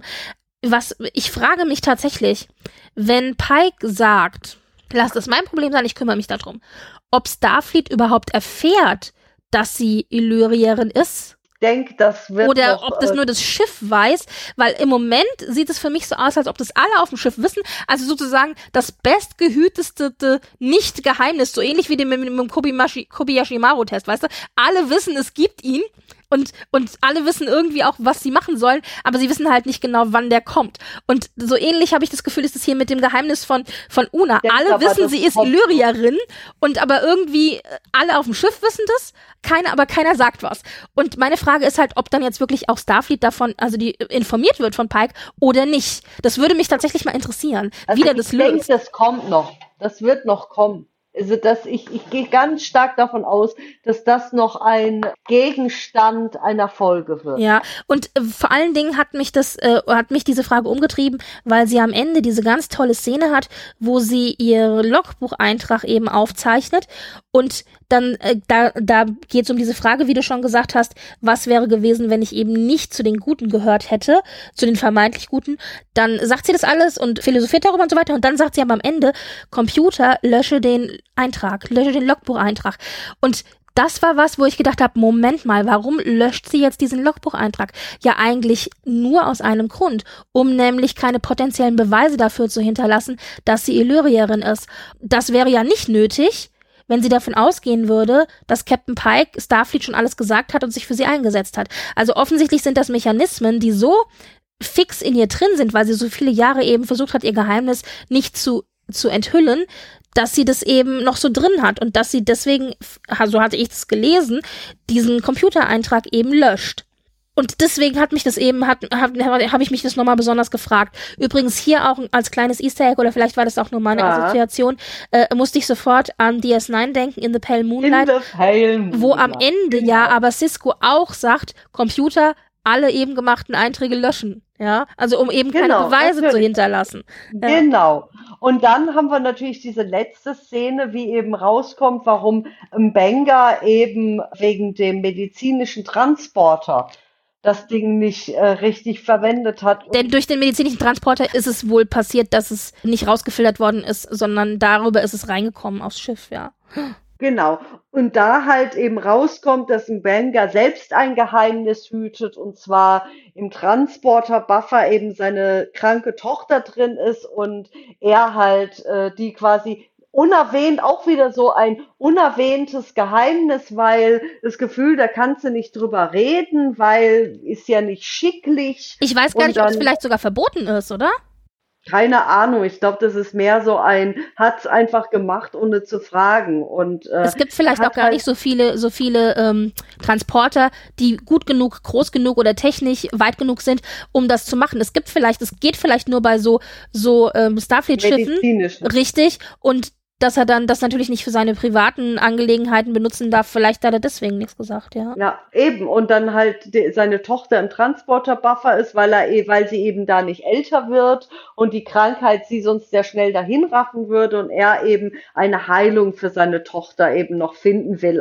Ich frage mich tatsächlich, wenn Pike sagt, lass das mein Problem sein, ich kümmere mich darum, ob Starfleet überhaupt erfährt, dass sie Illyrierin ist. Das wird oder ob das nur das Schiff weiß, weil im Moment sieht es für mich so aus, als ob das alle auf dem Schiff wissen, also sozusagen das bestgehüteste Nicht-Geheimnis, so ähnlich wie mit dem Kobayashi-Maru-Test, weißt du? Alle wissen, es gibt ihn und alle wissen irgendwie auch, was sie machen sollen, aber sie wissen halt nicht genau, wann der kommt. Und so ähnlich habe ich das Gefühl, ist es hier mit dem Geheimnis von Una. Alle wissen, sie ist Illyrierin und aber irgendwie alle auf dem Schiff wissen das, aber keiner sagt was. Und meine Frage ist halt, ob dann jetzt wirklich auch Starfleet davon, also die informiert wird von Pike oder nicht. Das würde mich tatsächlich mal interessieren, wie der das löst. Ich denke, das kommt noch. Das wird noch kommen. Also ich gehe ganz stark davon aus, dass das noch ein Gegenstand einer Folge wird. Ja, und vor allen Dingen hat mich diese Frage umgetrieben, weil sie am Ende diese ganz tolle Szene hat, wo sie ihr Logbucheintrag eben aufzeichnet und dann da geht es um diese Frage, wie du schon gesagt hast, was wäre gewesen, wenn ich eben nicht zu den Guten gehört hätte, zu den vermeintlich Guten. Dann sagt sie das alles und philosophiert darüber und so weiter und dann sagt sie aber am Ende, Computer, lösche den Logbucheintrag. Und das war was, wo ich gedacht habe, Moment mal, warum löscht sie jetzt diesen Logbucheintrag? Ja, eigentlich nur aus einem Grund, um nämlich keine potenziellen Beweise dafür zu hinterlassen, dass sie Illyrierin ist. Das wäre ja nicht nötig, wenn sie davon ausgehen würde, dass Captain Pike Starfleet schon alles gesagt hat und sich für sie eingesetzt hat. Also offensichtlich sind das Mechanismen, die so fix in ihr drin sind, weil sie so viele Jahre eben versucht hat, ihr Geheimnis nicht zu enthüllen, dass sie das eben noch so drin hat und dass sie deswegen, so hatte ich das gelesen, diesen Computereintrag eben löscht. Und deswegen habe ich mich das nochmal besonders gefragt. Übrigens hier auch als kleines Easter Egg, oder vielleicht war das auch nur meine Assoziation, musste ich sofort an DS9 denken, in The Pale Moonlight, wo am Ende aber Sisko auch sagt, Computer, alle eben gemachten Einträge löschen. Ja, also um eben keine Beweise zu hinterlassen. Ja. Genau. Und dann haben wir natürlich diese letzte Szene, wie eben rauskommt, warum M'Benga eben wegen dem medizinischen Transporter das Ding nicht richtig verwendet hat. Denn durch den medizinischen Transporter ist es wohl passiert, dass es nicht rausgefiltert worden ist, sondern darüber ist es reingekommen aufs Schiff, ja. Genau. Und da halt eben rauskommt, dass M'Benga selbst ein Geheimnis hütet, und zwar im Transporter-Buffer eben seine kranke Tochter drin ist und er halt die quasi unerwähnt, auch wieder so ein unerwähntes Geheimnis, weil das Gefühl, da kannst du nicht drüber reden, weil ist ja nicht schicklich. Ich weiß gar nicht, ob es vielleicht sogar verboten ist, oder? Keine Ahnung, ich glaube, das ist mehr so hat's einfach gemacht, ohne zu fragen. Und es gibt vielleicht auch gar nicht so viele Transporter, die gut genug, groß genug oder technisch weit genug sind, um das zu machen. Es geht vielleicht nur bei so Starfleet-Schiffen. Richtig. Und dass er dann das natürlich nicht für seine privaten Angelegenheiten benutzen darf, vielleicht hat er deswegen nichts gesagt, ja. Ja, eben. Und dann halt seine Tochter im Transporter-Buffer ist, weil sie eben da nicht älter wird und die Krankheit sie sonst sehr schnell dahin raffen würde und er eben eine Heilung für seine Tochter eben noch finden will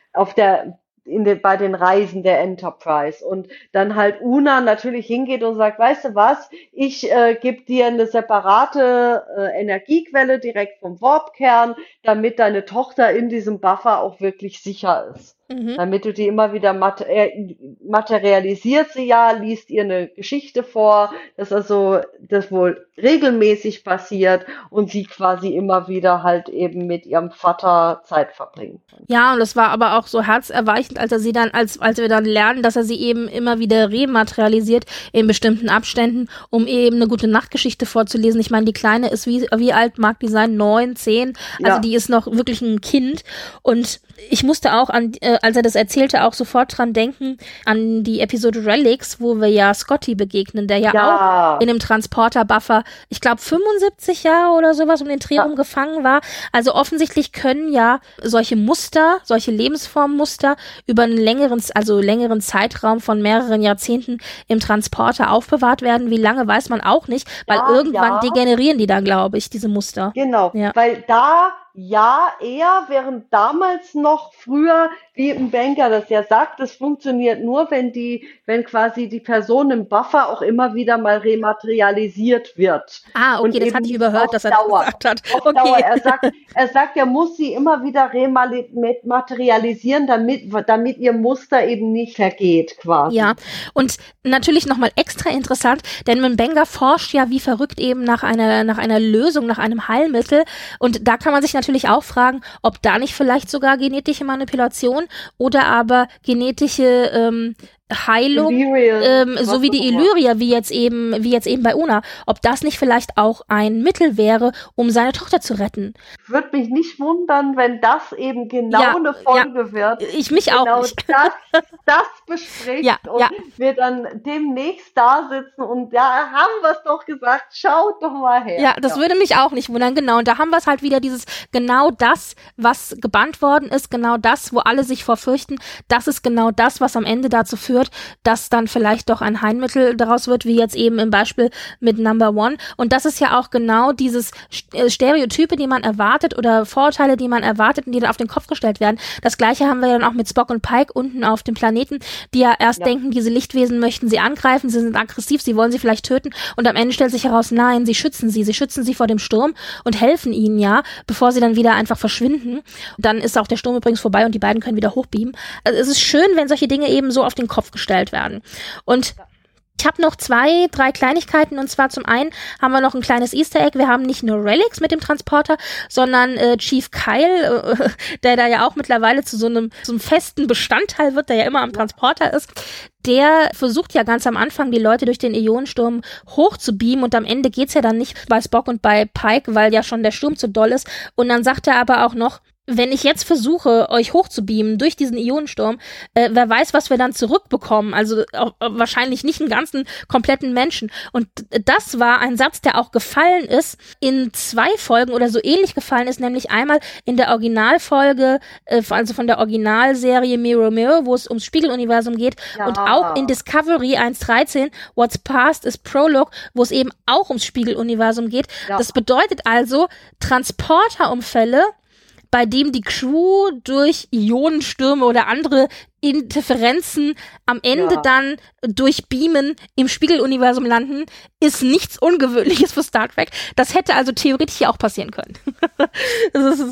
bei den Reisen der Enterprise. Und dann halt Una natürlich hingeht und sagt, weißt du was, ich gebe dir eine separate Energiequelle direkt vom Warpkern, damit deine Tochter in diesem Buffer auch wirklich sicher ist. Damit du die immer wieder materialisiert sie ja, liest ihr eine Geschichte vor, dass also das wohl regelmäßig passiert und sie quasi immer wieder halt eben mit ihrem Vater Zeit verbringen kann. Ja, und es war aber auch so herzerweichend, als wir dann lernen, dass er sie eben immer wieder rematerialisiert in bestimmten Abständen, um eben eine gute Nachtgeschichte vorzulesen. Ich meine, die Kleine ist wie alt mag die sein? 9, 10? Also die ist noch wirklich ein Kind und ich musste auch als er das erzählte, auch sofort dran denken, an die Episode Relics, wo wir ja Scotty begegnen, der ja auch in einem Transporter-Buffer, ich glaube 75 Jahre oder sowas um den Dreh rum gefangen war. Also offensichtlich können ja solche Lebensformmuster über einen längeren Zeitraum von mehreren Jahrzehnten im Transporter aufbewahrt werden. Wie lange, weiß man auch nicht, weil irgendwann degenerieren die da, glaube ich, diese Muster. Genau, weil während damals noch früher, wie im Banker das ja sagt, das funktioniert nur, wenn quasi die Person im Buffer auch immer wieder mal rematerialisiert wird. Ah, okay, das hatte ich überhört, dass er das gesagt hat. Auf Dauer. Er sagt, er muss sie immer wieder rematerialisieren, damit ihr Muster eben nicht vergeht, quasi. Ja, und natürlich nochmal extra interessant, denn Mbenga forscht ja wie verrückt eben nach einer Lösung, nach einem Heilmittel, und da kann man sich natürlich auch fragen, ob da nicht vielleicht sogar genetische Manipulation oder aber genetische Heilung, so wie die Illyria, wie jetzt eben bei Una, ob das nicht vielleicht auch ein Mittel wäre, um seine Tochter zu retten. Würde mich nicht wundern, wenn das eben eine Folge wird. Ich mich auch nicht. Das bespricht und wir dann demnächst da sitzen und haben wir es doch gesagt, schaut doch mal her. Ja, das würde mich auch nicht wundern, genau. Und da haben wir es halt wieder genau das, was gebannt worden ist, genau das, wo alle sich vorfürchten, das ist genau das, was am Ende dazu führt, dass dann vielleicht doch ein Heilmittel daraus wird, wie jetzt eben im Beispiel mit Number One. Und das ist ja auch genau dieses Stereotype, die man erwartet oder Vorurteile, die man erwartet und die dann auf den Kopf gestellt werden. Das Gleiche haben wir dann auch mit Spock und Pike unten auf dem Planeten, die ja erst denken, diese Lichtwesen möchten sie angreifen, sie sind aggressiv, sie wollen sie vielleicht töten und am Ende stellt sich heraus, nein, sie schützen sie vor dem Sturm und helfen ihnen bevor sie dann wieder einfach verschwinden. Dann ist auch der Sturm übrigens vorbei und die beiden können wieder hochbeamen. Also es ist schön, wenn solche Dinge eben so auf den Kopf gestellt werden. Und ich habe noch 2, 3 Kleinigkeiten, und zwar zum einen haben wir noch ein kleines Easter Egg. Wir haben nicht nur Relics mit dem Transporter, sondern Chief Kyle, der da ja auch mittlerweile zu so einem festen Bestandteil wird, der ja immer am Transporter ist. Der versucht ja ganz am Anfang, die Leute durch den Ionensturm hochzubeamen, und am Ende geht's ja dann nicht bei Spock und bei Pike, weil ja schon der Sturm zu doll ist. Und dann sagt er aber auch noch, wenn ich jetzt versuche, euch hochzubeamen durch diesen Ionensturm, wer weiß, was wir dann zurückbekommen. Also wahrscheinlich nicht einen ganzen, kompletten Menschen. Und das war ein Satz, der auch gefallen ist, in 2 Folgen oder so ähnlich gefallen ist, nämlich einmal in der Originalfolge, also von der Originalserie Mirror Mirror, wo es ums Spiegeluniversum geht, und auch in Discovery 1.13, What's Past is Prologue, wo es eben auch ums Spiegeluniversum geht. Ja. Das bedeutet also, Transporterunfälle, bei dem die Crew durch Ionenstürme oder andere Interferenzen am Ende dann durch Beamen im Spiegeluniversum landen, ist nichts Ungewöhnliches für Star Trek. Das hätte also theoretisch hier auch passieren können.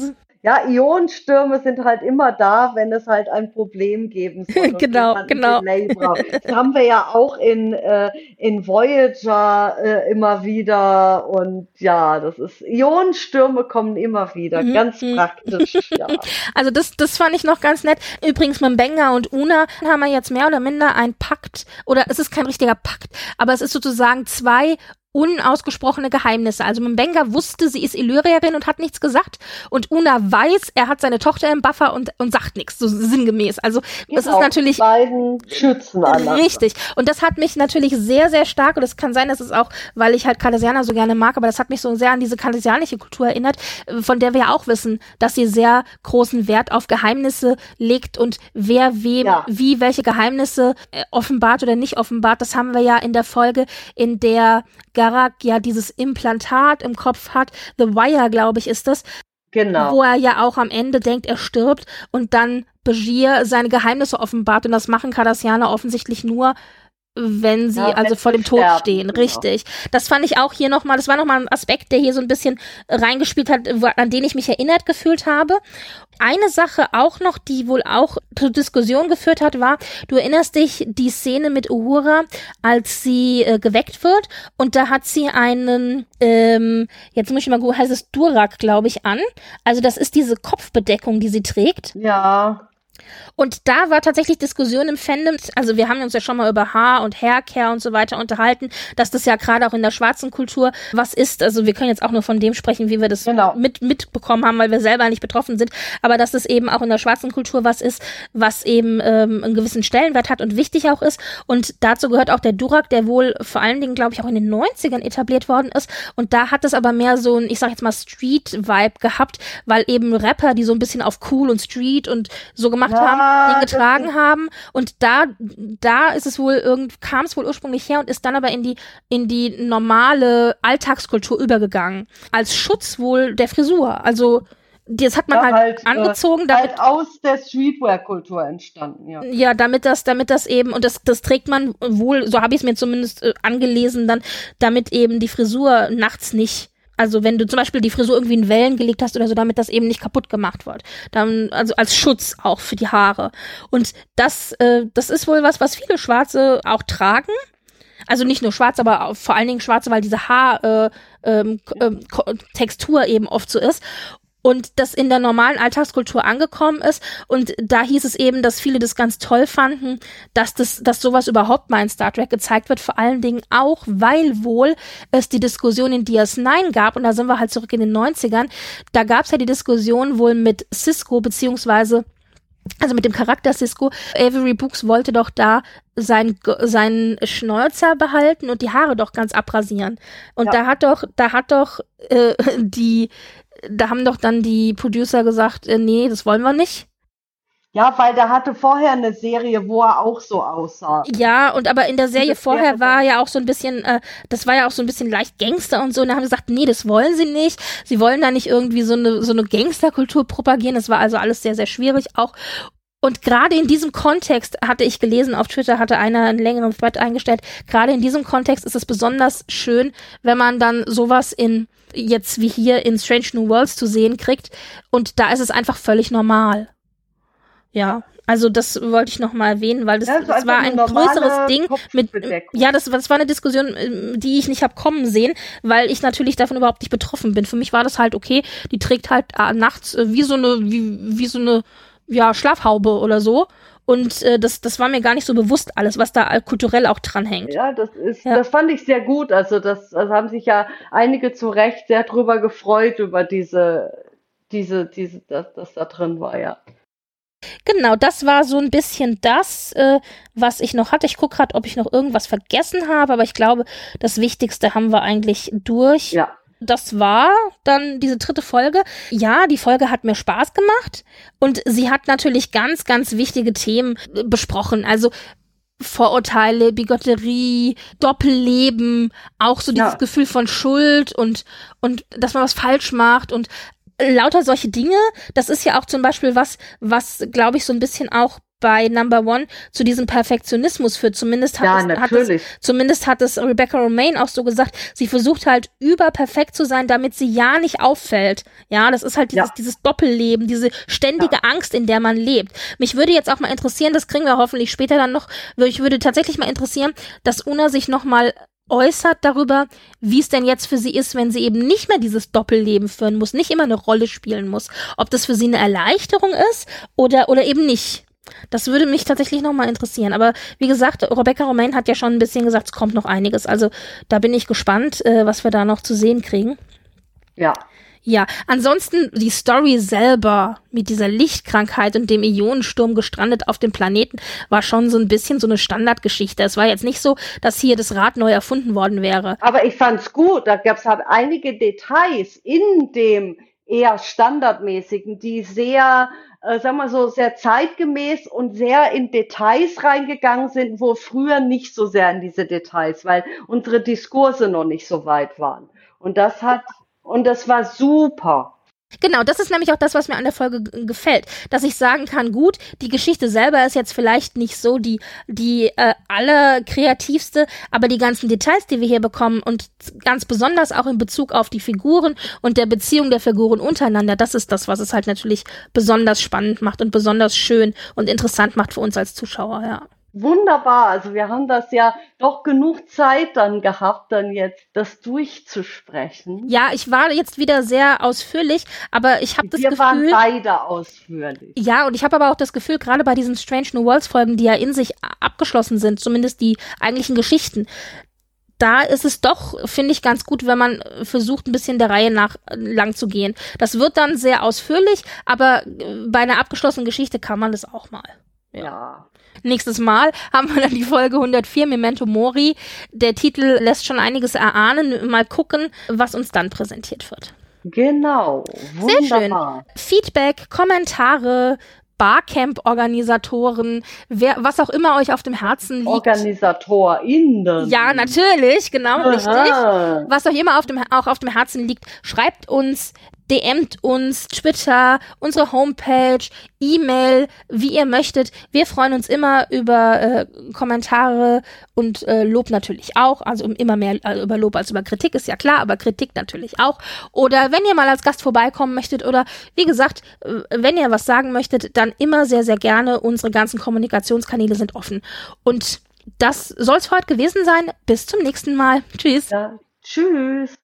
Ja, Ionenstürme sind halt immer da, wenn es halt ein Problem geben soll. Genau. Das haben wir ja auch in Voyager immer wieder. Und ja, Ionenstürme kommen immer wieder. Ganz praktisch, ja. Also das fand ich noch ganz nett. Übrigens, M'Benga und Una haben wir jetzt mehr oder minder einen Pakt, oder es ist kein richtiger Pakt, aber es ist sozusagen 2 unausgesprochene Geheimnisse. Also M'Benga wusste, sie ist Illyrierin und hat nichts gesagt. Und Una weiß, er hat seine Tochter im Buffer und sagt nichts, so sinngemäß. Also es ist natürlich... beiden schützen einander. Richtig. Und das hat mich natürlich sehr, sehr stark, und es kann sein, dass es auch, weil ich halt Cardassianer so gerne mag, aber das hat mich so sehr an diese cardassianische Kultur erinnert, von der wir ja auch wissen, dass sie sehr großen Wert auf Geheimnisse legt und wer wem wie welche Geheimnisse offenbart oder nicht offenbart. Das haben wir ja in der Folge, in der Garak ja dieses Implantat im Kopf hat, The Wire, glaube ich, ist das. Genau. Wo er ja auch am Ende denkt, er stirbt und dann Bashir seine Geheimnisse offenbart, und das machen Cardassianer offensichtlich nur, wenn sie also vor dem Tod stehen. Genau. Richtig. Das fand ich auch hier nochmal, das war nochmal ein Aspekt, der hier so ein bisschen reingespielt hat, an den ich mich erinnert gefühlt habe. Eine Sache auch noch, die wohl auch zur Diskussion geführt hat, war, du erinnerst dich, die Szene mit Uhura, als sie geweckt wird, und da hat sie einen, jetzt muss ich mal gucken, heißt es Durak, glaube ich, an. Also das ist diese Kopfbedeckung, die sie trägt. Ja. Und da war tatsächlich Diskussion im Fandom, also wir haben uns ja schon mal über Haar- und Haircare und so weiter unterhalten, dass das ja gerade auch in der schwarzen Kultur was ist, also wir können jetzt auch nur von dem sprechen, wie wir das mitbekommen haben, weil wir selber nicht betroffen sind, aber dass es eben auch in der schwarzen Kultur was ist, was eben einen gewissen Stellenwert hat und wichtig auch ist, und dazu gehört auch der Durak, der wohl vor allen Dingen, glaube ich, auch in den 90ern etabliert worden ist, und da hat es aber mehr so ein, ich sag jetzt mal, Street-Vibe gehabt, weil eben Rapper, die so ein bisschen auf cool und Street und so gemacht haben, den getragen haben, und da ist es wohl kam es wohl ursprünglich her und ist dann aber in die normale Alltagskultur übergegangen. Als Schutz wohl der Frisur. Also das hat man halt angezogen, damit halt aus der Streetwear-Kultur entstanden, ja. Ja, damit das eben, und das trägt man wohl, so habe ich es mir zumindest angelesen, dann, damit eben die Frisur nachts nicht, also wenn du zum Beispiel die Frisur irgendwie in Wellen gelegt hast oder so, damit das eben nicht kaputt gemacht wird. Dann, also als Schutz auch für die Haare. Und das ist wohl was viele Schwarze auch tragen. Also nicht nur Schwarze, aber vor allen Dingen Schwarze, weil diese Textur eben oft so ist. Und das in der normalen Alltagskultur angekommen ist. Und da hieß es eben, dass viele das ganz toll fanden, dass sowas überhaupt mal in Star Trek gezeigt wird. Vor allen Dingen auch, weil wohl es die Diskussion in DS9 gab. Und da sind wir halt zurück in den 90ern. Da gab es ja die Diskussion wohl mit Sisko, beziehungsweise also mit dem Charakter Sisko. Avery Brooks wollte doch da seinen Schnäuzer behalten und die Haare doch ganz abrasieren. Und da haben doch dann die Producer gesagt, nee, das wollen wir nicht. Ja, weil der hatte vorher eine Serie, wo er auch so aussah. Ja, und aber in der Serie vorher war ja auch so ein bisschen, das war ja auch so ein bisschen leicht Gangster und so. Und da haben sie gesagt, nee, das wollen sie nicht. Sie wollen da nicht irgendwie so eine Gangsterkultur propagieren. Das war also alles sehr, sehr schwierig auch. Und gerade in diesem Kontext, hatte ich gelesen, auf Twitter hatte einer einen längeren Thread eingestellt, gerade in diesem Kontext ist es besonders schön, wenn man dann sowas jetzt wie hier in Strange New Worlds zu sehen kriegt, und da ist es einfach völlig normal. Ja, also das wollte ich noch mal erwähnen, weil das war ein größeres Ding das war eine Diskussion, die ich nicht habe kommen sehen, weil ich natürlich davon überhaupt nicht betroffen bin. Für mich war das halt okay, die trägt halt nachts wie so eine Schlafhaube oder so. Und das war mir gar nicht so bewusst alles, was da kulturell auch dran hängt. Ja, das fand ich sehr gut. Also das haben sich ja einige zu Recht sehr drüber gefreut, über das da drin war, ja. Genau, das war so ein bisschen das, was ich noch hatte. Ich gucke gerade, ob ich noch irgendwas vergessen habe, aber ich glaube, das Wichtigste haben wir eigentlich durch. Ja. Das war dann diese 3. Folge. Ja, die Folge hat mir Spaß gemacht und sie hat natürlich ganz, ganz wichtige Themen besprochen. Also Vorurteile, Bigotterie, Doppelleben, auch so dieses Gefühl von Schuld und dass man was falsch macht und lauter solche Dinge. Das ist ja auch zum Beispiel was glaube ich, so ein bisschen auch bei Number One zu diesem Perfektionismus führt. Zumindest hat es Rebecca Romijn auch so gesagt. Sie versucht halt überperfekt zu sein, damit sie ja nicht auffällt. Ja, das ist halt dieses Doppelleben, diese ständige Angst, in der man lebt. Mich würde jetzt auch mal interessieren, das kriegen wir hoffentlich später dann noch, mich würde tatsächlich mal interessieren, dass Una sich noch mal äußert darüber, wie es denn jetzt für sie ist, wenn sie eben nicht mehr dieses Doppelleben führen muss, nicht immer eine Rolle spielen muss. Ob das für sie eine Erleichterung ist oder eben nicht. Das würde mich tatsächlich nochmal interessieren. Aber wie gesagt, Rebecca Romijn hat ja schon ein bisschen gesagt, es kommt noch einiges. Also da bin ich gespannt, was wir da noch zu sehen kriegen. Ja. Ja, ansonsten die Story selber mit dieser Lichtkrankheit und dem Ionensturm gestrandet auf dem Planeten war schon so ein bisschen so eine Standardgeschichte. Es war jetzt nicht so, dass hier das Rad neu erfunden worden wäre. Aber ich fand's gut. Da gab's halt einige Details in dem eher standardmäßigen, die sehr, sagen wir so, sehr zeitgemäß und sehr in Details reingegangen sind, wo früher nicht so sehr in diese Details, weil unsere Diskurse noch nicht so weit waren. Und das war super. Genau, das ist nämlich auch das, was mir an der Folge gefällt, dass ich sagen kann, gut, die Geschichte selber ist jetzt vielleicht nicht so die allerkreativste, aber die ganzen Details, die wir hier bekommen und ganz besonders auch in Bezug auf die Figuren und der Beziehung der Figuren untereinander, das ist das, was es halt natürlich besonders spannend macht und besonders schön und interessant macht für uns als Zuschauer, ja. Wunderbar, also wir haben das ja doch genug Zeit dann gehabt, dann jetzt das durchzusprechen. Ja, ich war jetzt wieder sehr ausführlich, aber ich habe das Gefühl... Wir waren beide ausführlich. Ja, und ich habe aber auch das Gefühl, gerade bei diesen Strange New Worlds Folgen, die ja in sich abgeschlossen sind, zumindest die eigentlichen Geschichten, da ist es doch, finde ich, ganz gut, wenn man versucht, ein bisschen der Reihe nach lang zu gehen. Das wird dann sehr ausführlich, aber bei einer abgeschlossenen Geschichte kann man das auch mal. Ja. Nächstes Mal haben wir dann die Folge 104, Memento Mori. Der Titel lässt schon einiges erahnen. Mal gucken, was uns dann präsentiert wird. Genau, wunderbar. Sehr schön. Feedback, Kommentare, Barcamp-Organisatoren, was auch immer euch auf dem Herzen liegt. OrganisatorInnen. Ja, natürlich, genau, richtig. Was euch immer auch auf dem Herzen liegt, schreibt uns, DMt uns, Twitter, unsere Homepage, E-Mail, wie ihr möchtet. Wir freuen uns immer über Kommentare und Lob natürlich auch. Also immer mehr über Lob als über Kritik, ist ja klar, aber Kritik natürlich auch. Oder wenn ihr mal als Gast vorbeikommen möchtet oder wie gesagt, wenn ihr was sagen möchtet, dann immer sehr, sehr gerne. Unsere ganzen Kommunikationskanäle sind offen. Und das soll es für heute gewesen sein. Bis zum nächsten Mal. Tschüss. Ja, tschüss.